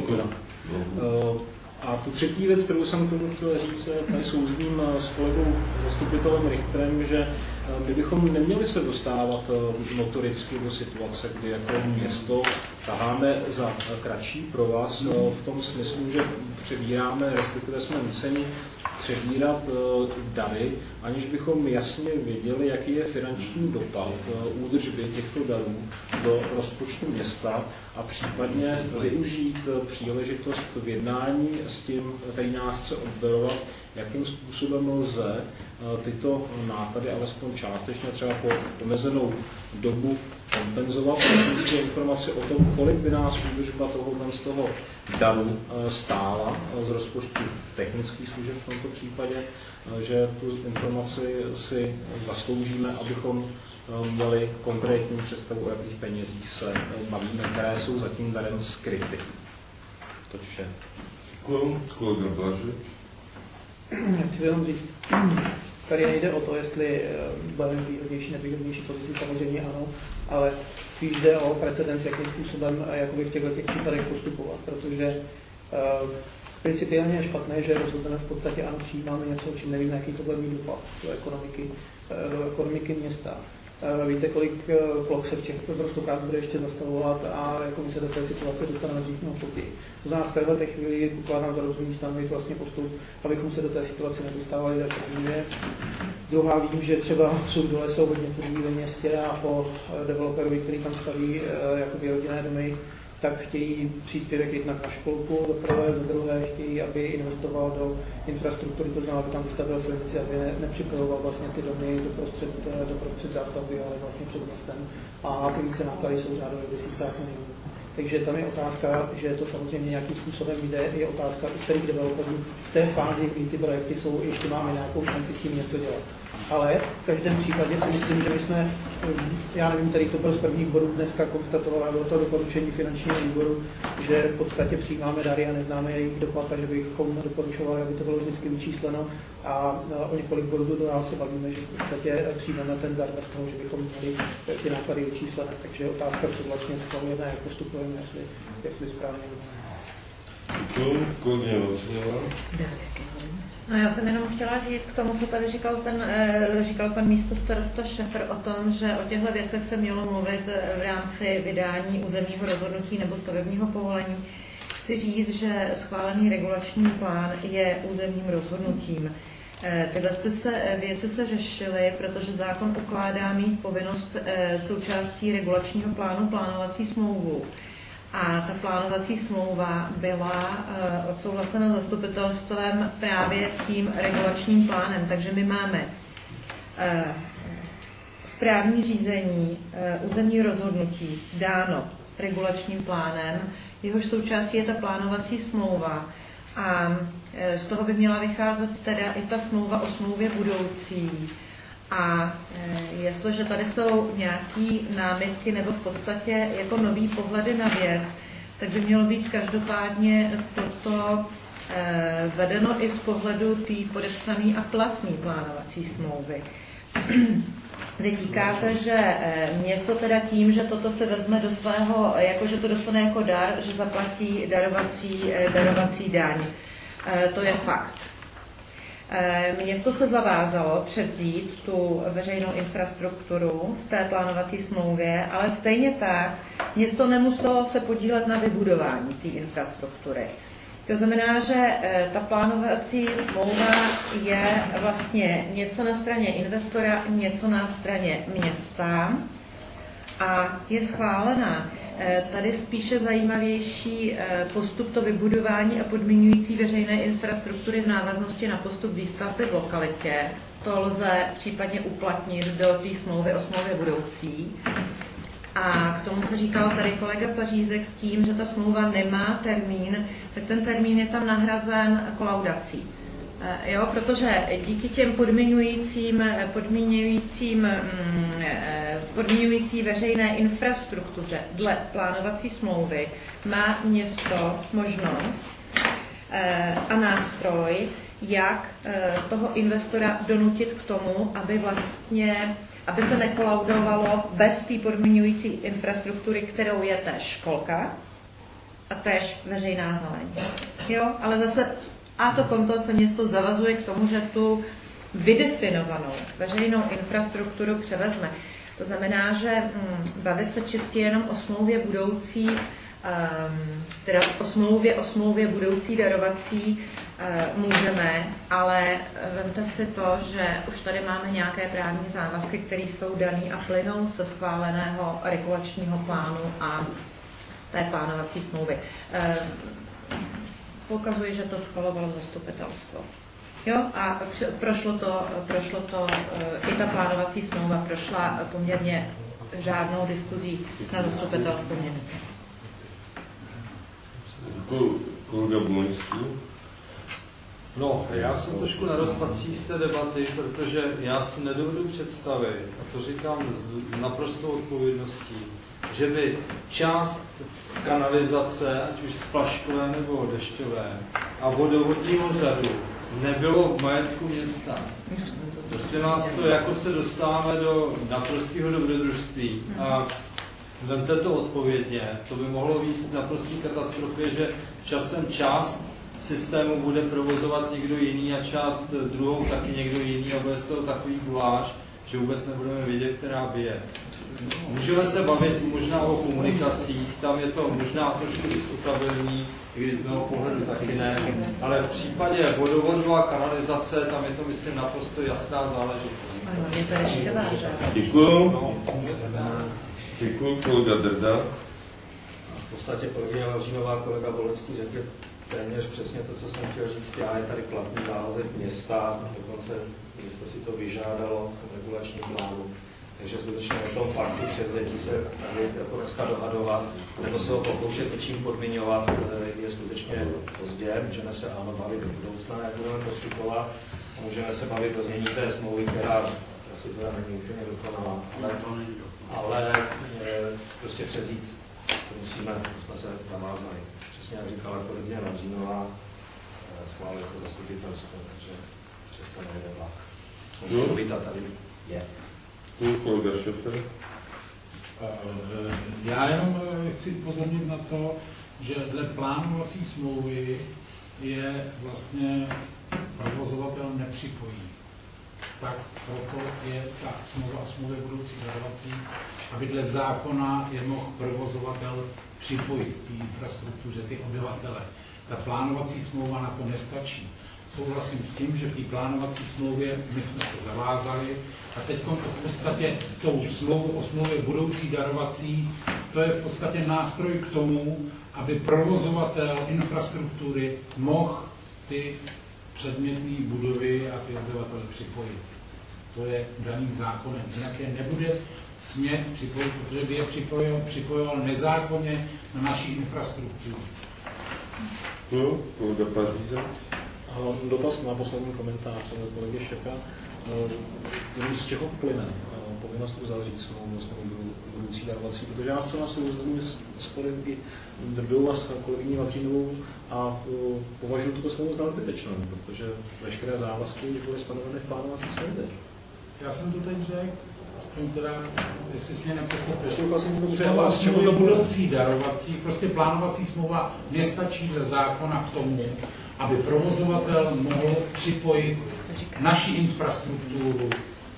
A tu třetí věc, kterou jsem tomu chtěl říct, tady souzním s kolegou zastupitelem Richterem, že my bychom neměli se dostávat notoricky do situace, kdy jako město taháme za kratší provaz v tom smyslu, že přebíráme, respektive jsme nuceni přebírat dary, aniž bychom jasně věděli, jaký je finanční dopad údržby těchto darů do rozpočtu města a případně využít příležitost v jednání s tím, který nás chce obdarovat, jakým způsobem lze tyto náklady alespoň částečně třeba po omezenou dobu kompenzovat. Myslím, že informace o tom, kolik by nás údržba tohohle z toho daru stála z rozpočtu technických služeb v tomto případě, že tu informaci si zasloužíme, abychom měli konkrétní představu, o jakých penězích se bavíme, které jsou za tím darem skryty. To vše. Děkuji. Kolega Blažek. Chci jenom říct, tady nejde o to, jestli budeme výhodnější, nevýhodnější pozici, samozřejmě ano, ale spíš jde o precedens, jakým způsobem a jakoby v těchto těch případech postupovat, protože uh, principiálně je špatné, že rozhodneme v podstatě ano, přijímáme něco, čím nevíme, jaký to bude mít dopad do ekonomiky, do ekonomiky města. Víte, kolik ploch se v těch prostokách bude ještě zastavovat a jako my se do té situace dostaneme dřív nebo později. To znamená, v této chvíli pokládám za rozumný stanovit vlastně postup, abychom se do té situace nedostávali, jako první věc. Druhá, vím, že třeba Sudole jsou hodně tvrdí ve městě a po developerovi, který tam staví jako rodinné domy, tak chtějí příspěvek jednak na školku, za prvé, za druhé chtějí, aby investoval do infrastruktury, to znamená, aby tam vystavil silnici, aby ne, nepřipravoval vlastně ty domy do prostřed, do prostřed zástavby, ale vlastně před městem. A ty více náklady jsou řádově v desítkách milionů. Takže tam je otázka, že to samozřejmě nějakým způsobem jde, je otázka u kterých developerů v té fázi, kdy ty projekty jsou, ještě máme nějakou šanci s tím něco dělat. Ale v každém případě si myslím, že my jsme, já nevím, tady to byl z prvních bodů dneska konstatoval, a bylo to doporučení finančního výboru, že v podstatě přijímáme dary a neznáme jejich dopad, takže bychom doporučovali, aby to bylo vždycky vyčísleno a o několik bodů do nás se bavíme, že v podstatě přijmeme ten dar bez toho, že bychom měli ty náklady vyčíslené. Takže je otázka, co vlastně schvalujeme, jak postupujeme, jestli, jestli správně. Děkuji, kolegyně Valčínová. No, já jsem jenom chtěla říct k tomu, co tady říkal, ten, říkal pan místostarosta Šefr o tom, že o těchto věcech se mělo mluvit v rámci vydání územního rozhodnutí nebo stavebního povolení. Chci říct, že schválený regulační plán je územním rozhodnutím. Tyhle se, věci se řešily, protože zákon ukládá mít povinnost součástí regulačního plánu plánovací smlouvu. A ta plánovací smlouva byla uh, odsouhlasena zastupitelstvem právě tím regulačním plánem. Takže my máme uh, správní řízení, uh, územní rozhodnutí dáno regulačním plánem, jehož součástí je ta plánovací smlouva. A uh, z toho by měla vycházet teda i ta smlouva o smlouvě budoucí. A e, jestliže tady jsou nějaké námitky nebo v podstatě jako nový pohledy na věc, tak by mělo být každopádně toto e, vedeno i z pohledu té podepsané a platné plánovací smlouvy. Vy říkáte, že e, město teda tím, že toto se vezme do svého, jako že to dostane jako dar, že zaplatí darovací, e, darovací daň. E, to je fakt. Město se zavázalo převzít tu veřejnou infrastrukturu v té plánovací smlouvě, ale stejně tak město nemuselo se podílet na vybudování té infrastruktury. To znamená, že ta plánovací smlouva je vlastně něco na straně investora, něco na straně města a je schválená. Tady spíše zajímavější postup to vybudování a podmiňující veřejné infrastruktury v návaznosti na postup výstavby v lokalitě. To lze případně uplatnit do té smlouvy o smlouvě budoucí. A k tomu, co říkal tady kolega Pařízek s tím, že ta smlouva nemá termín, tak ten termín je tam nahrazen kolaudací. Jo, protože díky těm podmiňujícím, podmiňujícím, podmiňující veřejné infrastruktuře dle plánovací smlouvy má město možnost a nástroj, jak toho investora donutit k tomu, aby vlastně, aby se nekolaudovalo bez té podmiňující infrastruktury, kterou je též školka a též veřejná zeleň. Jo, ale zase a to konto se město zavazuje k tomu, že tu vydefinovanou veřejnou infrastrukturu převezme. To znamená, že hm, bavit se čistě jenom o smlouvě budoucí, um, teda o smlouvě, o smlouvě budoucí darovací uh, můžeme, ale vemte si to, že už tady máme nějaké právní závazky, které jsou dané a plynou se schváleného regulačního plánu a té plánovací smlouvy. Uh, Ukazuje, že to schvalovalo zastupitelstvo. Jo, a prošlo to, prošlo to, i ta plánovací smlouva prošla poměrně řádnou diskuzí na zastupitelstvu města. Kolega Bumoňský. No, já jsem trošku na rozpacích z té debaty, protože já si nedovedu představit, a to říkám s naprostou odpovědností, že by část kanalizace, ať už splaškové nebo dešťové, a vodovodního řadu nebylo v majetku města. Prostě nás to jako se dostáváme do naprostého dobrodružství. A vemte to odpovědně, to by mohlo výjít naprostý katastrofě, že časem část systému bude provozovat někdo jiný a část druhou taky někdo jiný a bude z toho takový guláš, že vůbec nebudeme vědět, která bije. Můžeme se bavit možná o komunikacích, tam je to možná trošku diskutabilní, i když z mého pohledu taky ne, ale v případě vodovodu a kanalizace, tam je to, myslím, naprosto jasná záležitost. Děkuju. Děkuju, kolega Drda. V podstatě kolegyně Valčínová, kolega Bolecký řekl téměř přesně to, co jsem chtěl říct. Já je tady platný závazek města, dokonce město si to vyžádalo v tom regulačním plánu. Takže skutečně o tom faktu převzetí se tady jako dneska dohadovat, nebo se ho pokoušet něčím podmiňovat, je skutečně pozdě. Můžeme se ano bavit do budoucna, jak budeme postupovat, a můžeme se bavit o znění té smlouvy, která asi teda není úplně dokonalá, ale, ale e, prostě převzít to musíme, jsme se zavázali. Přesně jak říkala kolegyně Lavřínová, e, schválili to zastupitelstvo, takže přesto nejde vlak. Můžu tady je. Kolega Šefr. Já jenom chci upozornit na to, že dle plánovací smlouvy je vlastně provozovatel nepřipojí. Tak proto je ta smlouva o smlouvě budoucí darovací, aby dle zákona je mohl provozovatel připojit k infrastruktuře ty obyvatele. Ta plánovací smlouva na to nestačí. Souhlasím s tím, že v té plánovací smlouvě my jsme se zavázali a teď v podstatě tou smlouvu o smlouvě budoucí darovací, to je v podstatě nástroj k tomu, aby provozovatel infrastruktury mohl ty předmětné budovy a ty obyvatele připojit. To je daný zákonem. Jinak je nebude smět připojit, protože by je připojoval, připojoval nezákonně na naší infrastrukturu. No, kolega Paříza. Dotaz na poslední komentář kolegy Šeka. Z čeho plyne povinnost uzavřít smlouvu s budoucí darovací? Protože já zcela souhlasím s kolegy Drdou a s kolegyní Martinovou a považuji tuto smlouvu za nadbytečnou, protože veškeré závazky byly stanoveny v plánovací smlouvě. Já jsem to teď řekl, teda, jestli jsi mě nepochopil. Třeba z čeho budoucí darovací, prostě plánovací smlouva nestačí ze zákona k tomu, aby provozovatel mohl připojit naši infrastrukturu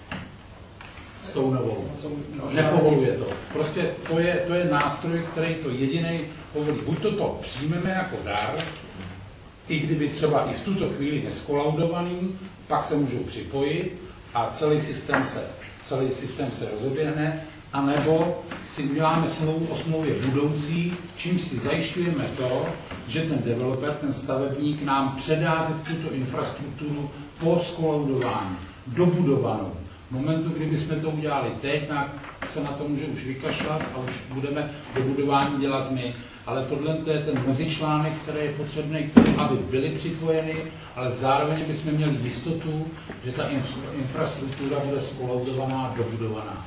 s tou novou. Nepovoluje to. Prostě to je, to je nástroj, který to jediný povolí. Buď to, to přijmeme jako dar, i kdyby třeba i v tuto chvíli neskolaudovaný, pak se můžou připojit a celý systém se, celý systém se rozeběhne, anebo si uděláme smlouvu o smlouvě budoucí, čím si zajišťujeme to, že ten developer, ten stavebník nám předá tuto infrastrukturu po skolaudování, dobudovanou. V momentu, kdyby jsme to udělali teď, tak se na to může už vykašlat a už budeme dobudování dělat my. Ale tohle je ten mezičlánek, který je potřebný k tomu, aby byly připojeny, ale zároveň bychom měli jistotu, že ta infrastruktura bude skolaudovaná, dobudovaná.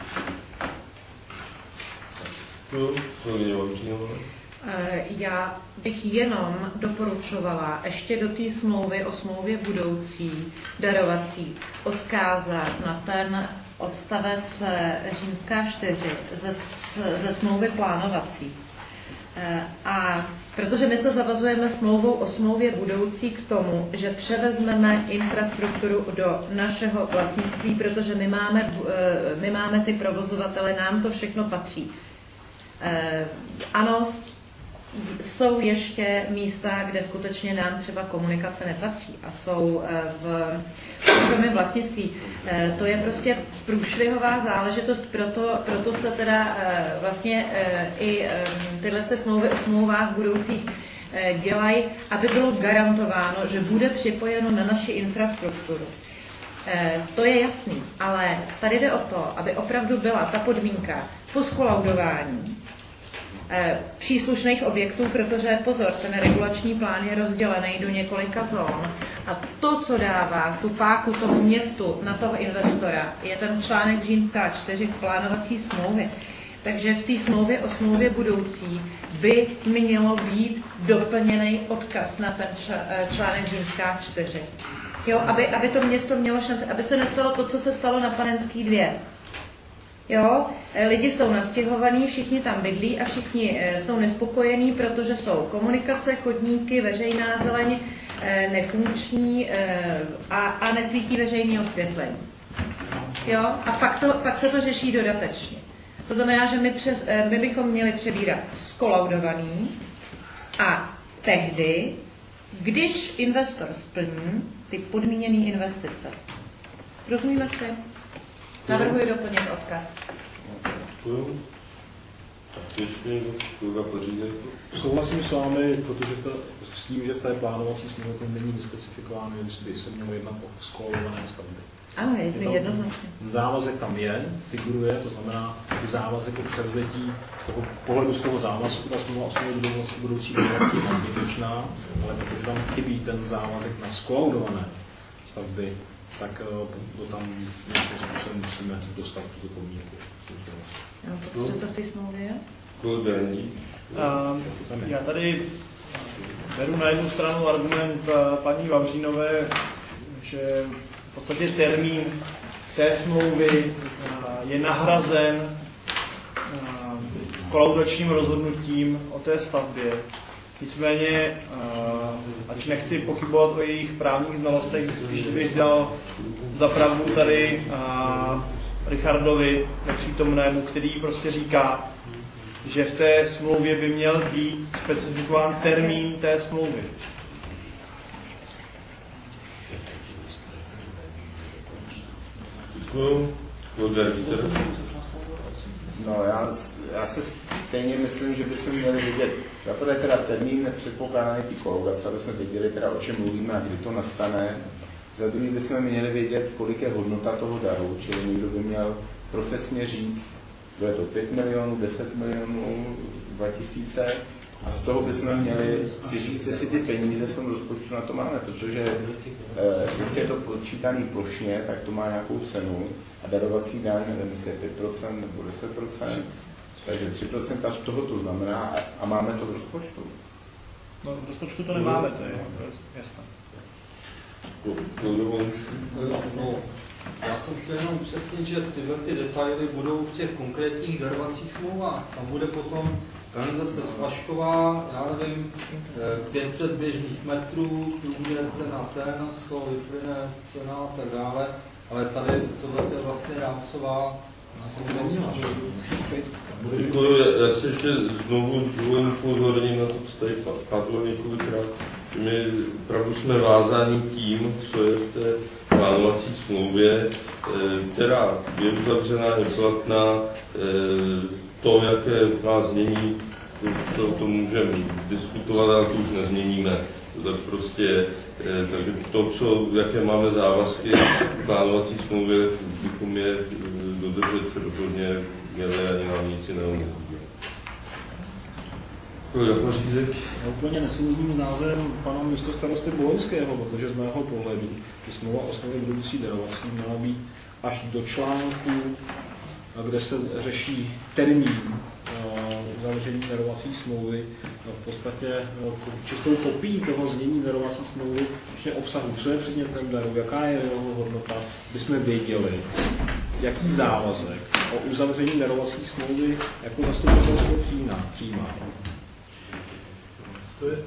Já bych jenom doporučovala ještě do té smlouvy o smlouvě budoucí darovací odkázat na ten odstavec římská čtyři ze, ze smlouvy plánovací. A protože my se zavazujeme smlouvou o smlouvě budoucí k tomu, že převezmeme infrastrukturu do našeho vlastnictví, protože my máme, my máme ty provozovatele, nám to všechno patří. Ano, jsou ještě místa, kde skutečně nám třeba komunikace nepatří a jsou v soukromém vlastnictví. To je prostě průšvihová záležitost, proto, proto se teda vlastně i tyhle se smlouvy o smlouvách budoucích dělají, aby bylo garantováno, že bude připojeno na naši infrastrukturu. To je jasný, ale tady jde o to, aby opravdu byla ta podmínka po skolaudování příslušných objektů, protože pozor, ten regulační plán je rozdělený do několika zón a to, co dává tu páku tomu městu na toho investora, je ten článek římská čtyři plánovací smlouvy. Takže v té smlouvě o smlouvě budoucí by mělo být doplněný odkaz na ten článek římská čtyři. Jo, aby, aby to město mělo šanci, aby se nestalo to, co se stalo na Panenský dvě. Jo, lidi jsou nastěhovaní, všichni tam bydlí a všichni e, jsou nespokojení, protože jsou komunikace, chodníky, veřejná zeleň e, nefunkční e, a, a nesvítí veřejné osvětlení. Jo, a pak, to, pak se to řeší dodatečně. To znamená, že my, přes, e, my bychom měli přebírat skolaudovaný a tehdy, když investor splní ty podmíněné investice. Rozumíme si? Navrhuji doplnit odkaz. Souhlasím s vámi, protože to, s tím, že v té plánovací smlouvě to není specifikováno, že by se mělo jednat o skolované stavby. Ano, je to jednoznačně. Závazek tam je, figuruje, to znamená, ty závazek o převzetí z toho pohledu z toho závazku, ta smlouva o budoucí darovací je nadbytečná, ale protože tam chybí ten závazek na skolaudované stavby, tak to tam nějakým způsobem musíme dostat tuto podmínku. Co to v té smlouvě? Já tady beru na jednu stranu argument paní Vavřínové, že v podstatě termín té smlouvy je nahrazen kolaudačním rozhodnutím o té stavbě. Nicméně, ať nechci pochybovat o jejich právních znalostech, spíš bych dal za pravdu tady Richardovi nepřítomnému, který prostě říká, že v té smlouvě by měl být specifikován termín té smlouvy. No, já, já se stejně myslím, že bychom měli vidět, za prvé teda termín předpokládaný ty kolaudace, aby jsme věděli teda, o čem mluvíme a kdy to nastane. Za druhý bychom měli vědět, kolik je hodnota toho daru, čili někdo by měl profesně říct, bude to pět milionů, deset milionů, dva tisíce, a z toho bychom měli si říct, jestli ty peníze v tom rozpočtu na to máme, protože eh, jestli je to počítaný plošně, tak to má nějakou cenu a darovací daň, nevím, jestli je pět procent nebo deset procent, takže tři procenta z toho to znamená a, a máme to v rozpočtu. No v rozpočtu to nemáme, to je jasné. No, já jsem chtěl jenom upřesnit, že tyhle ty detaily budou v těch konkrétních darovacích smlouvách. Tam bude potom kanalizace splašková, já nevím, pět set běžných metrů, průměr ten a ten, z toho vyplyne cena a tak dále, ale tady tohle je vlastně rámcová. Děkuji, já se ještě znovu upozorním na to, co tady padlo několikrát. My opravdu jsme vázáni tím, co je v té plánovací smlouvě, která je uzavřená, je platná, to, jaké má znění, to, to můžeme diskutovat, ale to už nezměníme. Tak prostě, takže to, co, jaké máme závazky v plánovací smlouvě, bychom je dodržet rozhodně měli, ani nám nic jiného nezbývá. Já úplně nesouhlasím s názorem pana místostarosty Boloňského, protože z mého pohledu by smlouva o smlouvě budoucí darovací měla být až do článku, kde se řeší termín uzavření darovací smlouvy, v podstatě čistou kopií toho znění darovací smlouvy, vlastně obsahu, co je předmětem daru, jaká je jeho hodnota, bychom věděli, jaký závazek o uzavření darovací smlouvy jako zastupitelstvo přijímá. To je,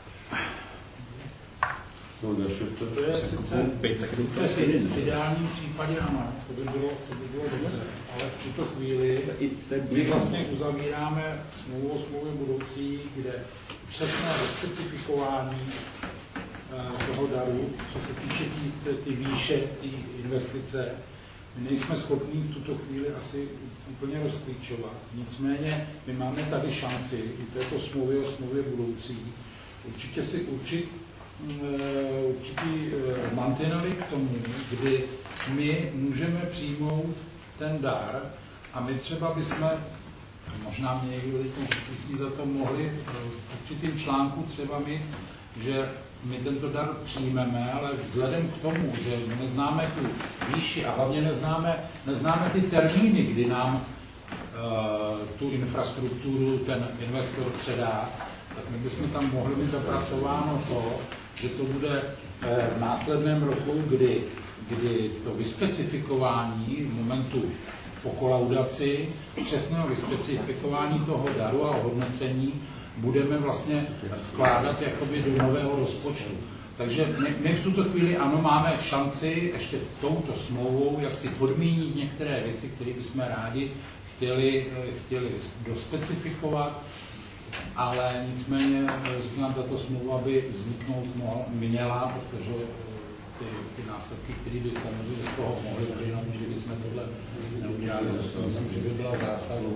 to je sice v ideálním případě ano, to by bylo, to by bylo dobře, ale v tuto chvíli, my vlastně uzavíráme smlouvu o smlouvě budoucí, kde přesné specifikování toho daru, co se týče ty, ty výše, ty investice, my nejsme schopni v tuto chvíli asi úplně rozklíčovat. Nicméně my máme tady šanci i této smlouvy o smlouvě budoucí určitě si určit určitý mantinely k tomu, kdy my můžeme přijmout ten dar a my třeba bychom, možná mě někdo teď za to mohli v určitým článku třeba my, že my tento dar přijmeme, ale vzhledem k tomu, že neznáme tu výši a hlavně neznáme, neznáme ty termíny, kdy nám uh, tu infrastrukturu ten investor předá, tak my bychom tam mohli mít zapracováno to, že to bude v následném roku, kdy, kdy to vyspecifikování v momentu po kolaudaci, přesného vyspecifikování toho daru a ohodnocení budeme vlastně vkládat jakoby do nového rozpočtu. Takže my, my v tuto chvíli ano, máme šanci ještě touto smlouvou, jak si podmínit některé věci, které bychom rádi chtěli, chtěli dospecifikovat, ale nicméně říkám, tato smlouva by vzniknout měla, protože ty, ty následky, které by samozřejmě z toho mohly plynout, že bychom tohle neudělali, že by byla zásadou.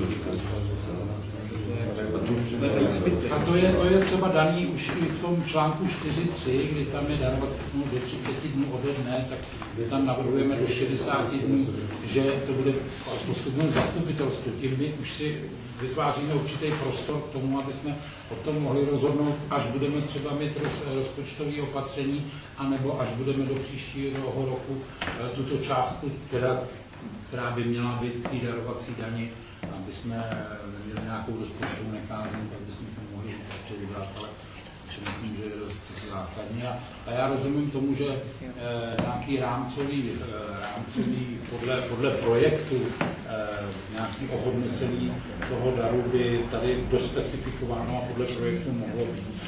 A to je, to je třeba daný už i v tom článku čtyři tři, kdy tam je darovací smlouva do třicet dnů ode dne, tak tam navrhujeme do šedesáti dnů, že to bude poskytnout zastupitelstvu. Tím my už si vytváříme určitý prostor k tomu, aby jsme o tom mohli rozhodnout, až budeme třeba mít rozpočtové opatření, anebo až budeme do příštího roku tuto částku, která, která by měla být k té darovací dani, aby jsme měli nějakou rozpočtovou nekázení, tak bychom to mohli ještě vybrat. Ale že myslím, že je dost zásadní. A, a já rozumím tomu, že e, nějaký rámcový, e, rámcový podle, podle projektu, e, nějaký ohodnocení toho daru by tady dospecifikováno a podle projektu mohlo být.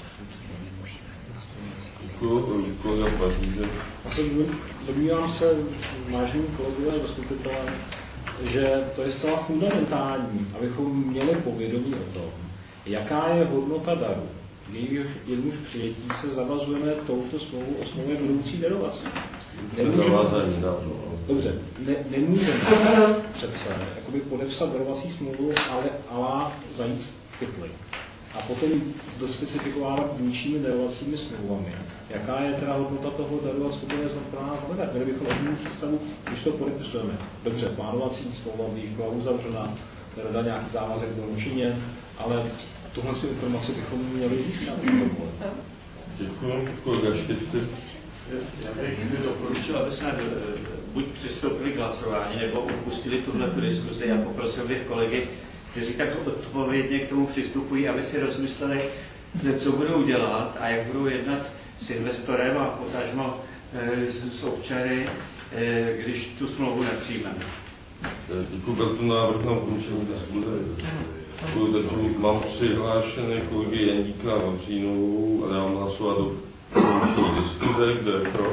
Já se domnívám se, vážení kolegové zastupitelé, že to je zcela fundamentální, abychom měli povědomí o tom, jaká je hodnota daru. Jejíž přijetí se zavazujeme touto smlouvou o smlouvě budoucí darovací. Dobře, ne, nemůžeme přece jakoby podepsat darovací smlouvu, ale alá zajít pytli. A potom dospecifikovávat vnějšími darovacími smlouvami. Jaká je teda hodnota toho daru a co to je pro nás znamenat? Měli bychom odmít představu, když to podepisujeme. Dobře, plánovací smlouva by byla uzavřena, rada nějaký závazek byl učiněn, ale tuhle informaci bychom měli získat. Děkuji, kolega Štěpce. Já bych doporučil, aby jsme buď přistoupili k hlasování, nebo opustili tuhle diskuzi a poprosil bych kolegy, kteří tak odpovědně k tomu přistupují, aby si rozmysleli, co budou dělat a jak budou jednat s investorem a potažmo s občany, když tu smlouvu nepřijmeme. Děkuji za tu návrh na ukončení diskuze. Mám přihlášené kolegy Jandíka a Vavřínovou a dám hlasovat do ukončení diskuze. Kdo je pro?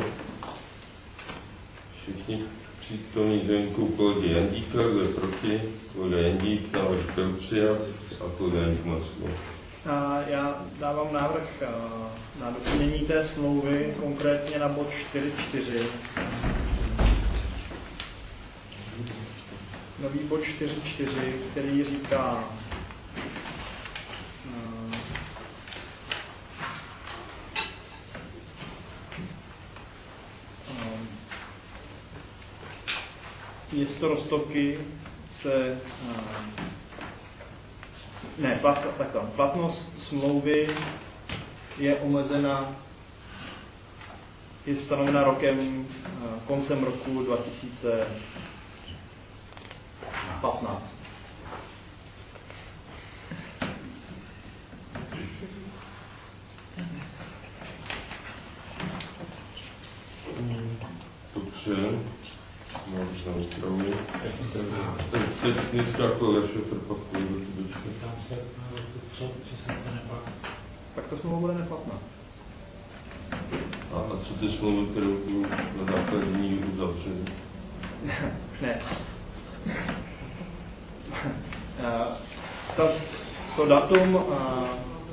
Všichni přítomní Zdenkou kolegy Jandíka, kdo je proti? Kolega Jandík, návrh byl přijat a kolega Jandík má slovo. Já dávám návrh na doplnění té smlouvy, konkrétně na bod čtyři čtyři. Nový bod čtyři čtyři, který říká, město Roztoky se ne, plat, takhle, platnost smlouvy je omezena, je stanovena rokem, koncem roku dva tisíce patnáct. Dobře. Možná úpravu. Technická kolega šofer pak půjde do tubečky. Tam se, co, co se stane pak? Tak ta smlouva bude neplatná. A, a co ty smlouvy, které budou na základní uzavřeny? Ne. Ta, to datum a, a,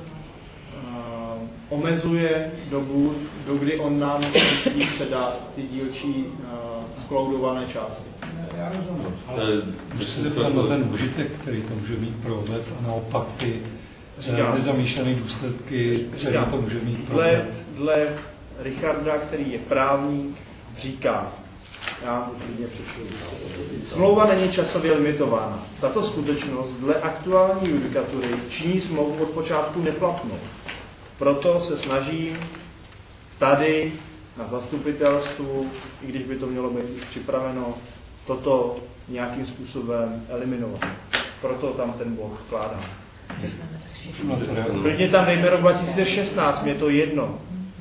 omezuje dobu, do kdy on nám musí předat ty dílčí skloudované části. Já rozumím. Ale když se zeptám na ten užitek, který to může mít pro obec, a naopak ty nezamýšlené důsledky, které to může mít pro dle, obec. dle Richarda, který je právník, říká, já mu klidně přečtu. Smlouva není časově limitována. Tato skutečnost dle aktuální judikatury činí smlouvu od počátku neplatnou. Proto se snažím tady na zastupitelstvu, i když by to mělo být připraveno, toto nějakým způsobem eliminovat. Proto tam ten bod vkládám. Klidně tam dejme rok dva tisíce šestnáct, mě to jedno.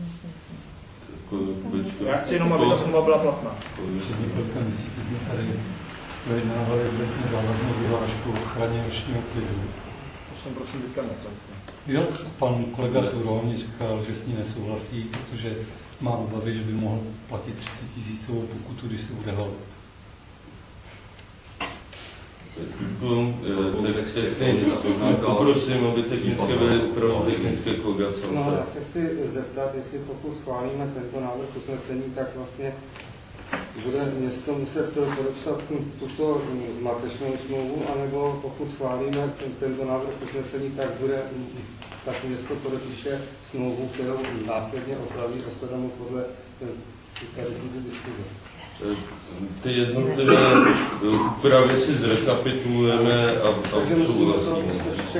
Já chci jenom, aby ta smlouva byla platná. Před několika měsíci jsme tady projednávali obecně závaznou vyhlášku o ochraně ročního klidu. To jsem prosím teďka nepřed. Jo, pan kolega Turo mi říkal, že s ní nesouhlasí, protože má obavy, že by mohl platit třicet tisícovou pokutu, když se bude hledat. Poprosím, aby technické byly pro technické kolegace. No, já se chci zeptat, jestli pokud schválíme tento návrh usnesení, tak vlastně bude město muset podepsat tuto zmatečnou smlouvu, anebo pokud schválíme tento návrh usnesení, tak bude tak město podepíše smlouvu, kterou následně opraví a shledáme podle tady diskuze. Ty jednotlivé úpravy si zrekapitulujeme a, a souhlasíme.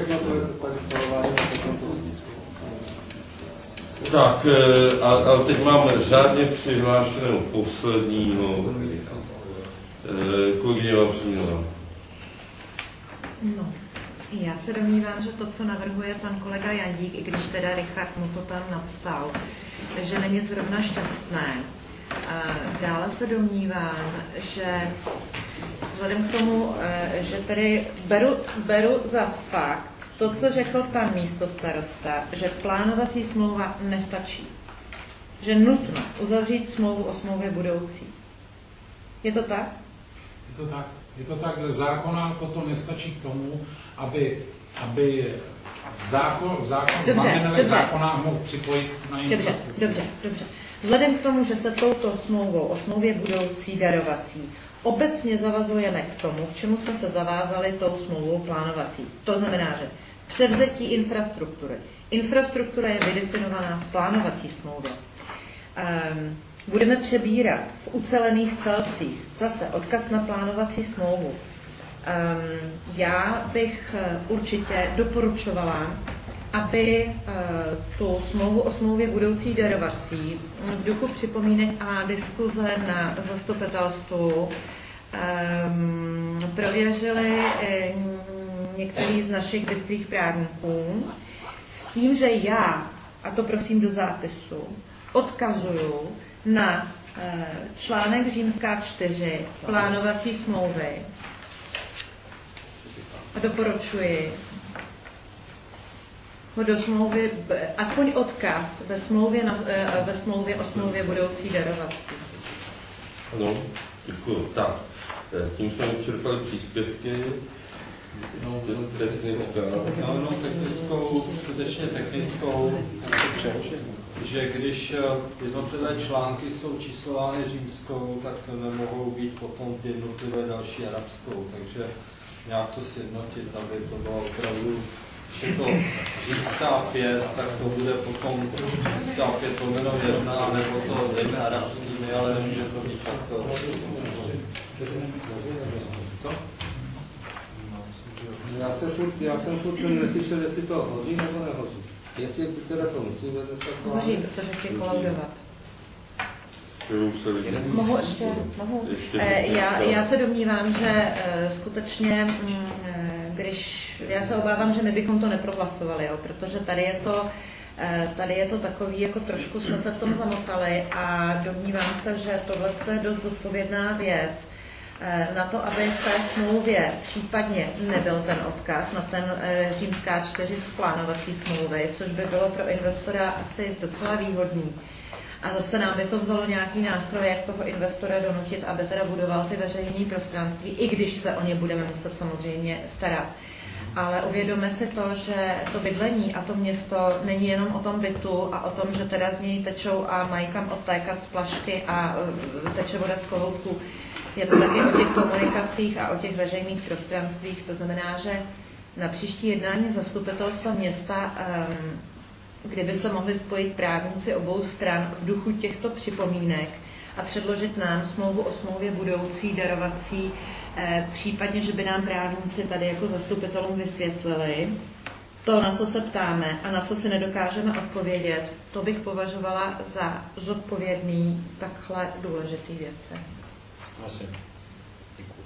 Tak, a, a teď máme řádně přihlášeného posledního kolegyně Vavřínová. No, Já se domnívám, že to, co navrhuje pan kolega Jandík, i když teda Richard mu to tam napsal, že není zrovna šťastné. Dále se domnívám, že vzhledem k tomu, že tedy beru, beru za fakt to, co řekl pan místostarosta, že plánovací smlouva nestačí. Že nutno uzavřít smlouvu o smlouvě budoucí. Je to tak? Je to tak. Je to tak, že zákona toto nestačí k tomu, aby, aby zákon, zákon v mantinelech zákona mohl připojit na infrastrukturu. Dobře, dobře, dobře. Vzhledem k tomu, že se touto smlouvou o smlouvě budoucí darovací obecně zavazujeme k tomu, k čemu jsme se zavázali tou smlouvou plánovací. To znamená, že převzetí infrastruktury. Infrastruktura je vydefinovaná v plánovací smlouvě. Um, budeme přebírat v ucelených celcích zase odkaz na plánovací smlouvu. Um, já bych určitě doporučovala, aby uh, tu smlouvu o smlouvě budoucí darovací v duchu připomínek a diskuze na zastupitelstvu um, prověřili um, některý z našich bystrých právníků s tím, že já, a to prosím do zápisu, odkazuju na uh, článek římská čtyři plánovací smlouvy a doporučuji ho do smlouvy, aspoň odkaz ve smlouvě, na, ve smlouvě o smlouvě budoucí darovací. Ano, děkuji. Tak, tím jsme vyčerpali příspěvky. No, technická. No, no, technickou, skutečně technickou, že když jednotlivé články jsou číslovány římskou, tak nemohou být potom ty jednotlivé další arabskou, takže nějak to sjednotit, aby to bylo opravdu, že to římská pět, tak to bude potom římská pět lomeno jedna, nebo to dejme arabskými, ale nemůže to být takto. Co? Já jsem furt, já jsem furt neslyšel, jestli to hodí nebo nehodí. Jestli teda to musíme dneska chovat. Hodí, protože chci kolaudovat. Mohu ještě? Mohu? Já, já se domnívám, že skutečně, když, já se obávám, že my bychom to neprohlasovali, jo, protože tady je to, tady je to takový, jako trošku jsme se v tom zamotali a domnívám se, že tohle je dost zodpovědná věc na to, aby v té smlouvě případně nebyl ten odkaz na ten římská čtyři z plánovací smlouvy, což by bylo pro investora asi docela výhodný. A zase nám by to vzalo nějaký nástroj, jak toho investora donutit, aby teda budoval ty veřejné prostranství, i když se o ně budeme muset samozřejmě starat. Ale uvědomme si to, že to bydlení a to město není jenom o tom bytu a o tom, že teda z něj tečou a mají kam odtékat z plašky a teče voda z kohoutku. Je to taky o těch komunikacích a o těch veřejných prostranstvích. To znamená, že na příští jednání zastupitelstva města, um, kdyby se mohli spojit právníci obou stran v duchu těchto připomínek a předložit nám smlouvu o smlouvě budoucí darovací, eh, případně, že by nám právníci tady jako zastupitelům vysvětlili to, na co se ptáme a na co si nedokážeme odpovědět, to bych považovala za zodpovědný takhle důležitý věci. Asi. Děkuji.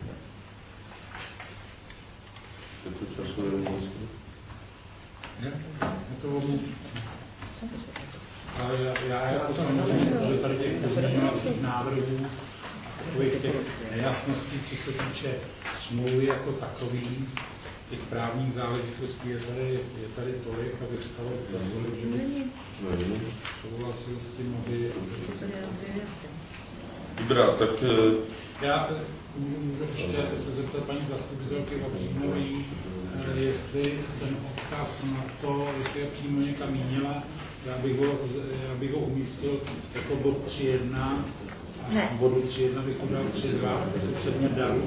Je to časové město? Je, je to o měsíci. Ale já, já jako samozřejmě, že tady těch pozměňovacích návrhů, takových těch nejasností, co se týče smlouvy jako takový, těch právních záležitostí je tady, je tady tolik, abych stalo tolik, že bych souhlasil s tím, aby... Dobrá, tak... Já můžu ještě se zeptat paní zastupitelky Vavřínový, jestli ten odkaz na to, jestli je přímo někam mínila, já bych ho, já bych ho umístil jako bod tři jedna a v bodu tři jedna bych ho dal tři dva, předmět daru.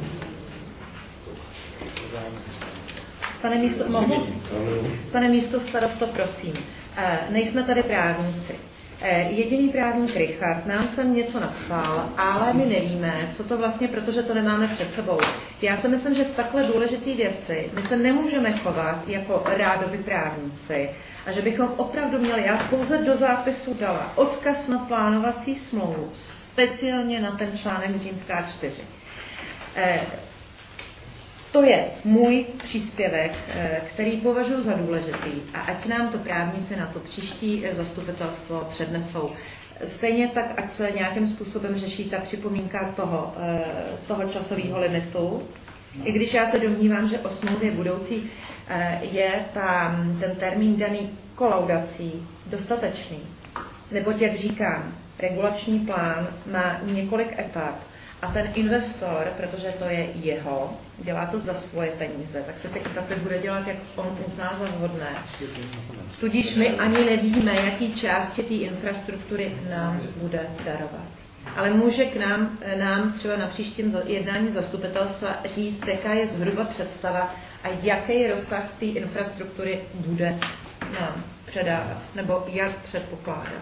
Pane místo, mohu? Pane místo starosto, prosím. Nejsme tady právníci. Jediný právník Richard nám sem něco napsal, ale my nevíme, co to vlastně, protože to nemáme před sebou. Já si myslím, že v takhle důležité věci my se nemůžeme chovat jako rádoby právníci a že bychom opravdu měli, já pouze do zápisu dala odkaz na plánovací smlouvu, speciálně na ten článek římská čtyři. To je můj příspěvek, který považuji za důležitý a ať nám to právníci na to příští zastupitelstvo přednesou. Stejně tak, ať se nějakým způsobem řeší ta připomínka toho, toho časového limitu, i když já se domnívám, že o smlouvě budoucí je ta, ten termín daný kolaudací dostatečný. Neboť, jak říkám, regulační plán má několik etap a ten investor, protože to je jeho, dělá to za svoje peníze, tak se ty etapy bude dělat, jak on uzná za vhodné. Tudíž my ani nevíme, jaký části té infrastruktury nám bude darovat. Ale může k nám, nám třeba na příštím jednání zastupitelstva říct, jaká je zhruba představa a jaký rozsah té infrastruktury bude nám předávat, nebo jak předpokládat.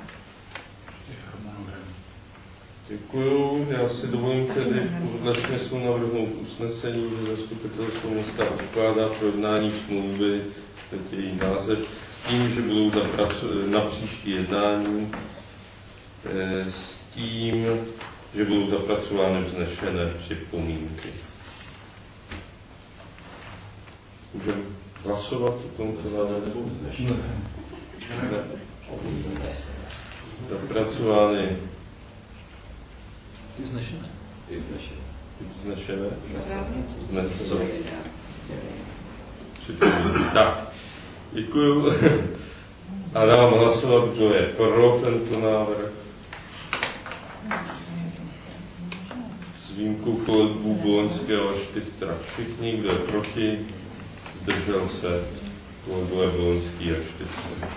Děkuju. Já si dovolím tedy podle smyslu navrhnout usnesení, že zastupitelstvo města odkládá projednání smlouvy, teď je její název, s tím, že budou na příští jednání, s tím, že budou zapracovány vznešené připomínky. Můžeme hlasovat o tomto návrhu? Zapracovány Vznešené. Vznešené. Vznešené. Tak, děkuju. A dám hlasovat, kdo je pro tento návrh. S výjimkou kolegů Boloňského a Štytra. Všichni, kdo je proti, zdržel se kolegové Boloňský a Štytra.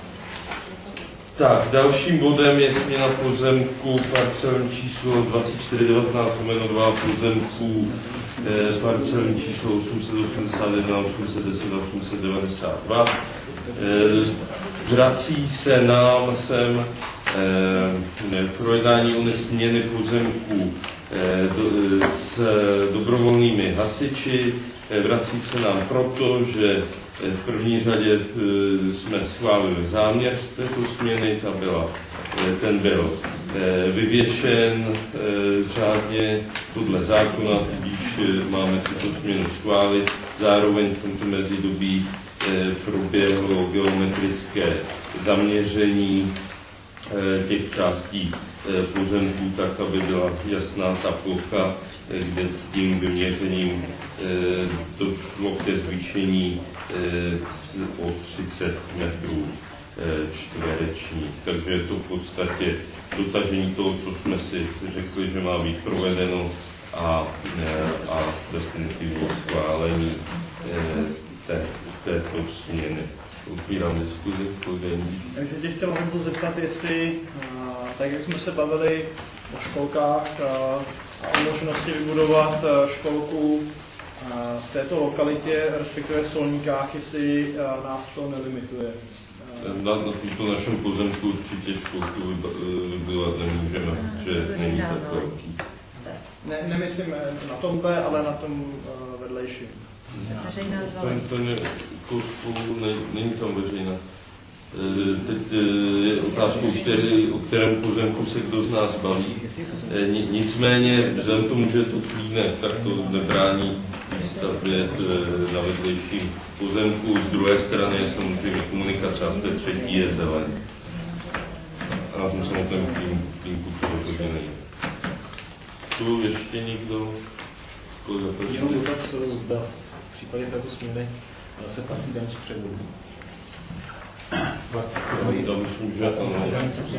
Tak, dalším bodem je změna pozemku parcelní číslo dvacet čtyři devatenáct lomeno dva pozemků eh, parcelní číslo osm set osmdesát jedna, osm set deset, osm set devadesát dva. Eh, vrací se nám sem eh, projednání o změny pozemků eh, do, s dobrovolnými hasiči. Eh, vrací se nám proto, že v první řadě jsme schválili záměr z této změny, ta byla, ten byl vyvěšen řádně podle zákona, tudíž máme tuto změnu schválit. Zároveň v tomto mezidobí proběhlo geometrické zaměření těch částí pozemků tak, aby byla jasná ta plocha, kde tím vyměřením došlo ke zvýšení o třicet metrů čtverečních. Takže je to v podstatě dotažení toho, co jsme si řekli, že má být provedeno a, a definitivní schválení té, této změny. Otvírám diskuzi. Já bych se tě chtěl to zeptat, jestli, tak jak jsme se bavili o školkách a o možnosti vybudovat školku v této lokalitě, respektive v Solníkách, jestli nás to nelimituje. Na, na tomto našem pozemku určitě školku vybudovat nemůžeme, že není tak velký. Ne, nemyslím na tom B, ale na tom vedlejším. To, to ne, ne, není tam veřejná. Teď je otázkou, který, o kterém pozemku se kdo z nás baví. Nicméně, vzhledem tomu, že je to klínek, tak to nebrání výstavbě na vedlejším pozemku. Z druhé strany je samozřejmě komunikace a z té třetí je zeleň. A na tom samotném klínku to rozhodně není. Tu ještě někdo? Jenom dotaz, zda v případě této směny se platí daň z převodu. Já myslím, že ano.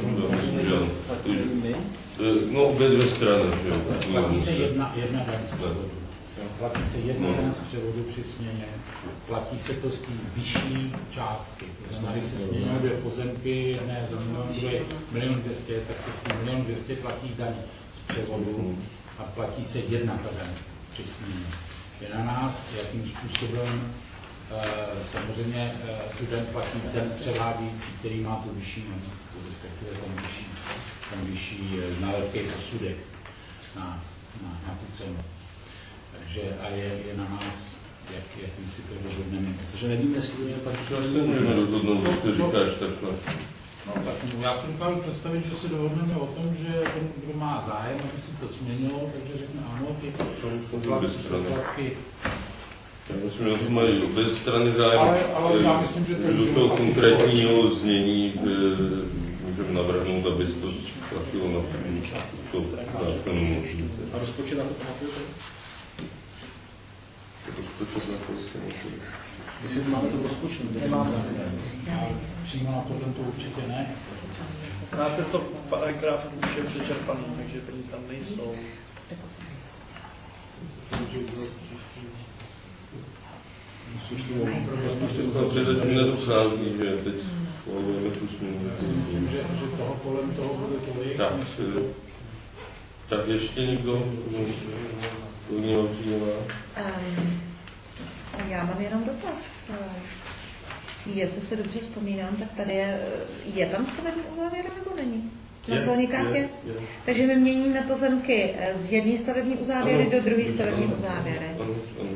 No, obě dvě strany, že jo. Platí se jedna, jedna daň z převodu. Platí se jedna daň z převodu při směně. Platí se to z té vyšší částky. Když se směňují dvě pozemky, ne za milion, bude milion dvěstě, tak se s tím milion dvěstě platí daň z převodu a platí se jedna ta daň při směně. Je na nás, jakým způsobem samozřejmě tu daň platí ten převádějící, který má tu vyšší nabídku, respektive ten vyšší, ten vyšší znalecký posudek na, na, na tu cenu. Takže a je, je na nás, jak, jakým si to rozhodneme. Takže nevím, jestli to je pak... Já se můžeme rozhodnout, když to říkáš takhle. No, tak já si můžu představit, že si dohodneme o tom, že ten, kdo má zájem, aby si to změnilo, takže řekne ano, ty poplatky Já myslím, že to mají obě strany zájem. Ale, ale já myslím, že to do toho konkrétního znění můžeme navrhnout, aby se to platilo na to zákonu možný. A rozpočet na to pamatujete? Rozpočet na to si můžeme. Jestli máme to rozpočet, nemáme. Přímo na tohle to určitě ne. Na tento paragraf už je přečerpaný, takže peníze tam nejsou. Protože zatím nedochází, že teď schvalujeme tu smlouvu. Myslím, že, že toho kolem toho bude tolik. Tak, tak ještě někdo? Kolegyně Vavřínová? Um, já mám jenom dotaz. Jestli se dobře vzpomínám, tak tady je, je tam stavební uzávěra nebo není? Na Zeleníkách je? Takže my měníme pozemky z jedné stavební uzávěry ano, do druhé stavební ano, uzávěry. Ano, ano.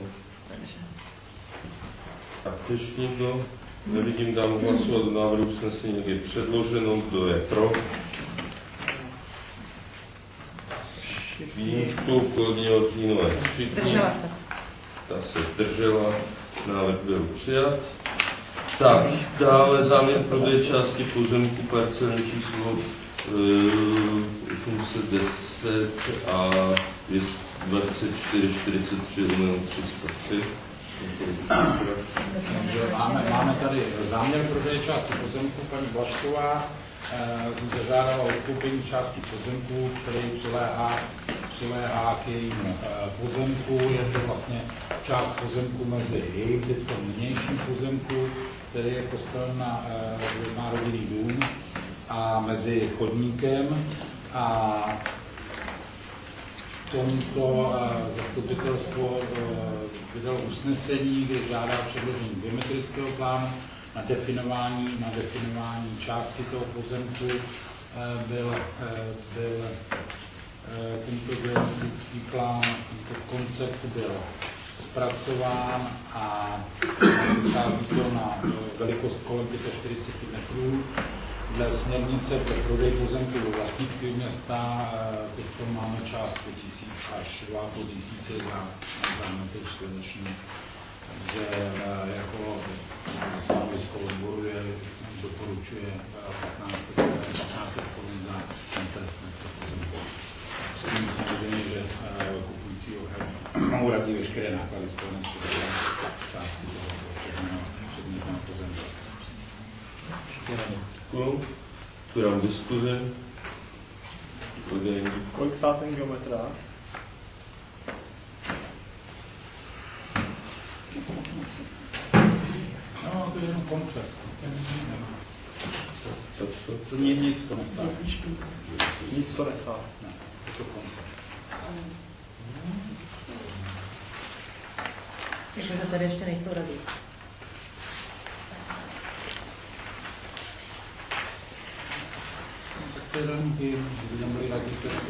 Tak ještě někdo? Nevidím, dám hlasovat do návrhu usnesení, jak je předloženo. Kdo je pro? Výjimkou kolegyně Vavřínové všichni. Ta se zdržela. Návrh byl přijat. Tak, dále záměr prodeje části pozemku parcelní číslo osm set deset a dvacet čtyři čtyřicet tři tři sta tři. Máme, máme tady záměr prodeje části pozemku. Paní Blašková eh, zažádala odkoupení části pozemku, který přiléhá, přiléhá k jejímu eh, pozemku. Je to vlastně část pozemku mezi jejím teďko nynějším pozemku, který je postaven na eh, národní dům, a mezi chodníkem a tomto zastupitelstvo vydalo usnesení, kde žádá předložení geometrického plánu na definování, na definování části toho pozemku. Byl, byl tento geometrický plán, tento koncept byl zpracován a vychází to na velikost kolem čtyřicet pět metrů. Dle směrnice pro prodej pozemku do vlastnictví města teď máme částku tisíc až dva tisíce za, za metr čtvereční. Takže jako stanovisko odboru doporučuje patnáct set korun za metr pozemku. S tím samozřejmě, že kupující mohou radit veškeré náklady spojené s částí toho předmětného pozemku. Otevírám diskuze. Kolik stál ten geometrák? No, to je jenom koncept. To nic, nic to nestává. Nic to nestává. Ne, je to koncept. Takže tady ještě nejsou rady. Ty budeme rádi, že to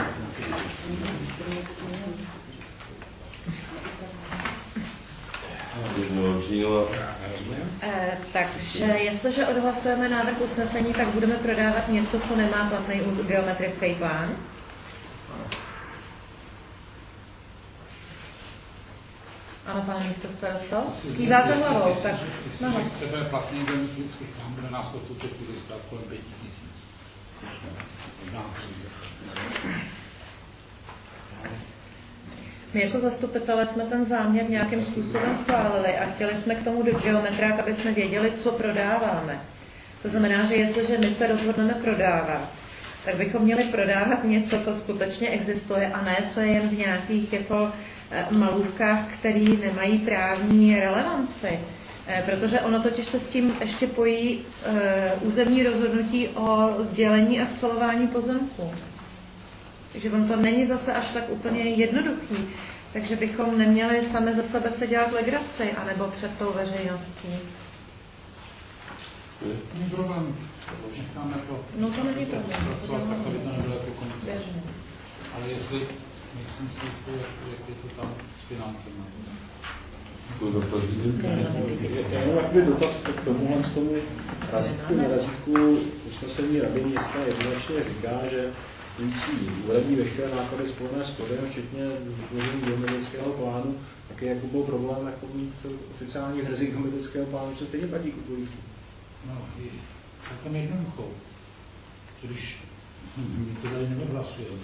Eh, takže jestliže odhlasujeme návrh usnesení, tak budeme prodávat něco, co nemá platný geometrický plán? Ano, pane místostarostko? Kýváte hlavou, tak no. Jestli chceme platný geometrický plán, bude nás to v tuto chvíli stát kolem pět tisíc. My jako zastupitelé jsme ten záměr nějakým způsobem schválili a chtěli jsme k tomu do geometrák, aby jsme věděli, co prodáváme. To znamená, že jestliže my se rozhodneme prodávat, tak bychom měli prodávat něco, co skutečně existuje a ne, co je jen v nějakých jako malůvkách, které nemají právní relevanci. Protože ono totiž se s tím ještě pojí uh, územní rozhodnutí o sdělení a schvalování pozemku. Takže on to není zase až tak úplně jednoduchý. Takže bychom neměli sami za sebe se dělat legraci, anebo před tou veřejností. Není problém. Necháme to. No to není problém. Pracovat tak, aby to nebylo jako konec. Ale jestli, myslím si, jestli, jak, jak je to tam s financemi. Já jenom takový dotaz k tomuhle z tomu razítku, nerazítku usnesení Rady města jednoznačně říká, že kupující uhradí veškeré náklady spojené s prodejem, včetně vytvoření geometrického plánu, tak je jako byl problém jako mít oficiální verzi geometrického plánu, co stejně platí kupující. No, je tam jednoduchou. Když my to tady neodhlasujeme.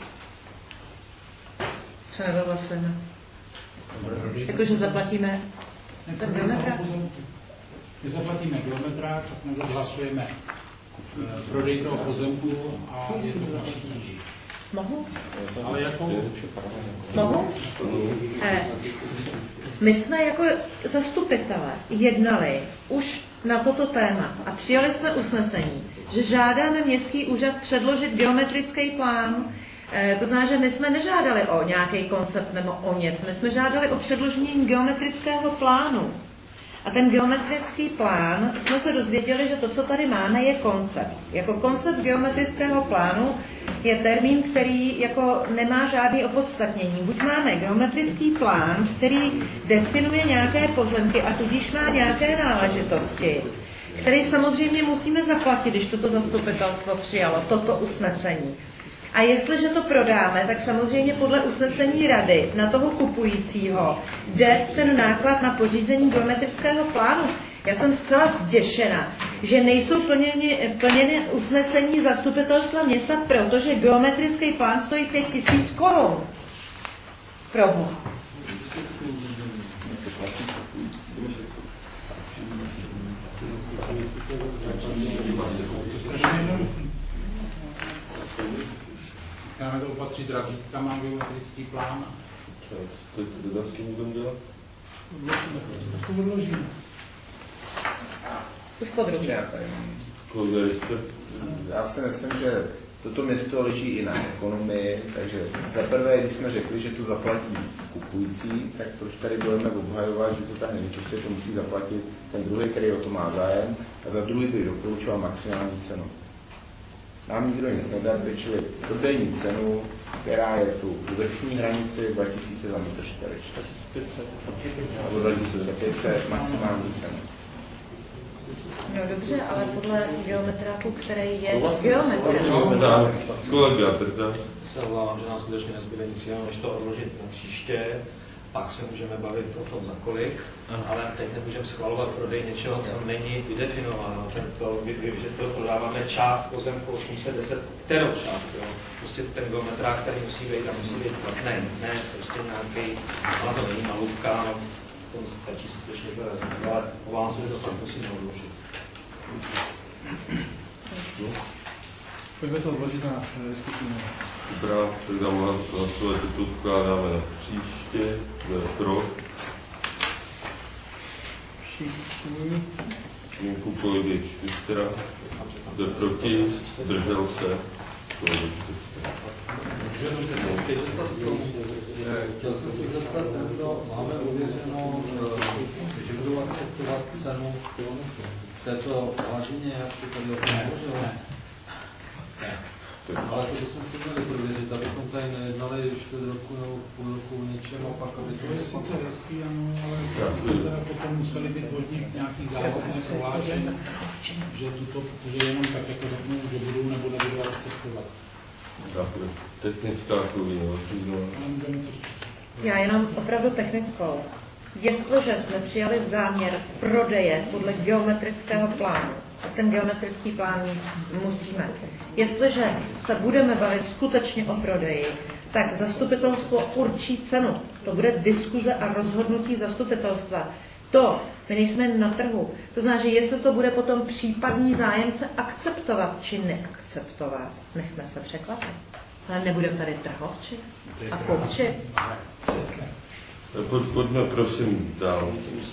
Co neodhlasujeme? Jakože zaplatíme ten geometrák? My zaplatíme geometrák, tak neodhlasujeme prodej toho pozemku a je to naší. Mohu? Ale jako... Mohu? Eh, my jsme jako zastupitelé jednali už na toto téma a přijali jsme usnesení, že žádáme městský úřad předložit geometrický plán. Eh, to znamená, že my jsme nežádali o nějaký koncept nebo o něco, my jsme žádali o předložení geometrického plánu. A ten geometrický plán, jsme se dozvěděli, že to, co tady máme, je koncept. Jako koncept geometrického plánu je termín, který jako nemá žádný opodstatnění. Buď máme geometrický plán, který definuje nějaké pozemky a tudíž má nějaké náležitosti, který samozřejmě musíme zaplatit, když toto zastupitelstvo přijalo, toto usnesení. A jestliže to prodáme, tak samozřejmě podle usnesení rady na toho kupujícího jde ten náklad na pořízení geometrického plánu. Já jsem zcela zděšena, že nejsou plněny, plněny usnesení zastupitelstva města, protože geometrický plán stojí pět tisíc korun. Proboha. Máme to opatřit razítka, mám geometrický plán. Co to s tím budeme dělat? To odložíme. Už područí. Já si myslím, že toto město leží i na ekonomii, takže za prvé, když jsme řekli, že tu zaplatí kupující, tak proč tady budeme obhajovat, že to tak není, že to musí zaplatit ten druhý, který o to má zájem, a za druhý bych doporučoval maximální cenu. Nám nikdo nic nedá, čili prodejní cenu, která je tu vrchní hranici dva tisíce za metr čtvereční. Nebo dva tisíce pět set, maximální cenu. No dobře, ale podle geometráku, který je geometr. Kolega, Brda. Se obávám, že nám skutečně nezbyde nic jiného, než to odložit na příště. Pak se můžeme bavit o tom za kolik, aha, ale teď nemůžeme schvalovat prodej něčeho, co není vydefinováno. To, že to prodáváme část pozemku osm set deset, kterou část, jo? Prostě ten geometrák, který musí být a musí být platný, ne, prostě nějaký, ale to není malůvka, no, to stačí skutečně vyrazit, ale obávám se, že to fakt musíme odložit. Pojďme to odložit na diskutujeme. Dobrá, tak dám hlasovat, že to odkládáme na příště, pro. Všichni. Výjimku kolegy Švistera, jde proti, držel se, kolegy Švistera. Chtěl jsem se zeptat, kdo máme uvěřeno, že budou akceptovat cenu v této hladině, jak si tady o tom hovořil? Ale to bychom si měli prověřit, abychom tady nejednali čtvrt roku nebo půl roku o něčem a pak, aby to... To je sice hezký, ano, ale teda potom museli být od nich nějaký závazné prohlášení, že tuto, že jenom tak jako řeknou, že budou nebo nebudou akceptovat. Tak, technická chvíli, no. Já jenom opravdu technickou. Jestliže jsme přijali záměr prodeje podle geometrického plánu, tak ten geometrický plán musíme. Jestliže se budeme bavit skutečně o prodeji, tak zastupitelstvo určí cenu. To bude diskuze a rozhodnutí zastupitelstva. To, my nejsme na trhu. To znamená, že jestli to bude potom případný zájemce akceptovat či neakceptovat, nechme se překvapit. Ale nebudeme tady trhovči a kupči. Pojďme prosím dál.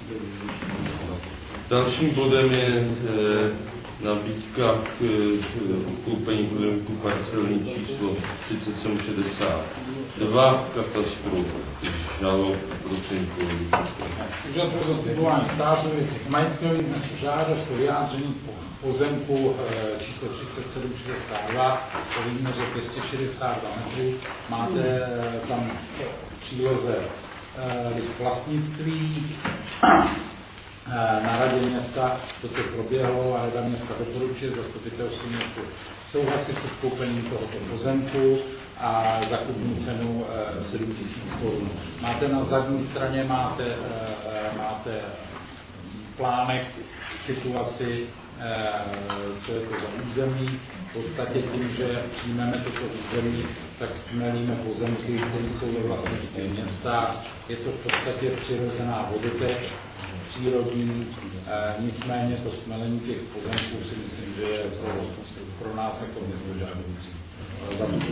Dalším bodem je e, nabídka k e, koupení pozemku parcelní číslo třicet sedm šedesát dva katastru žalob prosím kolegy. Úřad pro zastupování státu věcech majetkových dnes žádost o vyjádření pozemku e, číslo třicet sedm šedesát dva, to vidíme, že dvě stě šedesát dva metrů, máte e, tam příloze list vlastnictví, Na radě města toto proběhlo a rada města doporučuje zastupitelstvu městu souhlasit s odkoupením tohoto pozemku a za kupní cenu sedm tisíc korun. Máte na zadní straně máte, máte plánek, situaci, co je to za území. V podstatě tím, že přijmeme toto území, tak stmelíme pozemky, které jsou ve vlastnictví města. Je to v podstatě přirozená vodoteč, přírodní, e, nicméně to smelení těch pozemků si myslím, že je pro nás jako město žádoucí. Za to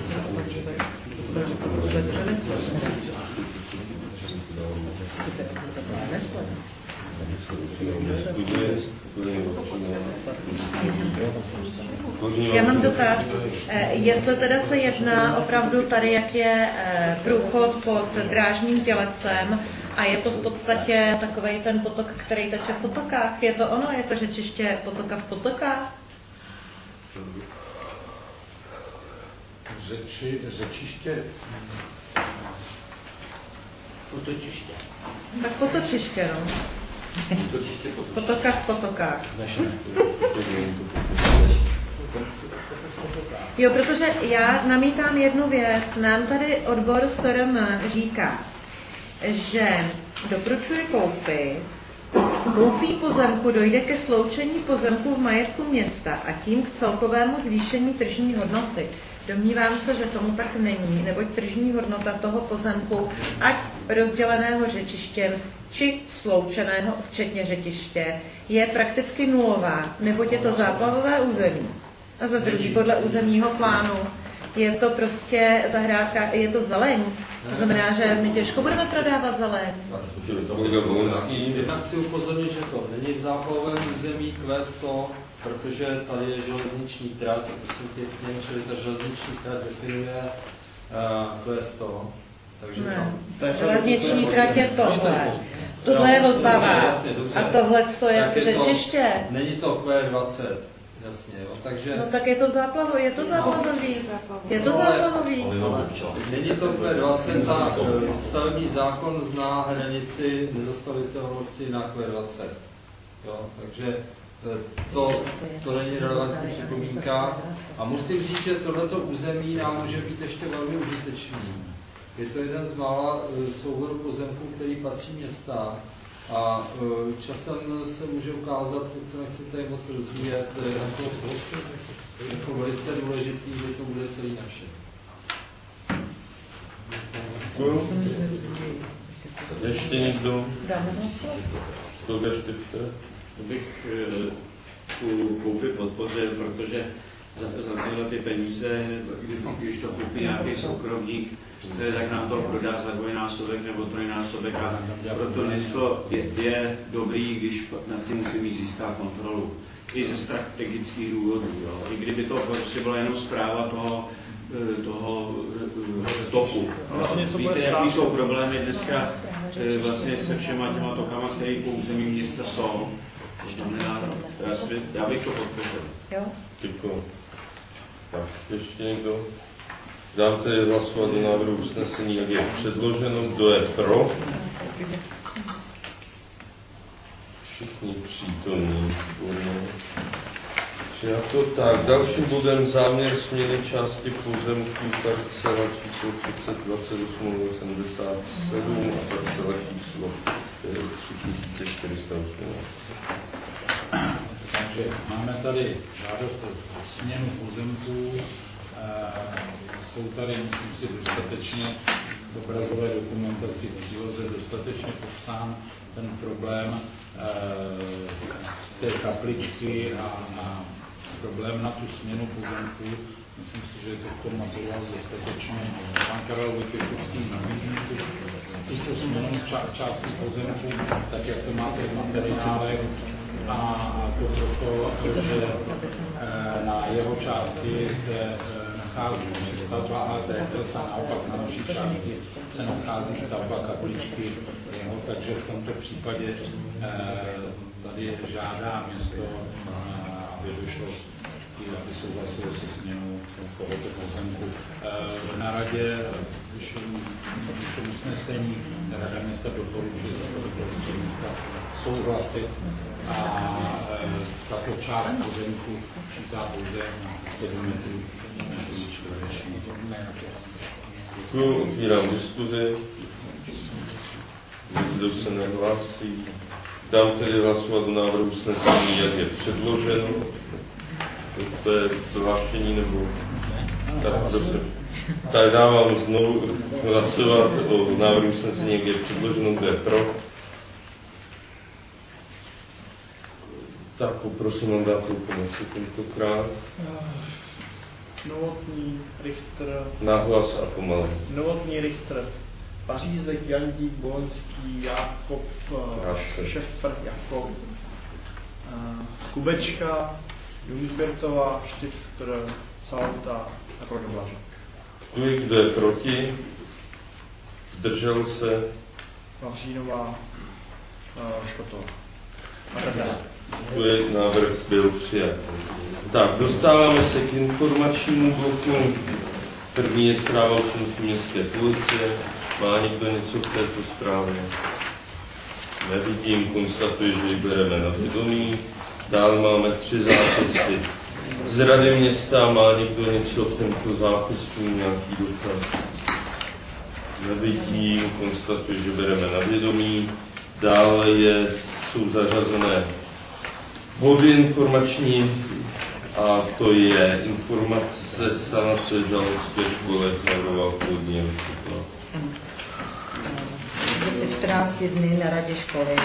Já mám dotaz, jestli teda se jedná opravdu tady, jak je průchod pod drážním tělesem a je to v podstatě takovej ten potok, který teče v potokách. Je to ono? Je to řečiště potoka v potokách? Řeči, řečiště... Potočiště. Tak potočiště, no. Potoka v potokách. Jo, protože já namítám jednu věc. Nám tady odbor S R M říká, že doporučuje koupy, koupí pozemku dojde ke sloučení pozemku v majetku města a tím k celkovému zvýšení tržní hodnoty. Domnívám se, že tomu tak není, neboť tržní hodnota toho pozemku, ať rozděleného řečištěm, či sloučeného, včetně řečiště, je prakticky nulová, neboť je to záplavové území. A za druhý, podle územního plánu, je to prostě zahrádka, je to zeleň. To znamená, že my těžko budeme prodávat zeleň. Jednak chci upozornit, že to není v záplavovém území Q sto, protože tady je železniční trať, prosím pěkně, čili ta železniční trať definuje uh, Q sto. Takže ne, železniční trať je tohle. Tohle je Vltava a tohle je řečiště. Není to Q dvacet. Jasně, jo. Takže... No tak je to záplavo, je to záplavový. Je to záplavový. Není to Q dvacet, a stavební zákon zná hranici nezastavitelnosti na Q dvacet. Jo, takže to, to není relevantní připomínka. A musím říct, že tohleto území nám může být ještě velmi užitečný. Je to jeden z mála souborů pozemků, který patří města. A časem se může ukázat, to nechci tady moc rozvíjet, jako, jako velice důležitý, že to bude celý naše. Ještě někdo? To bych tu koupi podpořil, protože za, za tyhle ty peníze, když to koupí nějaký soukromník, tak nám to prodá za dvojnásobek nebo trojnásobek a proto město je, je dobrý, když nad tím musí mít získat kontrolu. I ze strategických důvodů. Jo. I kdyby to prostě byla jenom zpráva toho, toho toku. Víte, jaký jsou problémy dneska vlastně se všema těma tokama, které po území města jsou. Já bych to podpořil. Děkuji. Tak, ještě někdo? Dám tedy hlasovat do návrhu usnesení, jak je předloženo. Kdo je pro? Všichni přítomní. Přijato. Tak, dalším bodem záměr směny části pozemků parcela číslo třicet dvacet osm sedmdesát sedm a parcela číslo tři tisíce čtyři sta osmnáct. Takže máme tady žádost o směnu pozemků. Jsou tady, myslím si, dostatečně v obrazové dokumentaci v příloze dostatečně popsán ten problém té kapličky a, a problém na tu směnu pozemků. Myslím si, že je to v tom materiálu dostatečně. Pan Karel Vypěkovský nabízí tuto směnu ča- části pozemků, tak jak to máte v materiálech. A to proto, že na jeho části se nachází stavba A T S a naopak na naší části se nachází stavba kapličky jeho, takže v tomto případě tady žádá město, aby došlo, aby souhlasilo se směnou tohoto pozemku. Na radě vyšlo usnesení, Rada města doporučuje zastupitelstvu města souhlasit a tato část pozemku čítá pouze na sedm metrů čtverečních. Děkuji, otvírám diskuzi. Nikdo se nehlásí. Dám tedy hlasovat o návrhu usnesení, jak je předloženo. To je prohlášení nebo... Tak, dobře. Tak dávám znovu hlasovat o návrhu usnesení, jak je předloženo, kdo je pro. Tak poprosím mandátovou pomoci tentokrát. Novotný, Richter. Nahlas a pomalej. Novotný, Richter. Pařízek, Jandík, Bolenský, Jakob, Šefr, Jakob, Kubečka, Jungbertová, Štifter, Salta a Kordoblažek. Děkuji, kdo je proti? Zdržel se? Mavřínová, Škotová. Děkuji, návrh byl přijat. Tak, dostáváme se k informačnímu bloku. První je zpráva o činnosti městské policie. Má někdo něco v této zprávě? Nevidím, konstatuji, že ji bereme na vědomí. Dál máme tři zápisy z Rady města. Má někdo něco v tomto zápisu, nějaký dotaz? Nevidím, konstatuji, že bereme na vědomí. Dále je, jsou zařazené body informační, a to je informace sanace žalovské školy Hladová původní rozsvětla. Před čtrnácti dny na radě školy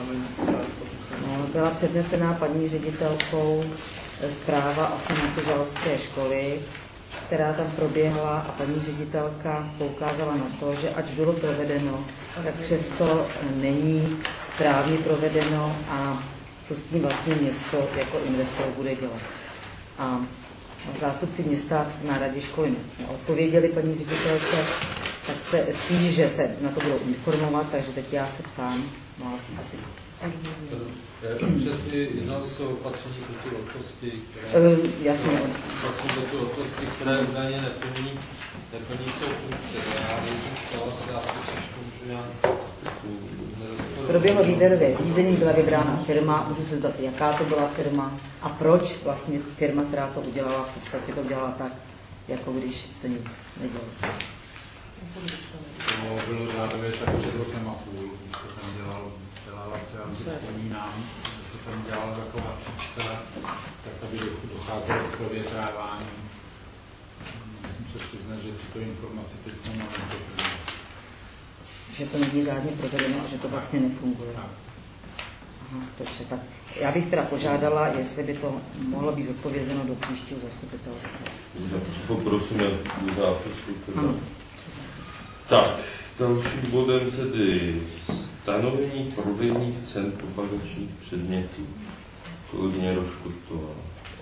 byla přednesená paní ředitelkou zpráva o sanaci žalovské školy, která tam proběhla, a paní ředitelka poukázala na to, že ať bylo provedeno, tak přesto není správně provedeno a co s tím vlastně město jako investor bude dělat. A zástupci města na radě školy odpověděli paní ředitelce, tak se spíš, že se na to budou informovat, takže teď já se ptám, no asi. Přesně jednali se o opatření proti odkosti, které, uh, jasně. opatření proti odkosti, které údajně neplní, neplní svou funkci. Já nejsem stala, že já se můžu nějak proběhlo výběrové řízení, byla vybrána firma, můžu se zdat, jaká to byla firma a proč vlastně firma, která to udělala, v podstatě to dělala tak, jako když se nic nedělo. To bylo řádově tak před rokem a půl, když se tam dělal, dělala se asi vzpomínám, že se tam dělala taková příčka, tak aby docházelo k provětrávání. Musím se přiznat, že tyto informace teď jsem mám nepotvrdil. Že to není řádně provedeno a že to vlastně nefunguje. Aha, dobře, tak já bych teda požádala, jestli by to mohlo být zodpovězeno do příštího zastupitelstva. Poprosíme zápisu. Tak, dalším bodem tedy stanovení prodejních cen propagačních předmětů. Kolegyně Roškotová.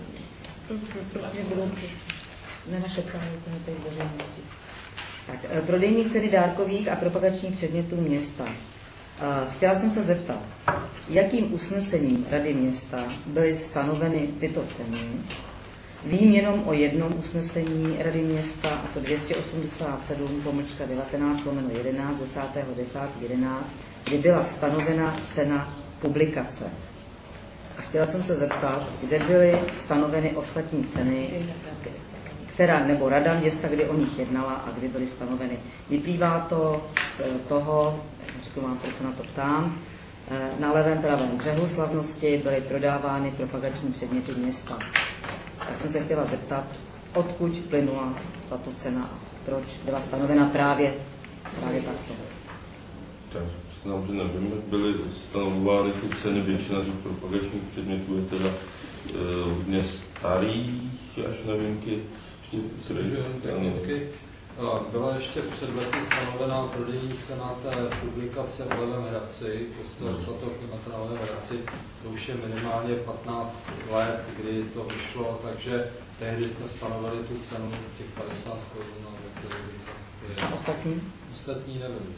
Ne naše právo, to je tady veřejnosti. Tak, prodejní ceny dárkových a propagačních předmětů města. Chtěla jsem se zeptat, jakým usnesením Rady města byly stanoveny tyto ceny. Vím jenom o jednom usnesení Rady města, a to dvě stě osmdesát sedm pomlčka devatenáct lomeno jedenáct desátého desátého jedenáct, kdy byla stanovena cena publikace. A chtěla jsem se zeptat, kde byly stanoveny ostatní ceny, která, nebo Rada města, kdy o nich jednala a kdy byly stanoveny. Vyplývá to z toho, řeknu vám, proč se na to ptám, na levém pravém břehu slavnosti byly prodávány propagační předměty města. Tak jsem se chtěla zeptat, odkud plynula tato cena a proč byla stanovena právě, právě takto. Tak, znám, že nevím, jak byly stanovovány ty ceny, většina těch propagačních předmětů je teda e, hodně starých, až na výjimky. Technicky byla ještě před lety stanovená prodejní cena té publikace o Levém Hradci, kostela svatého Klimata na Levém Hradci, to už je minimálně patnáct let, kdy to vyšlo, takže tehdy jsme stanovili tu cenu těch padesát korun. A ostatní? Ostatní nevím.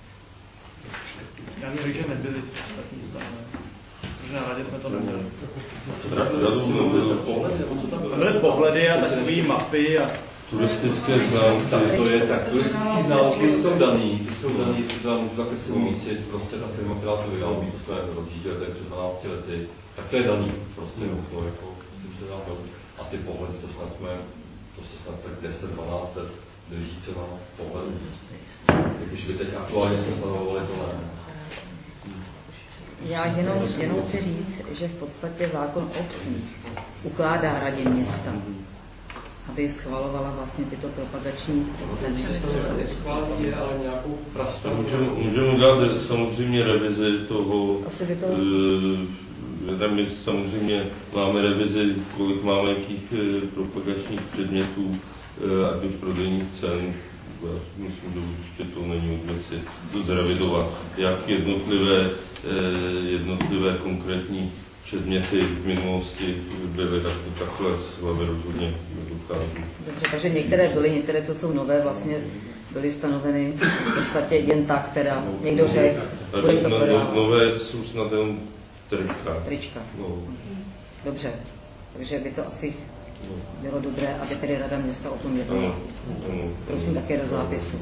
Já bych řekl, že nebyly ostatní stanoveny. Protože na radě jsme to neměli. Byly pohledy a takové mapy a turistické známky. Tak to je, tak turistické známky jsou daný, jsou daný, jestli to můžu také si umístit, prostě ta firma, která to vydala, my to jsme rozjížděli tady před dvanácti lety, tak to je daný, prostě no, to jako, tím se dá to. A ty pohledy, to snad jsme, to se snad tak deset dvanáct let drží cena pohledu. Jakože by teď aktuálně jsme stanovovali to ne. Já jenom, jenom chci říct, že v podstatě zákon obcí ukládá radě města, aby schvalovala vlastně tyto propagační ceny. Je ale nějakou prastu. Můžeme dát samozřejmě revizi toho, to... e, my samozřejmě máme revizi, kolik máme jakých e, propagačních předmětů, e, ať už prodejních cen. Já myslím, že určitě to není vůbec si to zrevidovat, jak jednotlivé, eh, jednotlivé konkrétní předměty v minulosti byly, tak to takhle z hlavy rozhodně nedokážu. Dobře, takže některé byly, některé, co jsou nové, vlastně byly stanoveny v podstatě jen tak, teda někdo řekl, bude to prodávat. Nové jsou snad jen trička. Trička. No. Dobře, takže by to asi bylo dobré, aby tedy Rada města o tom jednala. Prosím také do zápisu.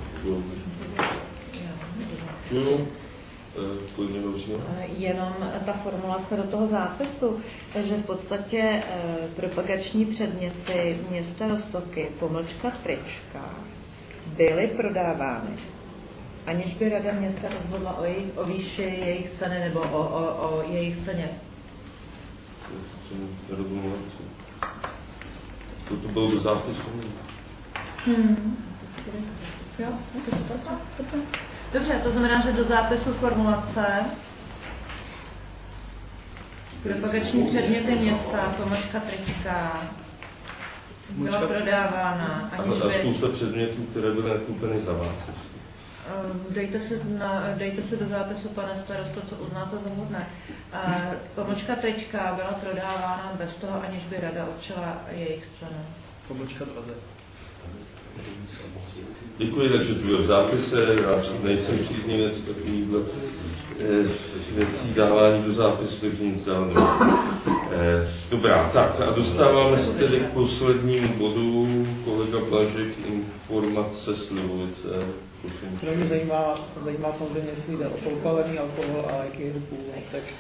Jenom ta formulace do toho zápisu, že v podstatě propagační předměty města Roztoky, pomlčka trička, byly prodávány, aniž by Rada města rozhodla o, jejich, o výši jejich ceny nebo o, o, o jejich ceně. To, to bylo do zápisu. Hmm. Jo, dobře, to znamená, že do zápisu formulace propagační předměty města, pomlčka trička, byla prodávána. A, a spousta předmětů, které byly nakoupeny za vás. Dejte si, na, dejte si do zápisu, pane starosto, co uznáte za vhodné. Pomlčka trička byla prodávána bez toho, aniž by Rada určila jejich cenu. Pomlčka dvaze. Děkuji, takže tu je v zápise, já nejsem příznivec takovýchhle věcí dávání do zápisu, takže nic dál nemám. Dobrá, tak a dostáváme se tedy k poslednímu bodu, kolega Blažek, informace Slivovice. To mě zajímá, zajímá samozřejmě, jestli jde o solkovaný alkohol a jaký je původ text.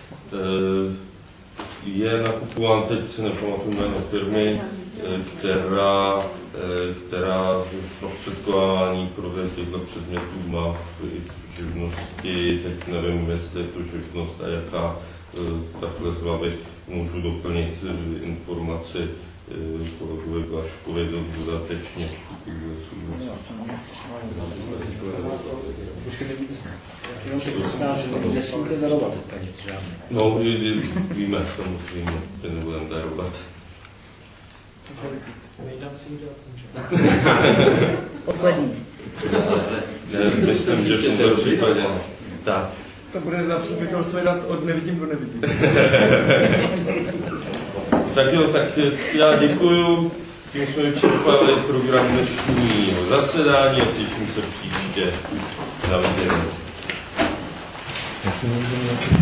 Je nakupován, teď se nepamatuju jméno firmy, která, která v prostředkování prodej těchto předmětů má v živnosti, teď nevím, jestli je to živnost a jaká, takhle z hlavy můžu doplnit informaci kolegovi Blažkovi dodatečně. No, víme, samozřejmě, že nebudeme darovat. Poslední. Myslím, že v tomto případě. Tak. To bude za přebytelství dát od nevidím do nevidím. Tak jo, tak já děkuju. Tím jsme vyčerpali program dnešního zasedání a těším se příště na vidění. Já si nevím, jak se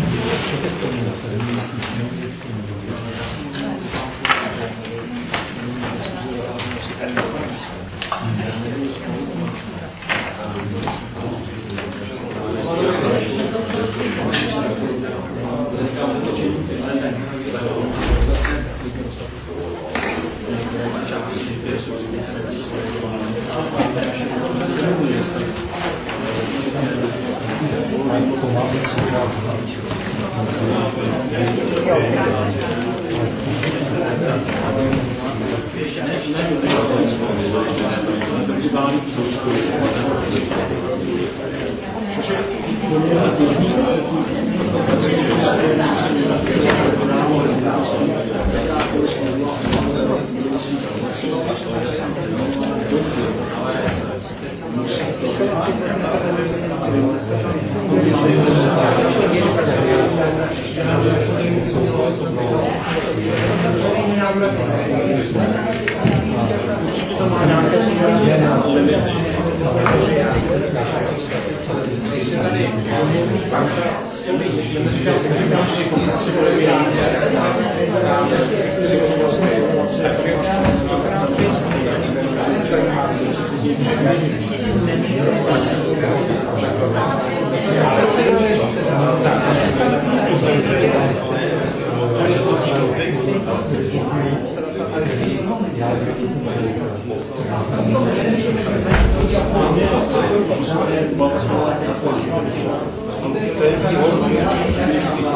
Thank you. Já